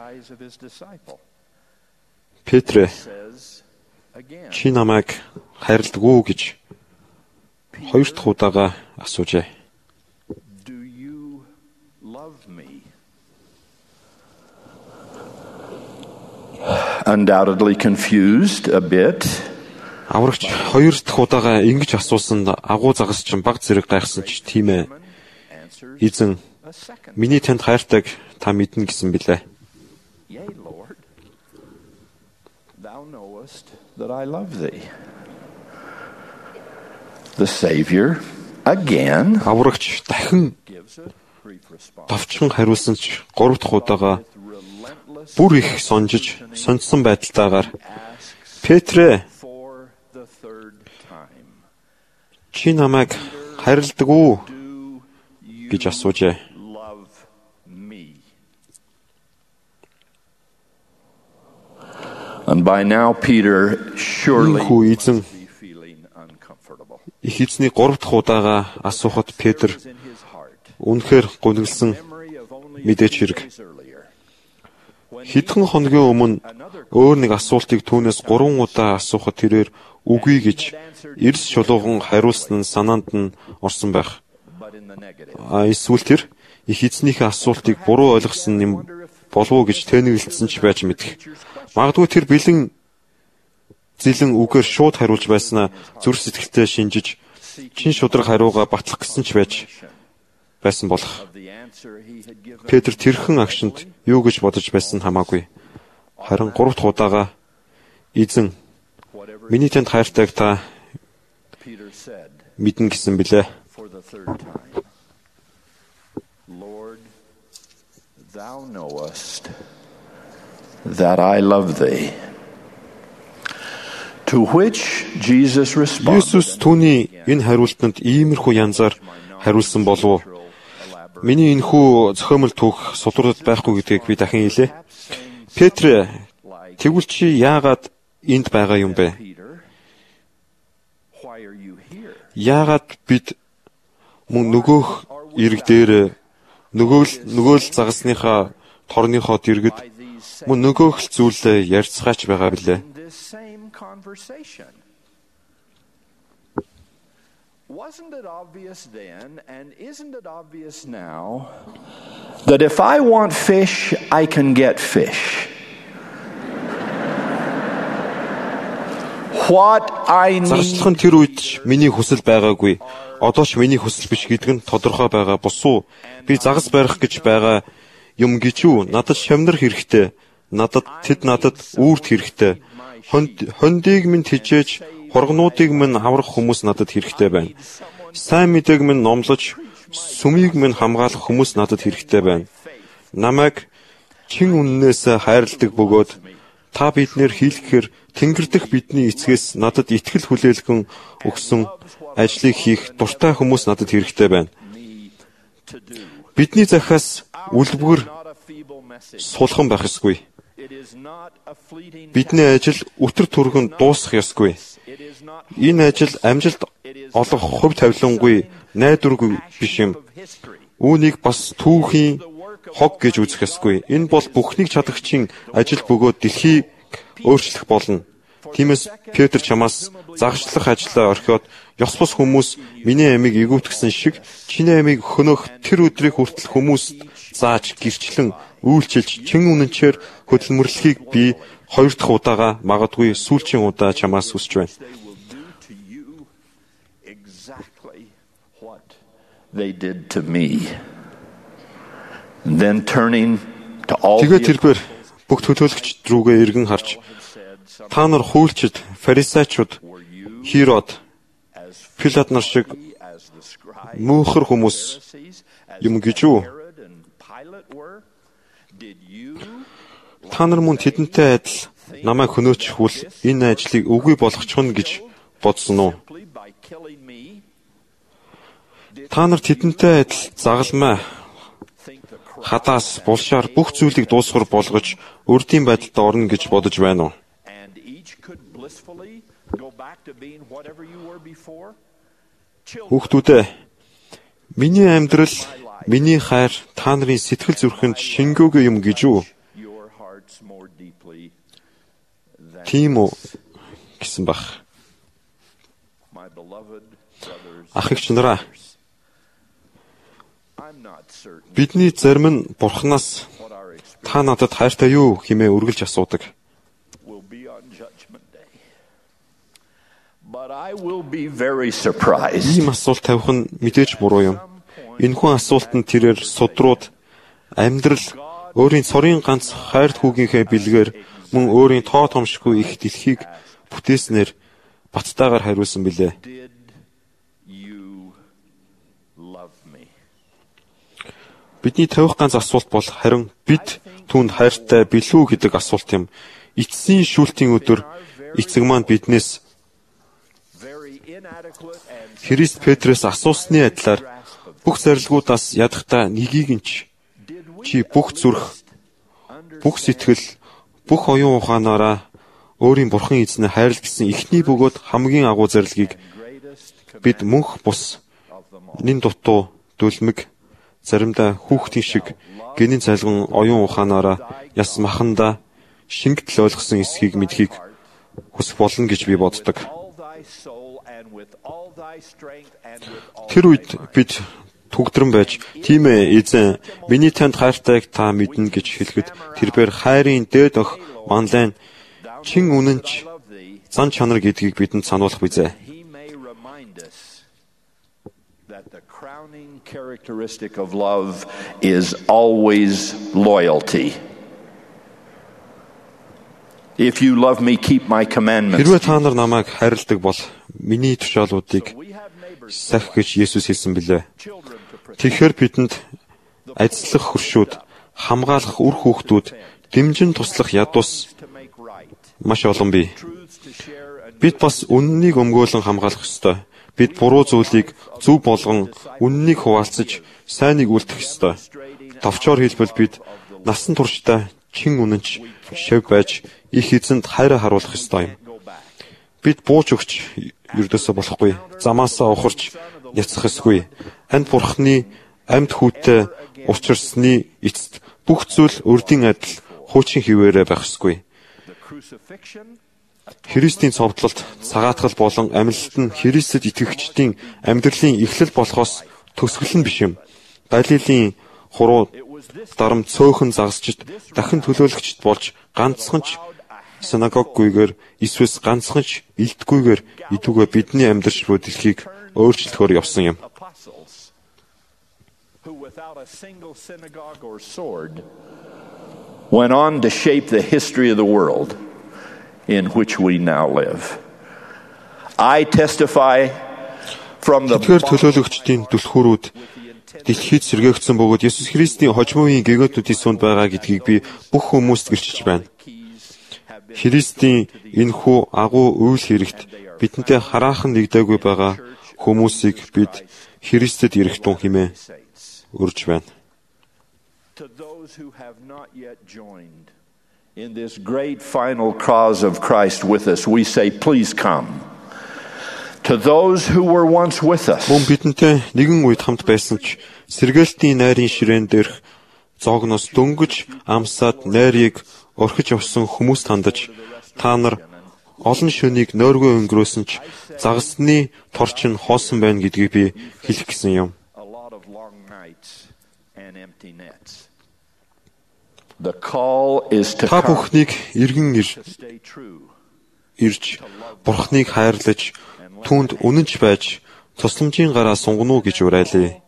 Петрэ чи намайг хайрладаг уу гэж хоёр дахь удаага асуужээ. Undoubtedly confused a bit. Аврагч хоёр дахь удаага ингэж асуусанд агуу загас чинь баг зэрэг гайхсан ч тийм ээ. Эзэн миний танд хайртайг та мэднэ гэсэн билээ. That I love thee. The Savior again. Аврагч дахин давчхан хариулсан ч гурав дахь удаага бүр их сонжиж сонцсон байдалтайгаар Петрэ чи намайг хайрладаг уу гэж асуужээ. And by now Peter surely эзэн их эзний гурав дахь удаага асуухад Петр үнэхээр гуниглсан мэдээч хэрэг. Хэдхэн хоногийн өмнө өөр нэг асуултыг түүнээс гурван удаа асуухад тэрээр үгүй гэж эрс чулуухан хариулсан нь санаанд нь орсон байх. А эсвэл тэр их эзнийхээ асуултыг буруу ойлгосон юм болов уу гэж тэнэглэсэн ч байж мэдэх. Магадгүй тэр бэлэн зилэн үгээр шууд хариулж байснаа зүрх сэтгэлтэй шинжиж чин шудраг хариугаа батлах гэсэн ч байж байсан болох. Петр тэрхэн агшинд юу гэж бодож байсан хамаагүй. Харин гурав дахь удаага Эзэн миний танд хайртайг та мэднэ гэсэн билээ. Lord, thou knowest that I love thee. To which Jesus responded. Есүс түүний энэ хариултанд иймэрхүү янзаар хариулсан болов. Миний энэхүү зохиомл түүх сулруудад байхгүй гэдгийг би дахин хэлье. Петр, тэгвэл чи яагаад энд байгаа юм бэ? Яагаад бид мөн нөгөөх ирэг дээр нөгөө л нөгөө л загасныхаа торныхоо дэргэд мөн нөгөөх л зүйлээ ярьцгаач байгаа билээ. Wasn't it obvious then, and isn't it obvious now, that if I want fish, I can get fish? What I need... Загасчлах нь тэр үед миний хүсэл байгаагүй. Одоо ч миний хүсэл биш гэдэг нь тодорхой байгаа босуу. Би загас барих гэж байгаа юм гэж юу? Надад шавнар хэрэгтэй. Надад тэд надад үүрт хэрэгтэй. Хондийг минь тижээж, хоргонуудыг минь аврах хүмүүс надад хэрэгтэй байна. Сайн мэдээг минь номлож, сүмийг минь хамгаалах хүмүүс надад хэрэгтэй байна. Намайг чин үннээс хайрладаг бөгөөд та биднэр хийлгэхээр Тэнгэр дэх бидний эцгээс надад итгэл хүлээлгэн өгсөн ажлыг хийх дуртай хүмүүс надад хэрэгтэй байна. Бидний захиас үлбгэр сулхан байх ёсгүй. Бидний ажил өтөр түргэн дуусах ёсгүй. Энэ ажил амжилт олох хувь тавилангүй найдваргүй биш юм. Үүнийг бас түүхийн хог гэж үзэх ёсгүй. Энэ бол бүхнийг чадагчийн ажил бөгөөд дэлхийг өөрчлөх болно. Тиймээс Петр чамаас загшлах ажлаа орхиод ёс бус хүмүүс миний амийг эвгүүтгсэн шиг чиний амийг хөнөөх тэр өдрийг хүртэл хүмүүст зааж гэрчлэн үйлчилж чин үнэнчээр хөдөлмөрлөхийг би хоёр дахь удаага магадгүй сүүлчийн удаа чамаас хүсэж байна. They did to me. Then turning to all Тэгээд тэрээр бүх төлөөлөгч рүүгээ эргэн харж та нар хуульчид, фарисеучуд, Херод, Пилат нар шиг мөнхөр хүмүүс юм гэж үү? Та нар мөн тэдэнтэй адил намайг хөнөөчихвөл энэ ажлыг үгүй болгочих нь гэж бодсон уу? Та нар тэдэнтэй адил загалмай, хадаас, булшаар бүх зүйлийг дуусгар болгож өрдийн байдалд орно гэж бодож байна уу? Хүүхдүүдээ, миний амьдрал, миний хайр та нарын сэтгэл зүрхэнд шингөөгүй юм гэж үү? Тийм үү гэсэн баг. Ах эгч нараа, бидний зарим нь Бурханаас та надад хайртай юу хэмээн үргэлж асуудаг. Ийм асуулт тавих нь мэдээж буруу юм. Энэхүү асуултанд тэрээр судрууд амьдрал өөрийн цорын ганц хайрт хүүгийнхээ бэлгээр мөн өөрийн тоо томшгүй их дэлхийг бүтээснээр баттайгаар хариулсан билээ. Бидний тавих ганц асуулт бол харин бид түүнд хайртай билүү гэдэг асуулт юм. Эцсийн шүүлтийн өдөр эцэг маань биднээс Христ Петрэс асуусны адилаар бүх зарилгуудаас ядахтаа нэгийг нь чи бүх зүрх, бүх сэтгэл, бүх оюун ухаанаараа өөрийн бурхан эзнээ хайрлах гэсэн эхний бөгөөд хамгийн агуу зарилгийг бид мөнх бус нин дутуу дүлмэг заримдаа хүүхдийн шиг гинэн цайлган оюун ухаанаараа яс маханда шингэл ойлгосон эсхийг мэдхийг хүсэх болно гэж би боддог. Тэр үед бид түгдрэн байж, тийм ээ эзэн, миний танд хайртайг та мэднэ гэж хэлэхэд тэрээр хайрын дээд өх онлайн чин үнэнч зан чанар гэдгийг бидэнд сануулах бизээ. The crowning characteristic of love is always loyalty. If you love me, keep my commandments. Хэрвээ та нар намайг хайрладаг бол миний тушаалуудыг сахих гэж Есүс хэлсэн билээ. Тэгэхээр бидэнд ажиллах хөршүүд, хамгаалах үр хүүхдүүд, дэмжин туслах ядуус маш олон бий. Бид бас үннийг өмгөөлөн хамгаалах ёстой. Бид буруу зүйлийг зөв болгон үннийг хуваалцаж сайныг үлдэх ёстой. Товчоор хэлбэл бид насан туршдаа чин үнэнч шав байж их эзэнд хайраа харуулах ёстой юм. Бид бууж өгч ердөөсөө болохгүй. Замаасаа ухарч яцах ёсгүй. Анд бурхны амьд хүүтэй учирсны эцэст бүх зүйл өрдийн адил хуучин хിവэрэ байх ёсгүй. Христийн цовдлолт, цагаатгал болон амьлалт нь Христэд итгэгчдийн амьдралын эхлэл болохоос төсгөл нь биш юм. Галилийн хуруу дарам цөөхөн загасчд дахин төлөөлөгчд болж ганцхан ч синагоггүйгээр эсвэл ганцхан ч илтгүйгээр идүүгээ бидний амьдарч буй дэлхийг өөрчлөхөөр явсан юм. Went on to shape the history of the world in which we now live. I testify from the Тэгэхээр төлөөлөгчдийн түлхүүрүүд дэлхийд сэргээгдсэн бөгөөд Есүс Христийн хожимын гэгээтүүдийн сүнд байгаа гэдгийг би бүх хүмүүст гэрчиж байна. Христийн энэхүү агуу үйл хэрэгт бидэнтэй хараахан нэгдээгүй байгаа хүмүүсийг бид Христэд ирэх тун хэмээн урьж байна. To those who have not yet joined in this great final cause of Christ with us, we say, please come. To those who were once with us, мөн бидэнтэй нэгэн үед хамт байсан ч сэргээлтийн найрын ширээн дээрх зоогноос дөнгөж амсаад найрыг орхиж явсан хүмүүс тандаж та нар олон шөнийг нойргүй өнгөрөөсөн ч загасны торч нь хоосон байна гэдгийг би хэлэх гэсэн юм. Та бүхнийг иргэн ирж Бурхныг хайрлаж түүнд үнэнч байж тусламжийн гараа сунгано гэж уриалъя.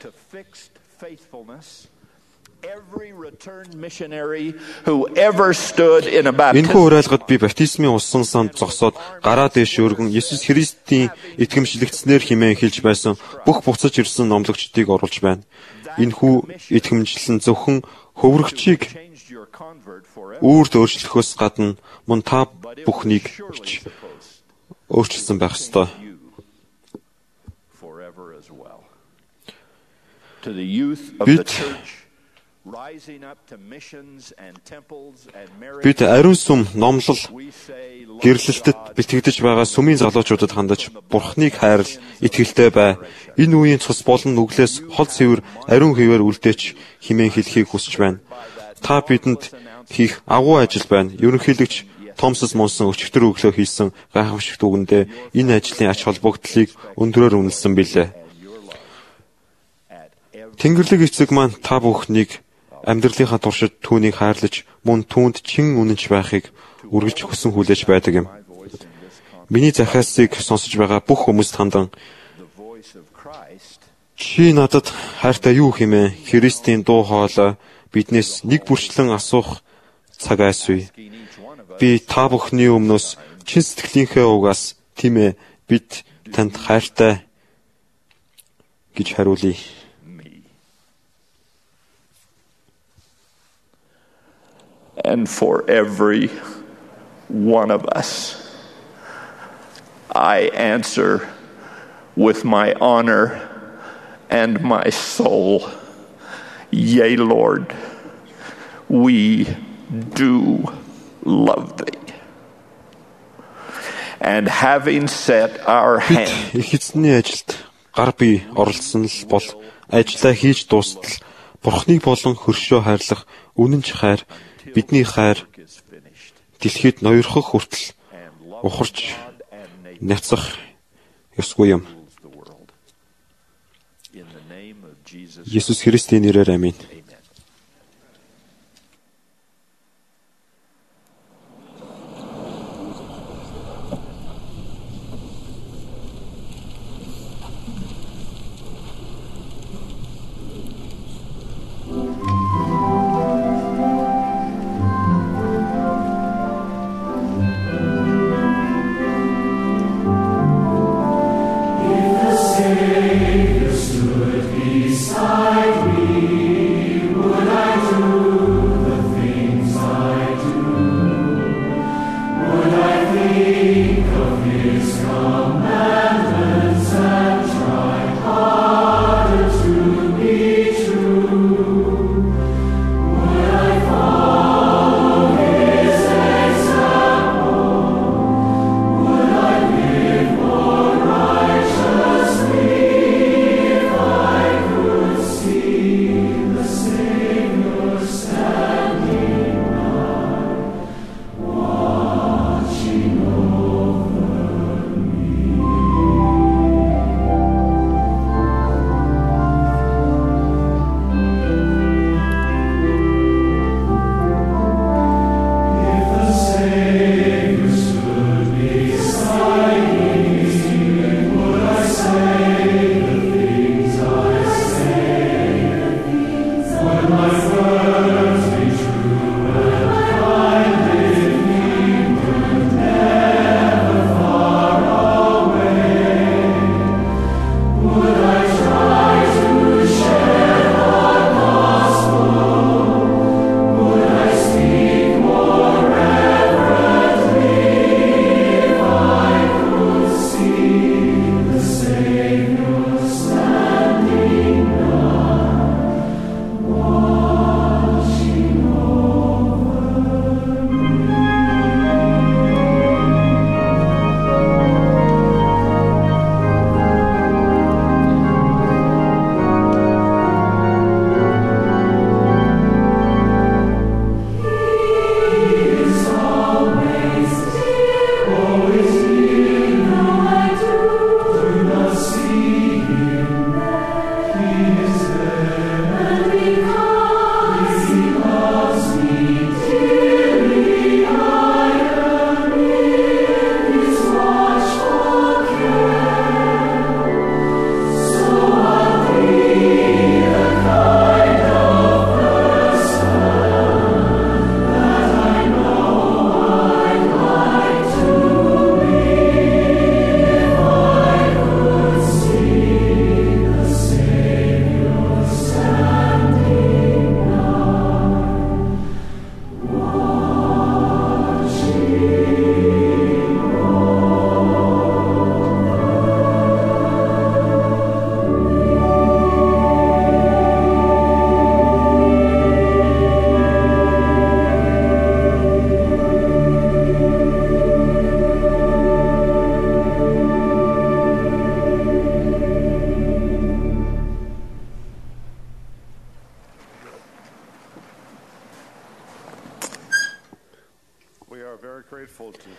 Энэхүү уриалгад би баптизмын усан санд зогсоод гараа дээш өргөн Есүс Христийн итгэмжлэгдснээр хэмээн хэлж байсан бүх буцаж ирсэн номлогчдыг оруулж байна. Энэхүү итгэмжлэл нь зөвхөн хөврөгчийг үрд өөрчлөхөөс гадна мөн та бүхнийг өөрчилсөн байх ёстой. Бид бид ариун сүм номлол гэрлэлтэд бэлтгэгдэж байгаа сүмийн залуучуудад хандаж Бурхныг хайрал итгэлтэй бай. Энэ үеийн цус болон нүглээс хол цэвэр ариун хിവэр үлдээч хэмээн хэлхийг хүсэж байна. Та бидэнд хийх агуу ажил байна. Ерөнхийлөгч Томас Монсон өчигдөр өглөө хийсэн гайхамшигт үгэндээ энэ ажлын ач холбогдлыг өндрөөр үнэлсэн билээ. Тэнгэрлэг эцэг маань та бүхнийг амьдралынхаа туршид түүнийг хайрлаж мөн түүнд чин үнэнч байхыг үргэлж хүсэн хүлээж байдаг юм. Миний захиалсыг сонсож байгаа бүх хүмүүст хандан чи надад хайртай юу хэмээн Христийн дуу хоолой биднээс нэг бүрчлэн асуух цаг айсвэ. Би та бүхний өмнөөс чин сэтгэлийнхээ угаас тийм ээ бид танд хайртай гэж хариулъя. And for every one of us, I answer with my honor and my soul, yea, Lord, we do love thee. And having set our hand, их эзний ажилд гар бие оролцсон л бол ажлаа хийж дуустал Бурхныг болон хөршөө хайрлах үнэнч хайр бидний хайр дэлхийд ноёрхох хүртэл ухарч няцах ёсгүй юм. Есүс Христийн нэрээр аминь.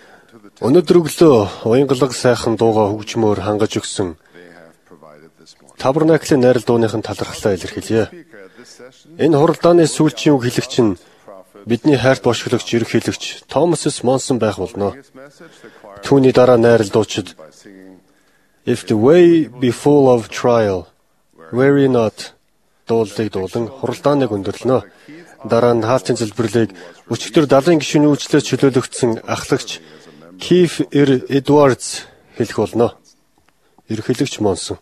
Өнөөдөр өглөө уянгалаг сайхан дууга хөгжмөөр хангаж өгсөн Табернаклийн найрал дууныхын талархлаа илэрхийлье. Энэ хуралдааны сүүлчийн үг хэлэгч нь бидний хайрт бошголагч ерөнхийлөгч Томас С. Монсон байх болно. Түүний дараа найрал дуучид If the way be full of trial, worry not дуулыг дуулан хуралдааныг өндөрлөнө. Дараа нь хаалтын залбирлыг өчигдөр далайн гишүүний үйлчлэлд чөлөөлөгдсөн ахлагч Keith R. Edwards хэлэх болно. Ерөнхийлөгч Монсон.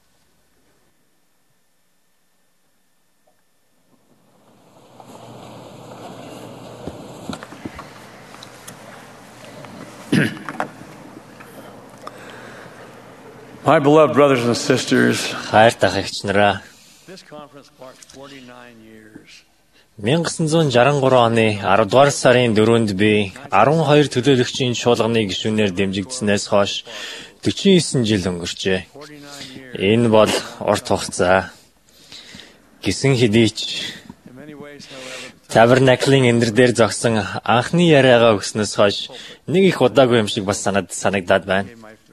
My beloved brothers and sisters, хайртай эгч нараа, мянга сан зуун шаран гурван оны аравдугаар сарын дөрөвөнд би арван хоёр төлөөлөгчийн чуулганы гишүүнээр дэмжигдсэнээс хойш дөрвөн нисэн жил өнгөрчээ. Энэ бол урт хугацаа. Гисэн хэдий ч Табернаклийн эндэр дээр зогсон анхны яриагаа өгснөөс хойш нэг их удаагүй юм шиг бас санаад санагдаад байна.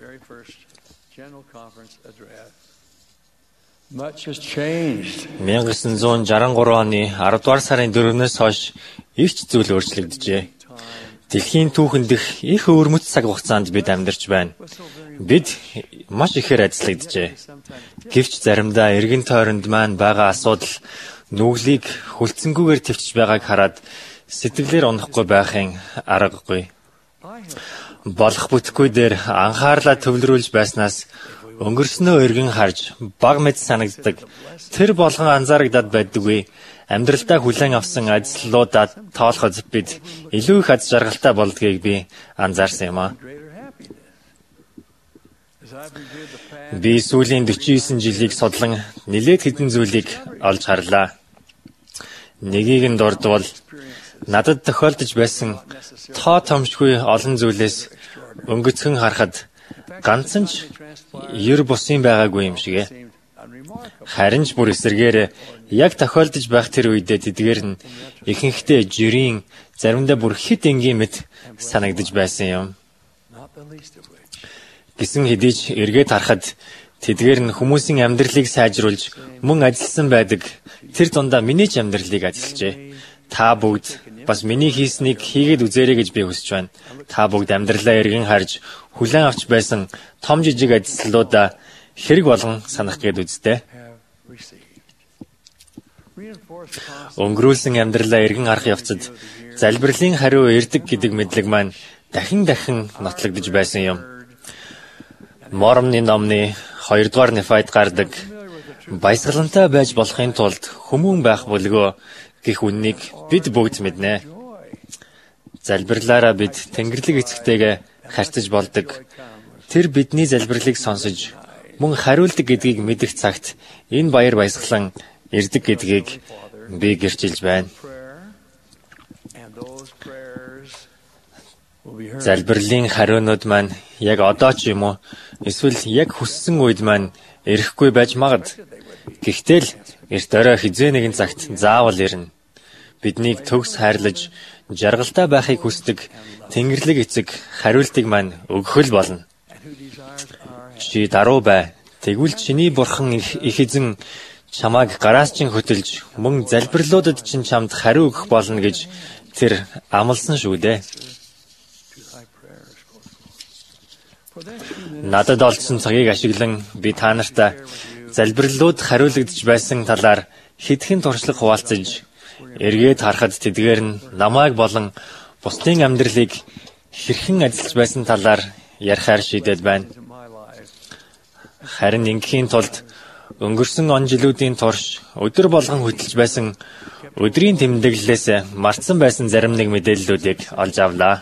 мянга сан зуун шаран гурван оны аравдугаар сарын дөрөвнөөс хойш их ч зүйл өөрчлөгдөжээ. Дэлхийн түүхэн дэх их өвөрмөц цаг хугацаанд бид амьдарч байна. Бид маш ихээр ажиллагджээ. Гэвч заримдаа эргэн тойронд маань байгаа асуудал нүглийг хүлцэнгүүгээр төвчж байгааг хараад сэтгэлээр унахгүй байхын аргагүй. Болох бүтггүй дээр анхаарлаа төвлөрүүлж байснаас өнгөрснөө эргэн харж баг мэд санагддаг. Тэр болгон анзаарагдаад байдаггүй. Амьдралдаа хүлээн авсан ажлуудаа тоолоход бид илүү их аз жаргалтай болдгийг би анзаарсан юм аа. Би сүүлийн дөрвөн нисэн жилийг судлан нэлээд хэдэн зүйлийг олж харлаа. Нэгийг нь дурдвал надад тохиолдож байсан тоо томшгүй олон зүйлээс өнгөцгөн харахад ганцхан ч ер бусын байгаагүй юм шиг ээ. Харин ч бүр эсэргээр яг тохиолдож байх тэр үедээ тэдгээр нь ихэнхдээ жирийн заримдаа бүр хит энгийн мэт санагдаж байсан юм. Гисэн хэдий ч эргээд харахад тэдгээр нь хүмүүсийн амьдралыг сайжруулж мөн ажилласан байдаг. Тэр дундаа миний ч амьдралыг ажиллажээ. Та бүгд бас миний хийснийг хийгээд үзээрэй гэж би хүсэж байна. Та бүгд амьдралаа эргэн харж хүлээн авч байсан том жижиг ажлуудаа хэрэг болгон санах гээд үзтээ. Өнгөрүүлсэн амьдралаа эргэн харах явцад залбирлын хариу ирдэг гэдэг мэдлэг маань дахин дахин нотлогдож байсан юм. Мормны номны хоёрдугаар нефайд гардаг баясгалантай байж болохын тулд хүмүүн байх болго гэх үннийг бид бүгд мэднэ. Залбирлаараа бид Тэнгэрлэг эцэгтэйгээ харьцаж болдог. Тэр бидний залбирлыг сонсож мөн хариулдаг гэдгийг мэдэх цагт энэ баяр баясгалан ирдэг гэдгийг би гэрчилж байна. Залбирлын хариунууд маань яг одоо ч юм уу эсвэл яг хүссэн үед маань ирэхгүй байж магад. Гэхдээ л эрт орой хизээ нэгэн цагт заавал ирнэ. Биднийг төгс хайрлаж жаргалтай байхыг хүсдэг Тэнгэрлэг эцэг хариултыг маань өгөх л болно. Чи даруй бай. Тэгвэл чиний бурхан их эзэн чамайг гараас чинь хөтөлж мөн залбирлуудад чинь чамд хариу өгөх болно гэж тэр амласан шүү дээ. Надад олдсон цагийг ашиглан би та нартай залбирлууд хариулагдж байсан талаар хэдхэн туршлага хуваалцаж эргээд харахад тэдгээр нь намайг болон бусдын амьдралыг хэрхэн ажиллаж байсан талаар ярихаар шийдээд байна. Харин ингээхийн тулд өнгөрсөн он жилүүдийн турш өдөр болгон хөтлж байсан өдрийн тэмдэглэлээс мартсан байсан зарим нэг мэдээллүүдийг олж авлаа.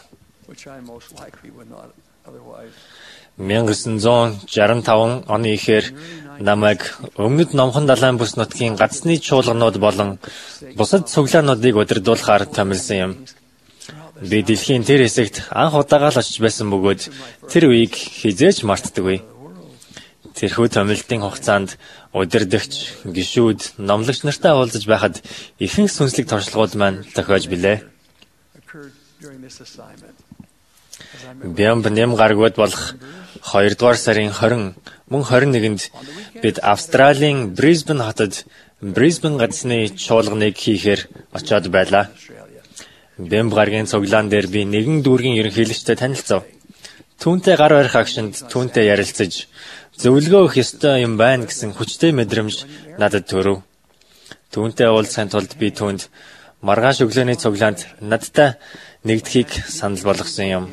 мянга девятьсот шестьдесят пять оны ихээр намайг өмнөд Номхон далайн бүс нутгийн гацны чуулганууд болон бусад цуглаануудыг удирдуулахаар томилсон юм. Би дэлхийн тэр хэсэгт анх удаага л очиж байсан бөгөөд тэр үеийг хизээч мартдаггүй. Тэрхүү томилтын хугацаанд удирдагч, гишүүд, номлогч нартай уулзаж байхад ихэнх сүнслэг туршлагууд маань тохиож билээ. Бямб нэм гаргууд болох хоёрдугаар сарын двадцать мөн двадцать нэгэнд бид Австралийн Брисбен хотод Брисбен гадсны чуулганыг хийхээр очиод байлаа. Бямб гарагийн цуглаан дээр би нэгэн дүүргийн ерөнхийлөгчтэй танилцав. Түүнтэй гар барих агшинд түүнтэй ярилцаж зөвлөгөө өгөх ёстой юм байна гэсэн хүчтэй мэдрэмж надад төрөв. Түүнтэй уулзахын тулд би түүнд маргааш өглөөний цуглаанд надтай нэгдэхийг санал болгосон юм.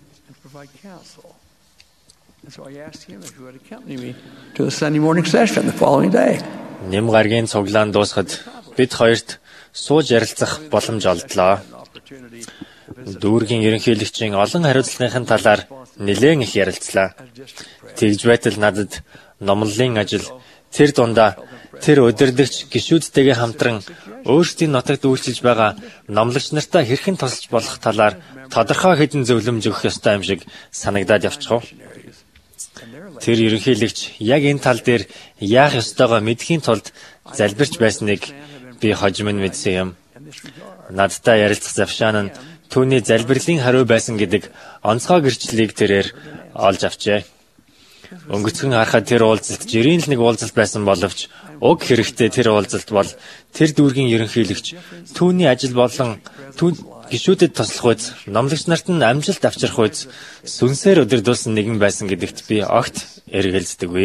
Нэм гарагийн цуглаан дуусахад бид хоёрт сууж ярилцах боломж олдлоо. Дүүргийн ерөнхийлөгчийн олон хариуцлагын талаар нэлээд их ярилцлаа. Тэгж байтал надад номлолын ажил, тэр дундаа тэр удирдагч гишүүдтэйгээ хамтран өөрсдийн нутагт үйлчилж байгаа номлогч нартай хэрхэн тусалж болох талаар тодорхой хэдэн зөвлөмж өгөх ёстой юм шиг санагдаад явчихав. Тэр ерөнхийлөгч яг энэ тал дээр яах ёстойгоо мэдхийн тулд залбирч байсныг би хожим нь мэдсэн юм. Надтай ярилцах завшаан нь түүний залбирлын хариу байсан гэдэг онцгой гэрчлэлийг тэрээр олж авчээ. Өнгөцгөн харахад тэр уулзалт жирийн л нэг уулзалт байсан боловч уг хэрэгтэй тэр уулзалт бол тэр дүүргийн ерөнхийлөгч түүний ажил болон түүн гишүүдэд туслах үйс номлогч нарт нь амжилт авчрах үйс сүнсээр өдөрдүүлсэн нэгэн байсан гэдэгт би огт эргэлздэггүй.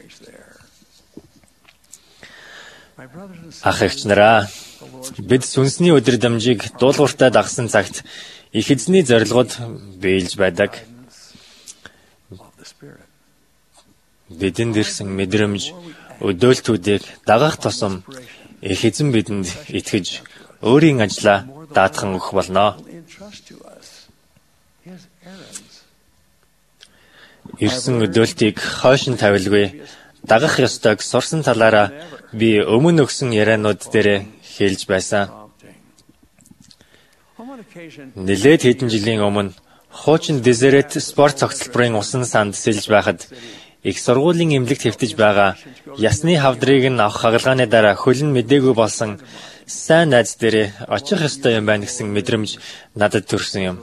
Ах эгч нараа, бид сүнсний өдөрдамжийг дуулууртай дагсан цагт их эзний зорилгод биелж байдаг. Бидэнд ирсэн мэдрэмж, өдөөлтүүдийг дагах тусам их эзэн бидэнд итгэж өөрийн ажлаа даатхан өгөх болно. Ирсэн өдөөлтийг хойшин тавилгүй дагах ёстойг сурсан талаараа би өмнө өгсөн ярианууд дээр хэлж байсан. Нэлээд хэдэн жилийн өмнө хуучин Deseret спорт цогцлборын усан санд сэлж байхад их сургуулийн эмнэлэгт хэвтэж байгаа ясны хавдрыг нь авах хагалгааны дараа хөлн мэдээгүй болсон сайн найз дээрээ очих ёстой юм байна гэсэн мэдрэмж надад төрсөн юм.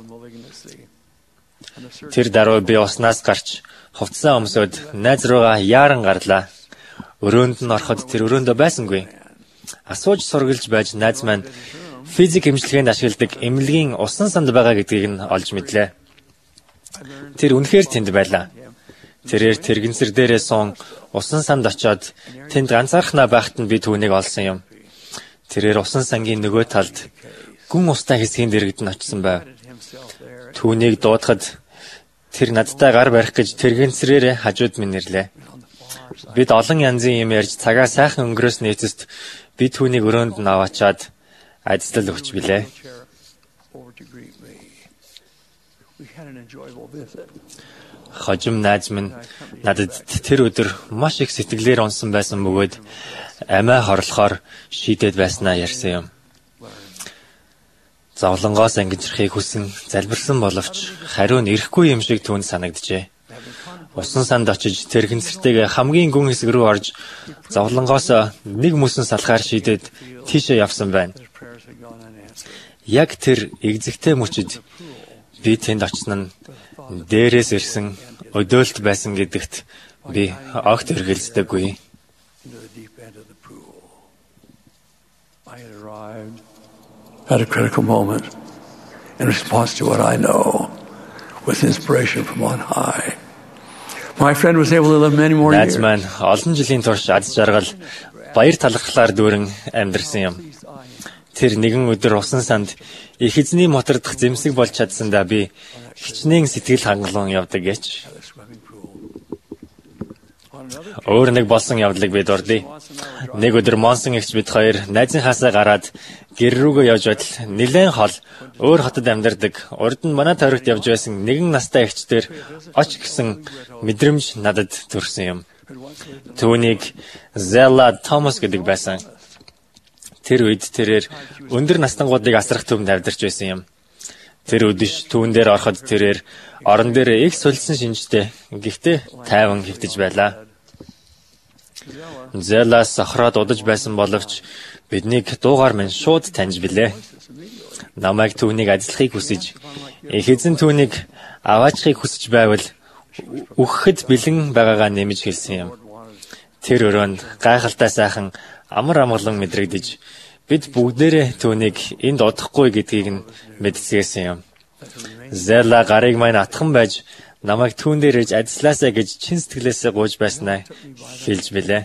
Тэр даруй би уснаас гарч хувцсан өмсөд найз руугаа яаран гарлаа. Өрөөнд нь ороход тэр өрөөндөө байсангүй. Асууж сургалж байж найз маань физик эмчилгээнд ашигладаг эмнэлгийн усан санд байгаа гэдгийг нь олж мэдлээ. Тэр үнэхээр тэнд байлаа. Тэрээр тэрэгэнсэр дээрээ суун усан санд очиод тэнд ганцаархнаа байхад нь би түүнийг олсон юм. Тэрээр усан сангийн нөгөө талд гүн устай хэсгийн дэргэд нь очсон байв. Түүнийг дуудахад тэр надтай гар барих гэж тэрэгэнсрээр хажууд минь ирлээ. Бид олон янзын юм ярьж цагаа сайхан өнгөрөөсний эцэст би түүнийг өрөөнд нь аваачаад ажил өгч билээ. Хожим найз минь надад тэр өдөр маш их сэтгэлээр унсан байсан бөгөөд амиа хорлохоор шийдээд байснаа ярьсан юм. Зовлонгоос ангижрахыг хүсэн залбирсан боловч хариу нь ирэхгүй юм шиг түүнд санагджээ. Усан санд очиж тэрэгэнсэртэйгээ хамгийн гүн хэсэг рүү орж зовлонгоос нэг мөсөн салахаар шийдээд тийшээ явсан байна. Яг тэр эгзэгтэй мөчид би тэнд очсон нь дээрээс ирсэн өдөөлт байсан гэдэгт би огт эргэлздэггүй. At a critical moment, in response to what I know, with inspiration from on high. My friend was able to live many more years. Найзман олон жилийн турш аз жаргал баяр талархлаар дүүрэн амьдэрсэн юм. Тэр нэгэн өдөр усан санд их эзний мотор дах зэмсэг болж чадсандаа би хичнээн сэтгэл хангалуун явдаг гэж. Өөр нэг болсон явдлыг би дурдъя. Нэг өдөр Монсон эгч бид хоёр найзынхаасаа гараад гэр рүүгээ явж байтал нэлээд хол өөр хотод амьдардаг урд нь манай тойрогт явж байсан нэгэн настай эгчдэр оч гэсэн мэдрэмж надад төрсөн юм. Түүнийг Zella Thomas гэдэг байсан. Тэр үед тэрээр өндөр настангуудыг асрах төвөнд амьдарч байсан юм. Тэр өдөш түүн дээр ороход тэрээр орон дээр их сулсан шинжтэй. Гэхдээ тайван хэвтэж байлаа. Зэлас сохроод удаж байсан боловч биднийг дуугаар минь шууд таньж билээ. Намайг түүнийг ажиллахыг хүсэж, их эзэн түүнийг аваачхыг хүсэж байвал өгөхөд бэлэн байгаагаа нэмж хэлсэн юм. Тэр өрөөнд гайхалтай сайхан амар амгалан мэдрэгдэж, бид бүгдээрээ түүнийг энд удахгүй гэдгийг нь мэдцгээсэн юм. Зэла гарыг маань атхан байж, намайг түүн дээр ирж ажилласаа гэж чин сэтгэлээсээ гуйж байснаа хэлж билээ.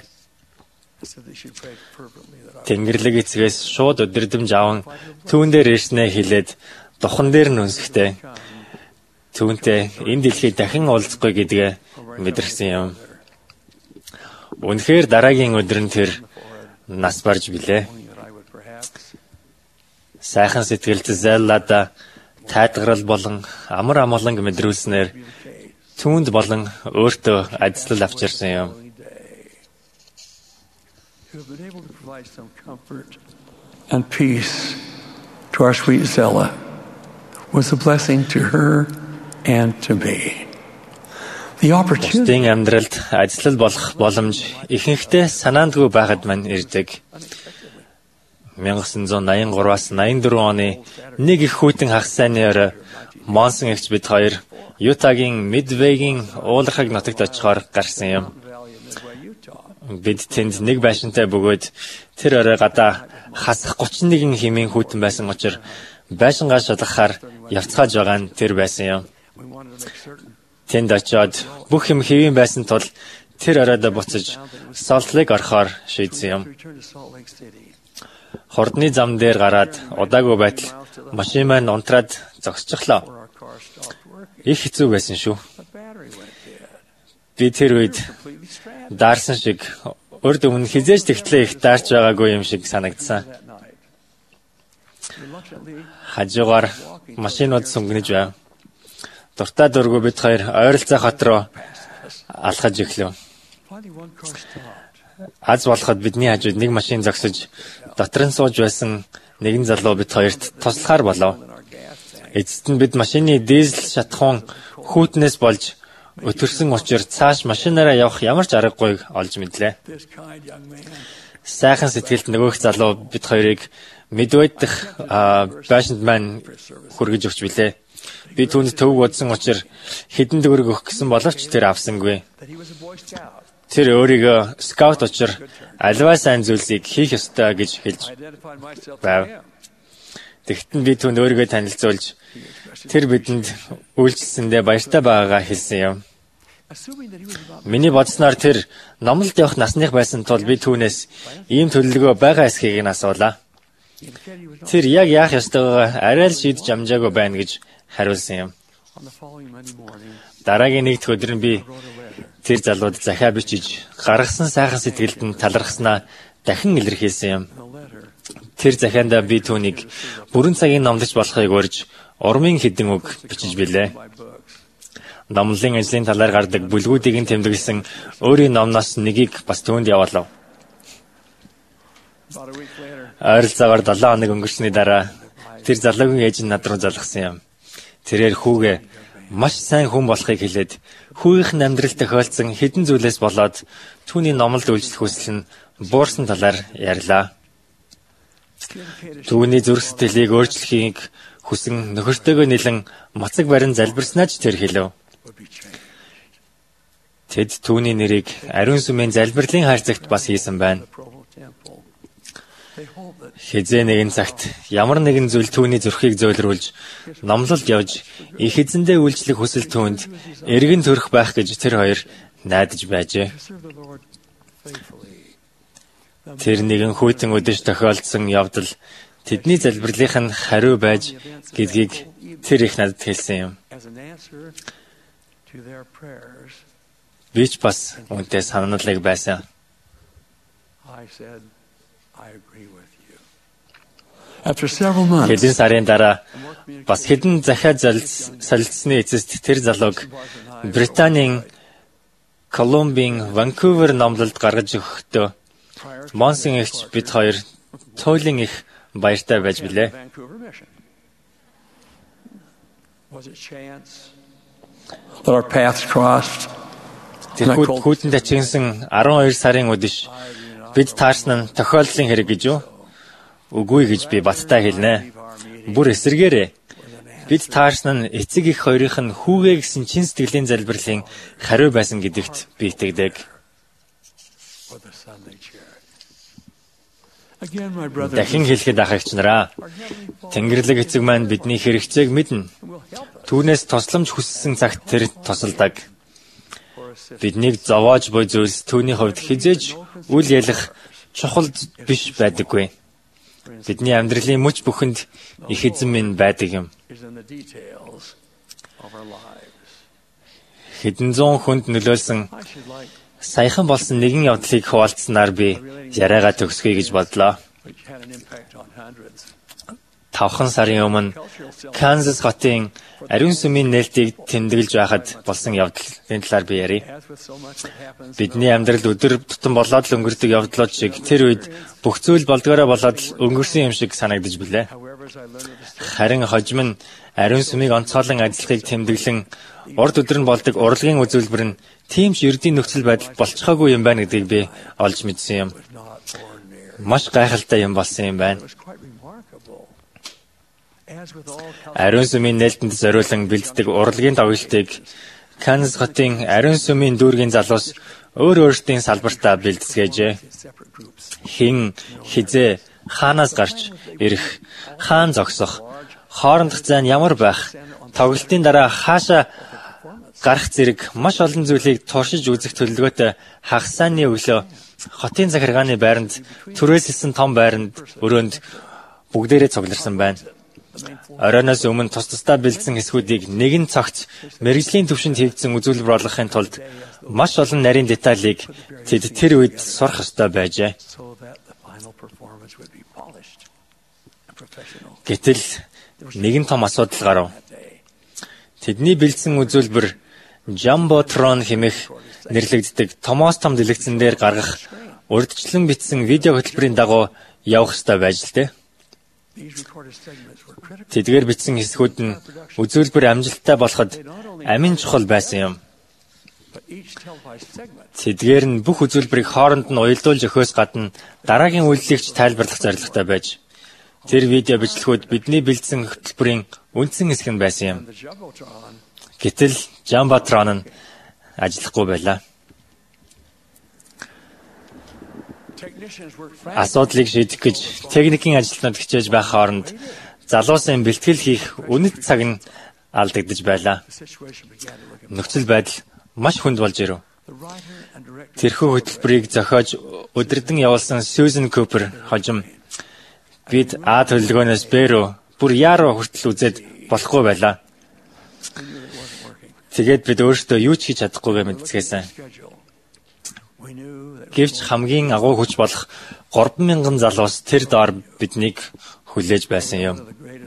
Тэнгэрлэг эцгээс шууд өдөрдөмж аван түүн дээр ирснээ хэлээд духан дээр нь үнсэхдээ түүнтэй энэ дэлхийд дахин уулзахгүй гэдгээ мэдэрсэн юм. Үнэхээр дараагийн өдөр нь тэр нас барж билээ. Сайхан сэтгэлд Зэллада тайлгарл болон амар амгаланг мэдрүүлснээр түүнд болон өөртөө ажил авчирсан юм. And peace to our sweet Zella was a blessing to her and to me. The opportunity. Бусдын амьдралд ажиллал болох боломж ихэнхдээ санаандгүй байхад мань ирдэг. 천구 восемьдесят eighty-three-аас eighty-four оны нэг их хүйтэн хагас сайнны орой Монсон эгч бид хоёр Ютагийн Мидвейгийн уулархаг нутагт очихоор гарсан юм. Бид тэнд нэг байшинтай бөгөөд тэр орой гадаа хасах thirty-one хэмээн хүйтэн байсан учраас байшингаа шалгахаар явцгааж байгаа нь тэр байсан юм. Тэнд очиод бүх юм хэвэн байсан тул тэр оройд буцаж Солт Лейк орохоор шийдсэн юм. Хурдны зам дээр гараад удаагүй байтал машин маань унтраад зогсчихлоо. Их хэцүү байсан шүү. Би тэр үед даарсан шиг урд өмнө хизээж тэгтлээ их даарч байгаагүй юм шиг санагдсан. Хажуугаар машинууд сүнгэнэж байв. Дуртай дургүй бид хоёр ойролцоо хот руу алхаж эхлэв. Аз болоход бидний хажууд нэг машин зогсож дотор нь сууж байсан нэгэн залуу бид хоёрт туслахаар болов. Эцэст нь бид машины дизель шатхуун хүүтнээс болж өтөрсөн учраас цааш машинаараа явах ямар ч аргагүйг олж мэдлээ. Сайхан сэтгэлд нөгөөх залуу бид хоёрыг Мидвейдх байшинд маань хүргэж өгч билээ. Би түүнд төвөг бодсон учраас хэдэн төгрөг өгөх гэсэн боловч тэр авсангүй. Тэр өөрийгөө скаут учраас аливаа сайн зүйлсийг хийх ёстой гэж хэлж байв. Тэгтэн би түүнд өөрийгөө танилцуулж тэр бидэнд үйлчлсэндээ баяртай байгаагаа хэлсэн юм. Миний бодсноор тэр номлолд явах насных байсан тул би түүнээс ийм төлөвлөгөө байгаа эсхийг нь асуулаа. Тэр яг яах ёстойгоо арай л шийдэж амжаагүй байна гэж хариулсан юм. Дараагийн нэг өдөр нь би тэр залууд захиа бичиж гаргасан сайхан сэтгэлд нь талархснаа дахин илэрхийлсэн юм. Тэр захиандаа би түүнийг бүрэн цагийн номлож болохыг урьж урмын хэдэн үг бичиж билээ. Номлолын ажлын талаар гардаг бүлгүүдийг нь тэмдэглэсэн өөрийн номноос нэгийг бас түүнд явуулав. Ойролцоогоор seven хоног өнгөрсөний дараа тэр залуугийн ээж нь над руу залгсан юм. Тэрээр хүүгээ маш сайн хүн болохыг хэлээд хүүгийнх нь амьдрал тохиолдсон хэдэн зүйлээс болоод түүний номлолд үйлчлэх хүсэл нь буурсан талаар ярьлаа. Түүний зүрх сэтгэлийг өөрчлөхийг хүсэн нөхөртөөгөө нэлэн мацаг барин залбирснаа ч тэр хэлв. Тэд түүний нэрийг ариун сүмийн залбирлын хайрцагт бас хийсэн байна. Хизээ нэгэн цагт ямар нэгэн зүйл түүний зүрхийг зөөлрүүлж номлолд явж их эзэндээ үйлчлэх хүсэл түүнд эргэн төрөх байх гэж тэр хоёр найдаж байжээ. Тэр нэгэн хүйтэн өдөж тохиолдсон явдал тэдний залбирлынх нь хариу байж гэдгийг тэр их надад хэлсэн юм. Би ч бас үнтэй санаалыг байсан. Хэдэн сарын дараа бас хэдэн захиа солилцсны эцэст тэр залууг Британийн Колумбийн Ванкувер номлолд гаргаж өгөхдөө Монсон эгч бид хоёр туйлын их баяртай байж билээ. That our paths crossed. тэрхүү хүүтэнд ачигнсан арван хоёр сарын үдэш бид таарсан нь тохиолдлын хэрэг гэж юу? Үгүй гэж би баттай хэлнэ. Бүр эсэргээрээ бид таарсан нь эцэг их хоёрынх нь хүүгээ гэсэн чин сэтгэлийн залбирлын хариу байсан гэдэгт би итгэдэг. Дахин хэлэхэд ахагч нараа, Тэнгэрлэг эцэг маань бидний хэрэгцээг мэднэ. Түүнээс тусламж хүссэн цагт тэр тусалдаг. Биднийг зовоож буй зүйлс түүний хувьд хизээж үл ялах чухал биш байдаггүй. Бидний амьдралын мөч бүхэнд их эзэн минь байдаг юм. Хэдэн зуун хүнд нөлөөлсөн саяхан болсон нэгэн явдлыг хуваалцсанаар би яриагаа төгсгөе гэж бодлоо. Тавхан сарын өмнө Канзас хотын ариун сүмийн нээлтийг тэмдэглэж байхад болсон явдлын талаар би ярив. Бидний амьдрал өдөр тутам болоод л өнгөрдөг явдлууд шиг тэр үед бүх зүйл болдгоороо болоод өнгөрсөн юм шиг санагдаж билээ. Харин хожим нь ариун сүмийг онцгойлон ажиллахыг тэмдэглэн урд өдөр нь болдог урлагийн үзүүлбэр нь тийм ч ердийн нөхцөл байдал болцохоогүй юм байна гэдгийг би олж мэдсэн юм. Маш гайхалтай юм болсон юм байна. Ариун сүмийн нээлтэнд зориулан бэлддэг урлагийн тоглолтыг Канзас хотын ариун сүмийн дүүргийн залуус өөр өөрсдийн салбартаа бэлтгэжээ. Хин, хизээ, хаанаас гарч ирэх, хаан зогсох, хоорондох зайн ямар байх, тоглолтын дараа хаашаа гарах зэрэг маш олон зүйлийг туршиж үзэх төлөвлөгөөтэй хагас сайнны өглөө хотын захиргааны байранд түрээсэлсэн том байранд өрөөнд бүгдээрээ цугларсан байна. Оройноос өмнө тус тусдаа бэлдсэн хэсгүүдийг нэгэн цагт мэргэжлийн түвшинд хийгдсэн үзүүлбэр болгохын тулд маш олон нарийн деталийг тэд тэр үед сурах ёстой байжээ. Гэтэл нэгэн том асуудал гарав. Тэдний бэлдсэн үзүүлбэр Jumbotron хэмээх нэрлэгддэг томоос том дэлгэцэн дээр гаргах урьдчилан бичсэн видео хөтөлбөрийн дагуу явах ёстой байж л дээ. Тэдгээр бичсэн хэсгүүд нь үзүүлбэр амжилттай болоход амин чухал байсан юм. Тэдгээр нь бүх үзүүлбэрийг хооронд нь уялдуулж өгөхөөс гадна дараагийн үйлдэлийг ч тайлбарлах зорилготой байж тэр видео бичлэгүүд бидний бэлдсэн хөтөлбөрийн үндсэн хэсэг нь байсан юм. Гэтэл Jumbotron нь ажиллахгүй байлаа. Асуудлыг шийдэх гэж техникийн ажилтнууд хичээж байх хооронд залуусын бэлтгэл хийх үнэт цаг нь алдагдаж байлаа. Нөхцөл байдал маш хүнд болж ирэв. Тэрхүү хөтөлбөрийг зохиож өдөрдөн явуулсан Susan Cooper хожим бид А төлөвлөгөөнөөс Б рүү бүр яа руу хүртэл үзээд болохгүй байлаа. Тэгээд бид өөрсдөө юу ч хийж чадахгүйгээ мэдцгээсэн. Гэвч хамгийн агуу хүч болох гурван мянган залуус тэр доор биднийг хүлээж байсан юм.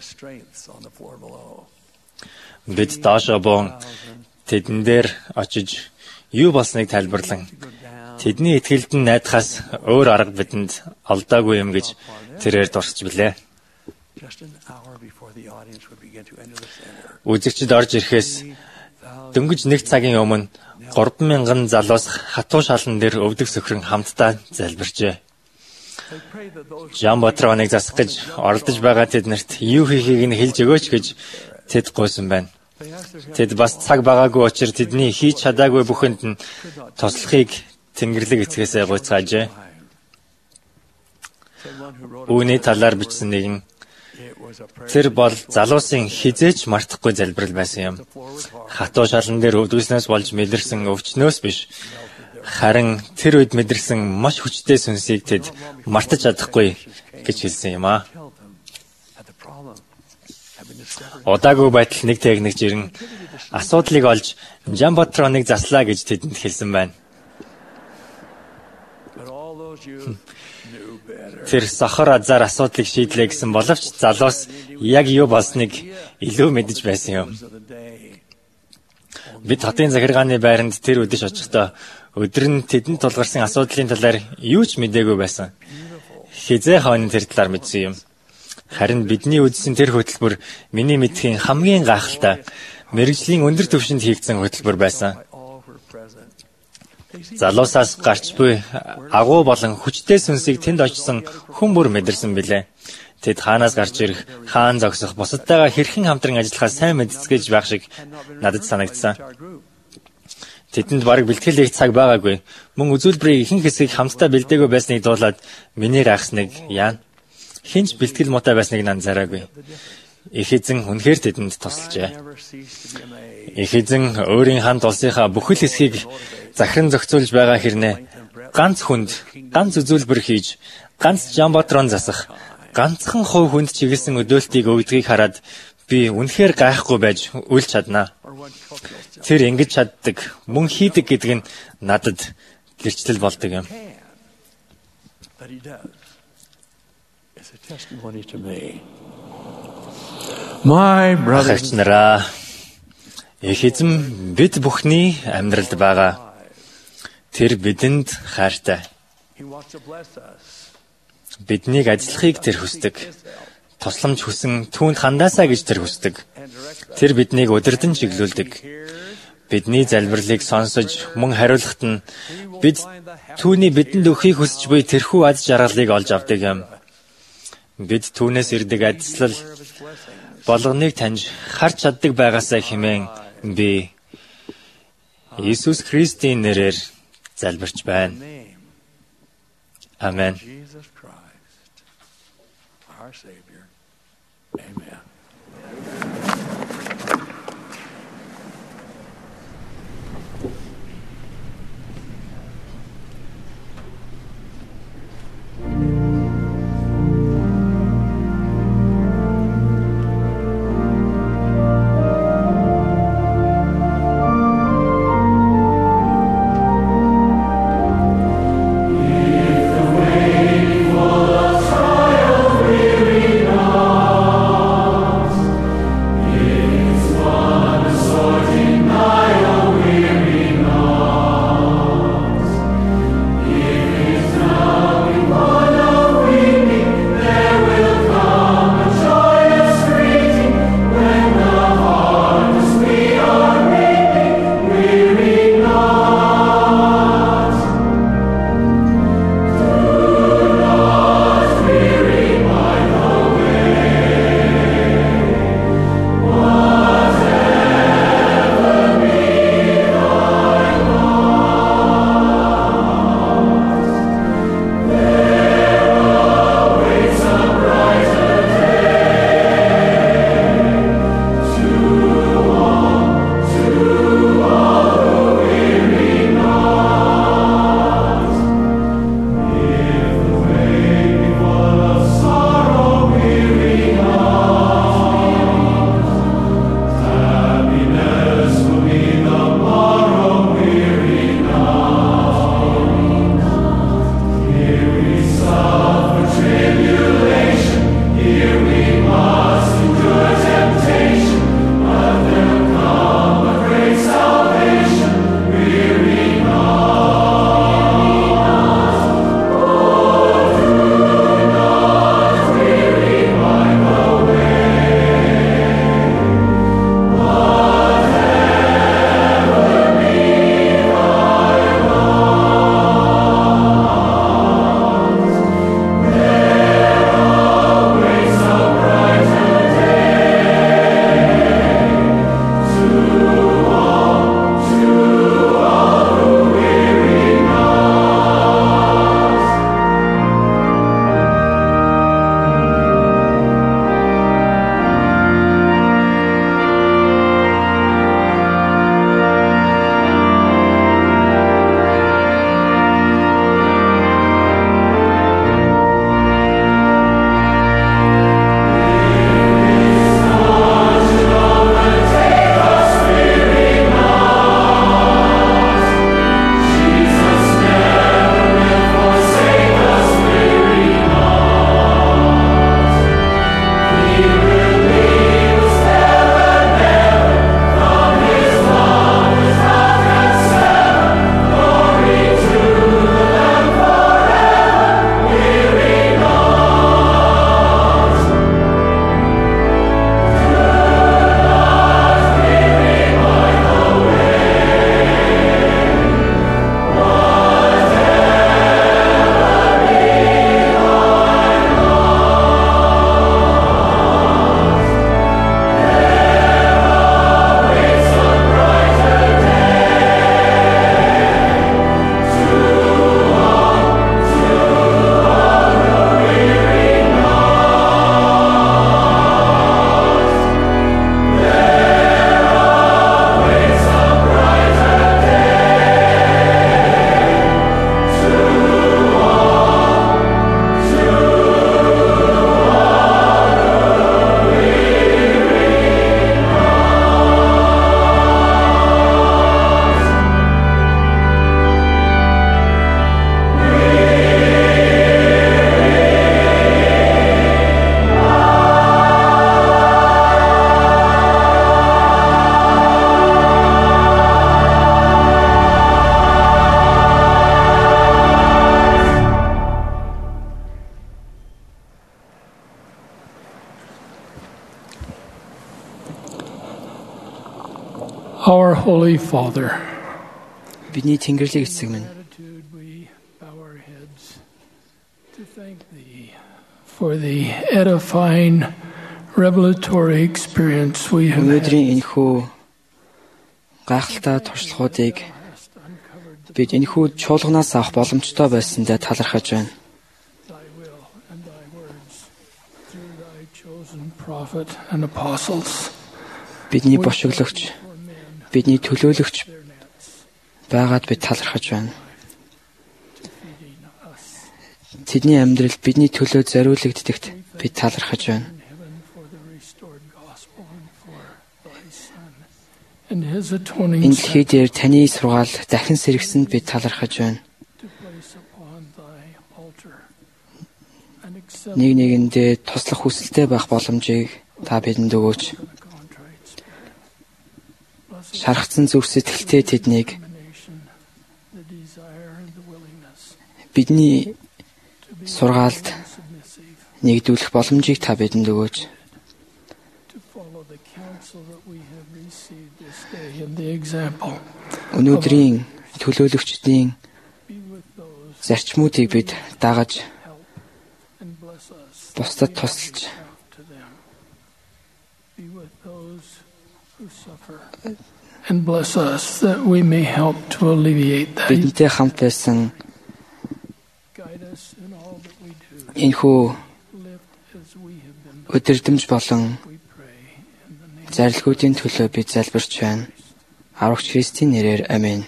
Бид доошоо буун тэдэн дээр очиж юу болсныг тайлбарлан тэдний итгэлд нь найдахаас өөр арга бидэнд олдоогүй юм гэж тэрээр дурсаж билээ. Үзэгчд орж ирэхээс дөнгөж нэг цагийн өмнө гурван мянган залуус хатуу шалан дээр өвдөг сөхрөн хамтдаа залбирчээ. Jumbotron-ыг засах гэж оролдож байгаа тэднэрт юу хийхийг нь хэлж өгөөч гэж тэд гуйсан байна. Тэд бас цаг байгаагүй учраас тэдний хийж чадаагүй бүхэнд нь туслахыг Тэнгэрлэг эцгээсээ гуйцгаажээ. Үүний талаар бичсэн нэгэн тэр бол залуусын хизээч мартахгүй залбирал байсан юм. Хатуу шалан дээр өвдгснөөс болж мэлэрсэн өвчнөөс биш. Харин тэр үед мэдэрсэн маш хүчтэй сүнсийг тэд мартаж чадахгүй гэж хэлсэн юм аа. Удаагүй байтал нэг техник жирэн асуудлыг олж Jumbotron-ыг заслаа гэж тэдэнд хэлсэн байна. Тэр сохор азар асуудлыг шийдлээ гэсэн боловч залуус яг юу болсныг илүү мэдэж байсан юм. Бид хотын захиргааны байранд тэр өдөш очихдоо өдөр нь тэдэнд тулгарсан асуудлын талаар юу ч мэдээгүй байсан. Хизээ хойно тэр талаар мэдсэн юм. Харин бидний үзсэн тэр хөтөлбөр миний мэдхийн хамгийн гайхалтай мэргэжлийн өндөр түвшинд хийгдсэн хөтөлбөр байсан. Залуусаас гарч буй агуу болон хүчтэй сүнсийг тэнд очсон хүн бүр мэдэрсэн билээ. Тэд хаанаас гарч ирэх, хаан зогсох, бусадтайгаа хэрхэн хамтран ажиллахаа сайн мэдцгээж байх шиг надад санагдсан. Тэдэнд бараг бэлтгэл хийх цаг байгаагүй. Мөн үзүүлбэрийн ихэнх хэсгийг хамтдаа бэлдээгүй байсныг дуулаад миний гайхсныг яана. Хинч бэлтгэл муутай байсныг нанд зараагүй. Их эзэн үнэхээр тэдэнд тусалжээ. Их эзэн өөрийн хамт улсынхаа бүхэл хэсгийг захиран зохицуулж байгаа хэрнээ ганц хүнд, ганц үзүүлбэр хийж, ганц жамбатрон засах, ганцхан хувь хүнд чиглэсэн өдөөлтийг өгдгийг хараад би үнэхээр гайхгүй байж үл чаднаа. Тэр ингэж чаддаг, мөн хийдэг гэдэг нь надад гэрчлэл болдог юм. Ахагч нараа, их эзэн бид бүхний амьдралд байгаа. Тэр бидэнд хайртай. Биднийг ажиллахыг тэр хүсдэг. Тусламж хүсэн түүнд хандаасаа гэж тэр хүсдэг. Тэр биднийг удирдан чиглүүлдэг. Бидний залбирлыг сонсож мөн хариулахад нь бид түүний бидэнд өгөхийг хүсэж буй тэрхүү аз жаргалыг олж авдаг юм. Бид түүнээс ирдэг адислал болгоныг таньж харж чаддаг байгаасаа хэмээн би Иесус Христийн нэрээр залбирч байна. Амен. Holy Father. Бидний Тэнгэрлэг эцэг минь. For the edifying revelatory experience we have. Өнөөдрийн энэхүү гайхалтай туршлагуудыг бид энэхүү чуулганаас авах боломжтой байсандаа талархаж байна. Бидний бошиглогч, бидний төлөөлөгч байгаад бид талархаж байна. Тэдний амьдрал бидний төлөө зориулагддагт бид талархаж байна. Энэ дэлхий дээр таны сургаал дахин сэргсэнд бид талархаж байна. Нэг нэгэндээ туслах хүсэлтэй байх боломжийг та бидэнд өгөөч. Шархсан зүрх сэтгэлтэй тэднийг бидний сургаалд нэгдүүлэх боломжийг та бидэнд өгөөч. Өнөөдрийн төлөөлөгчдийн зарчмуудыг бид дагаж бусдад тусалж and bless us that we may help to alleviate that. Бидэнтэй хамт байсан энэхүү өдөрдмж болон зарилгуудын төлөө бид залбирч байна. Аврагч Христийн нэрээр амин.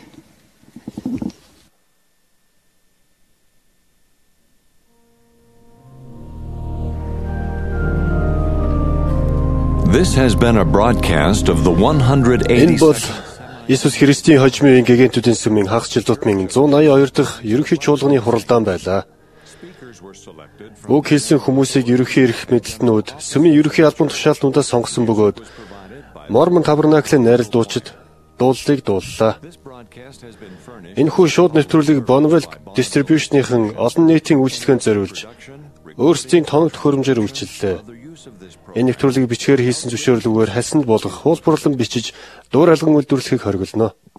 This has been a broadcast of the one hundred eighty. Энэ бол Иесус Христийн хожмын гэгэнтүүдийн сүмийн хагас жил тутмын зуун аяа хоёр дахь ерөнхий чуулганы хуралдаан байлаа. Үг хэлсэн хүмүүсийг ерөнхий эрх мэдлэлтнүүд сүмийн ерөнхий албан тушаалтнуудаас сонгосон бөгөөд Мормон табернаклийн найрал дуучид дуулалыг дууллаа. Энэхүү шууд нэвтрүүлгийг Bonneville Distribution-ийн олон нийтийн үйлчлэгэнд зориулж өөрсдийн тоног төхөөрөмжөөр үйлчиллээ. Энэ нэвтрүүлгийг бичгээр хийсэн зөвшөөрлөгөөр хасанд болгох хуулбарлан бичиж дуур алган үйлдвэрлэхийг хориглоно.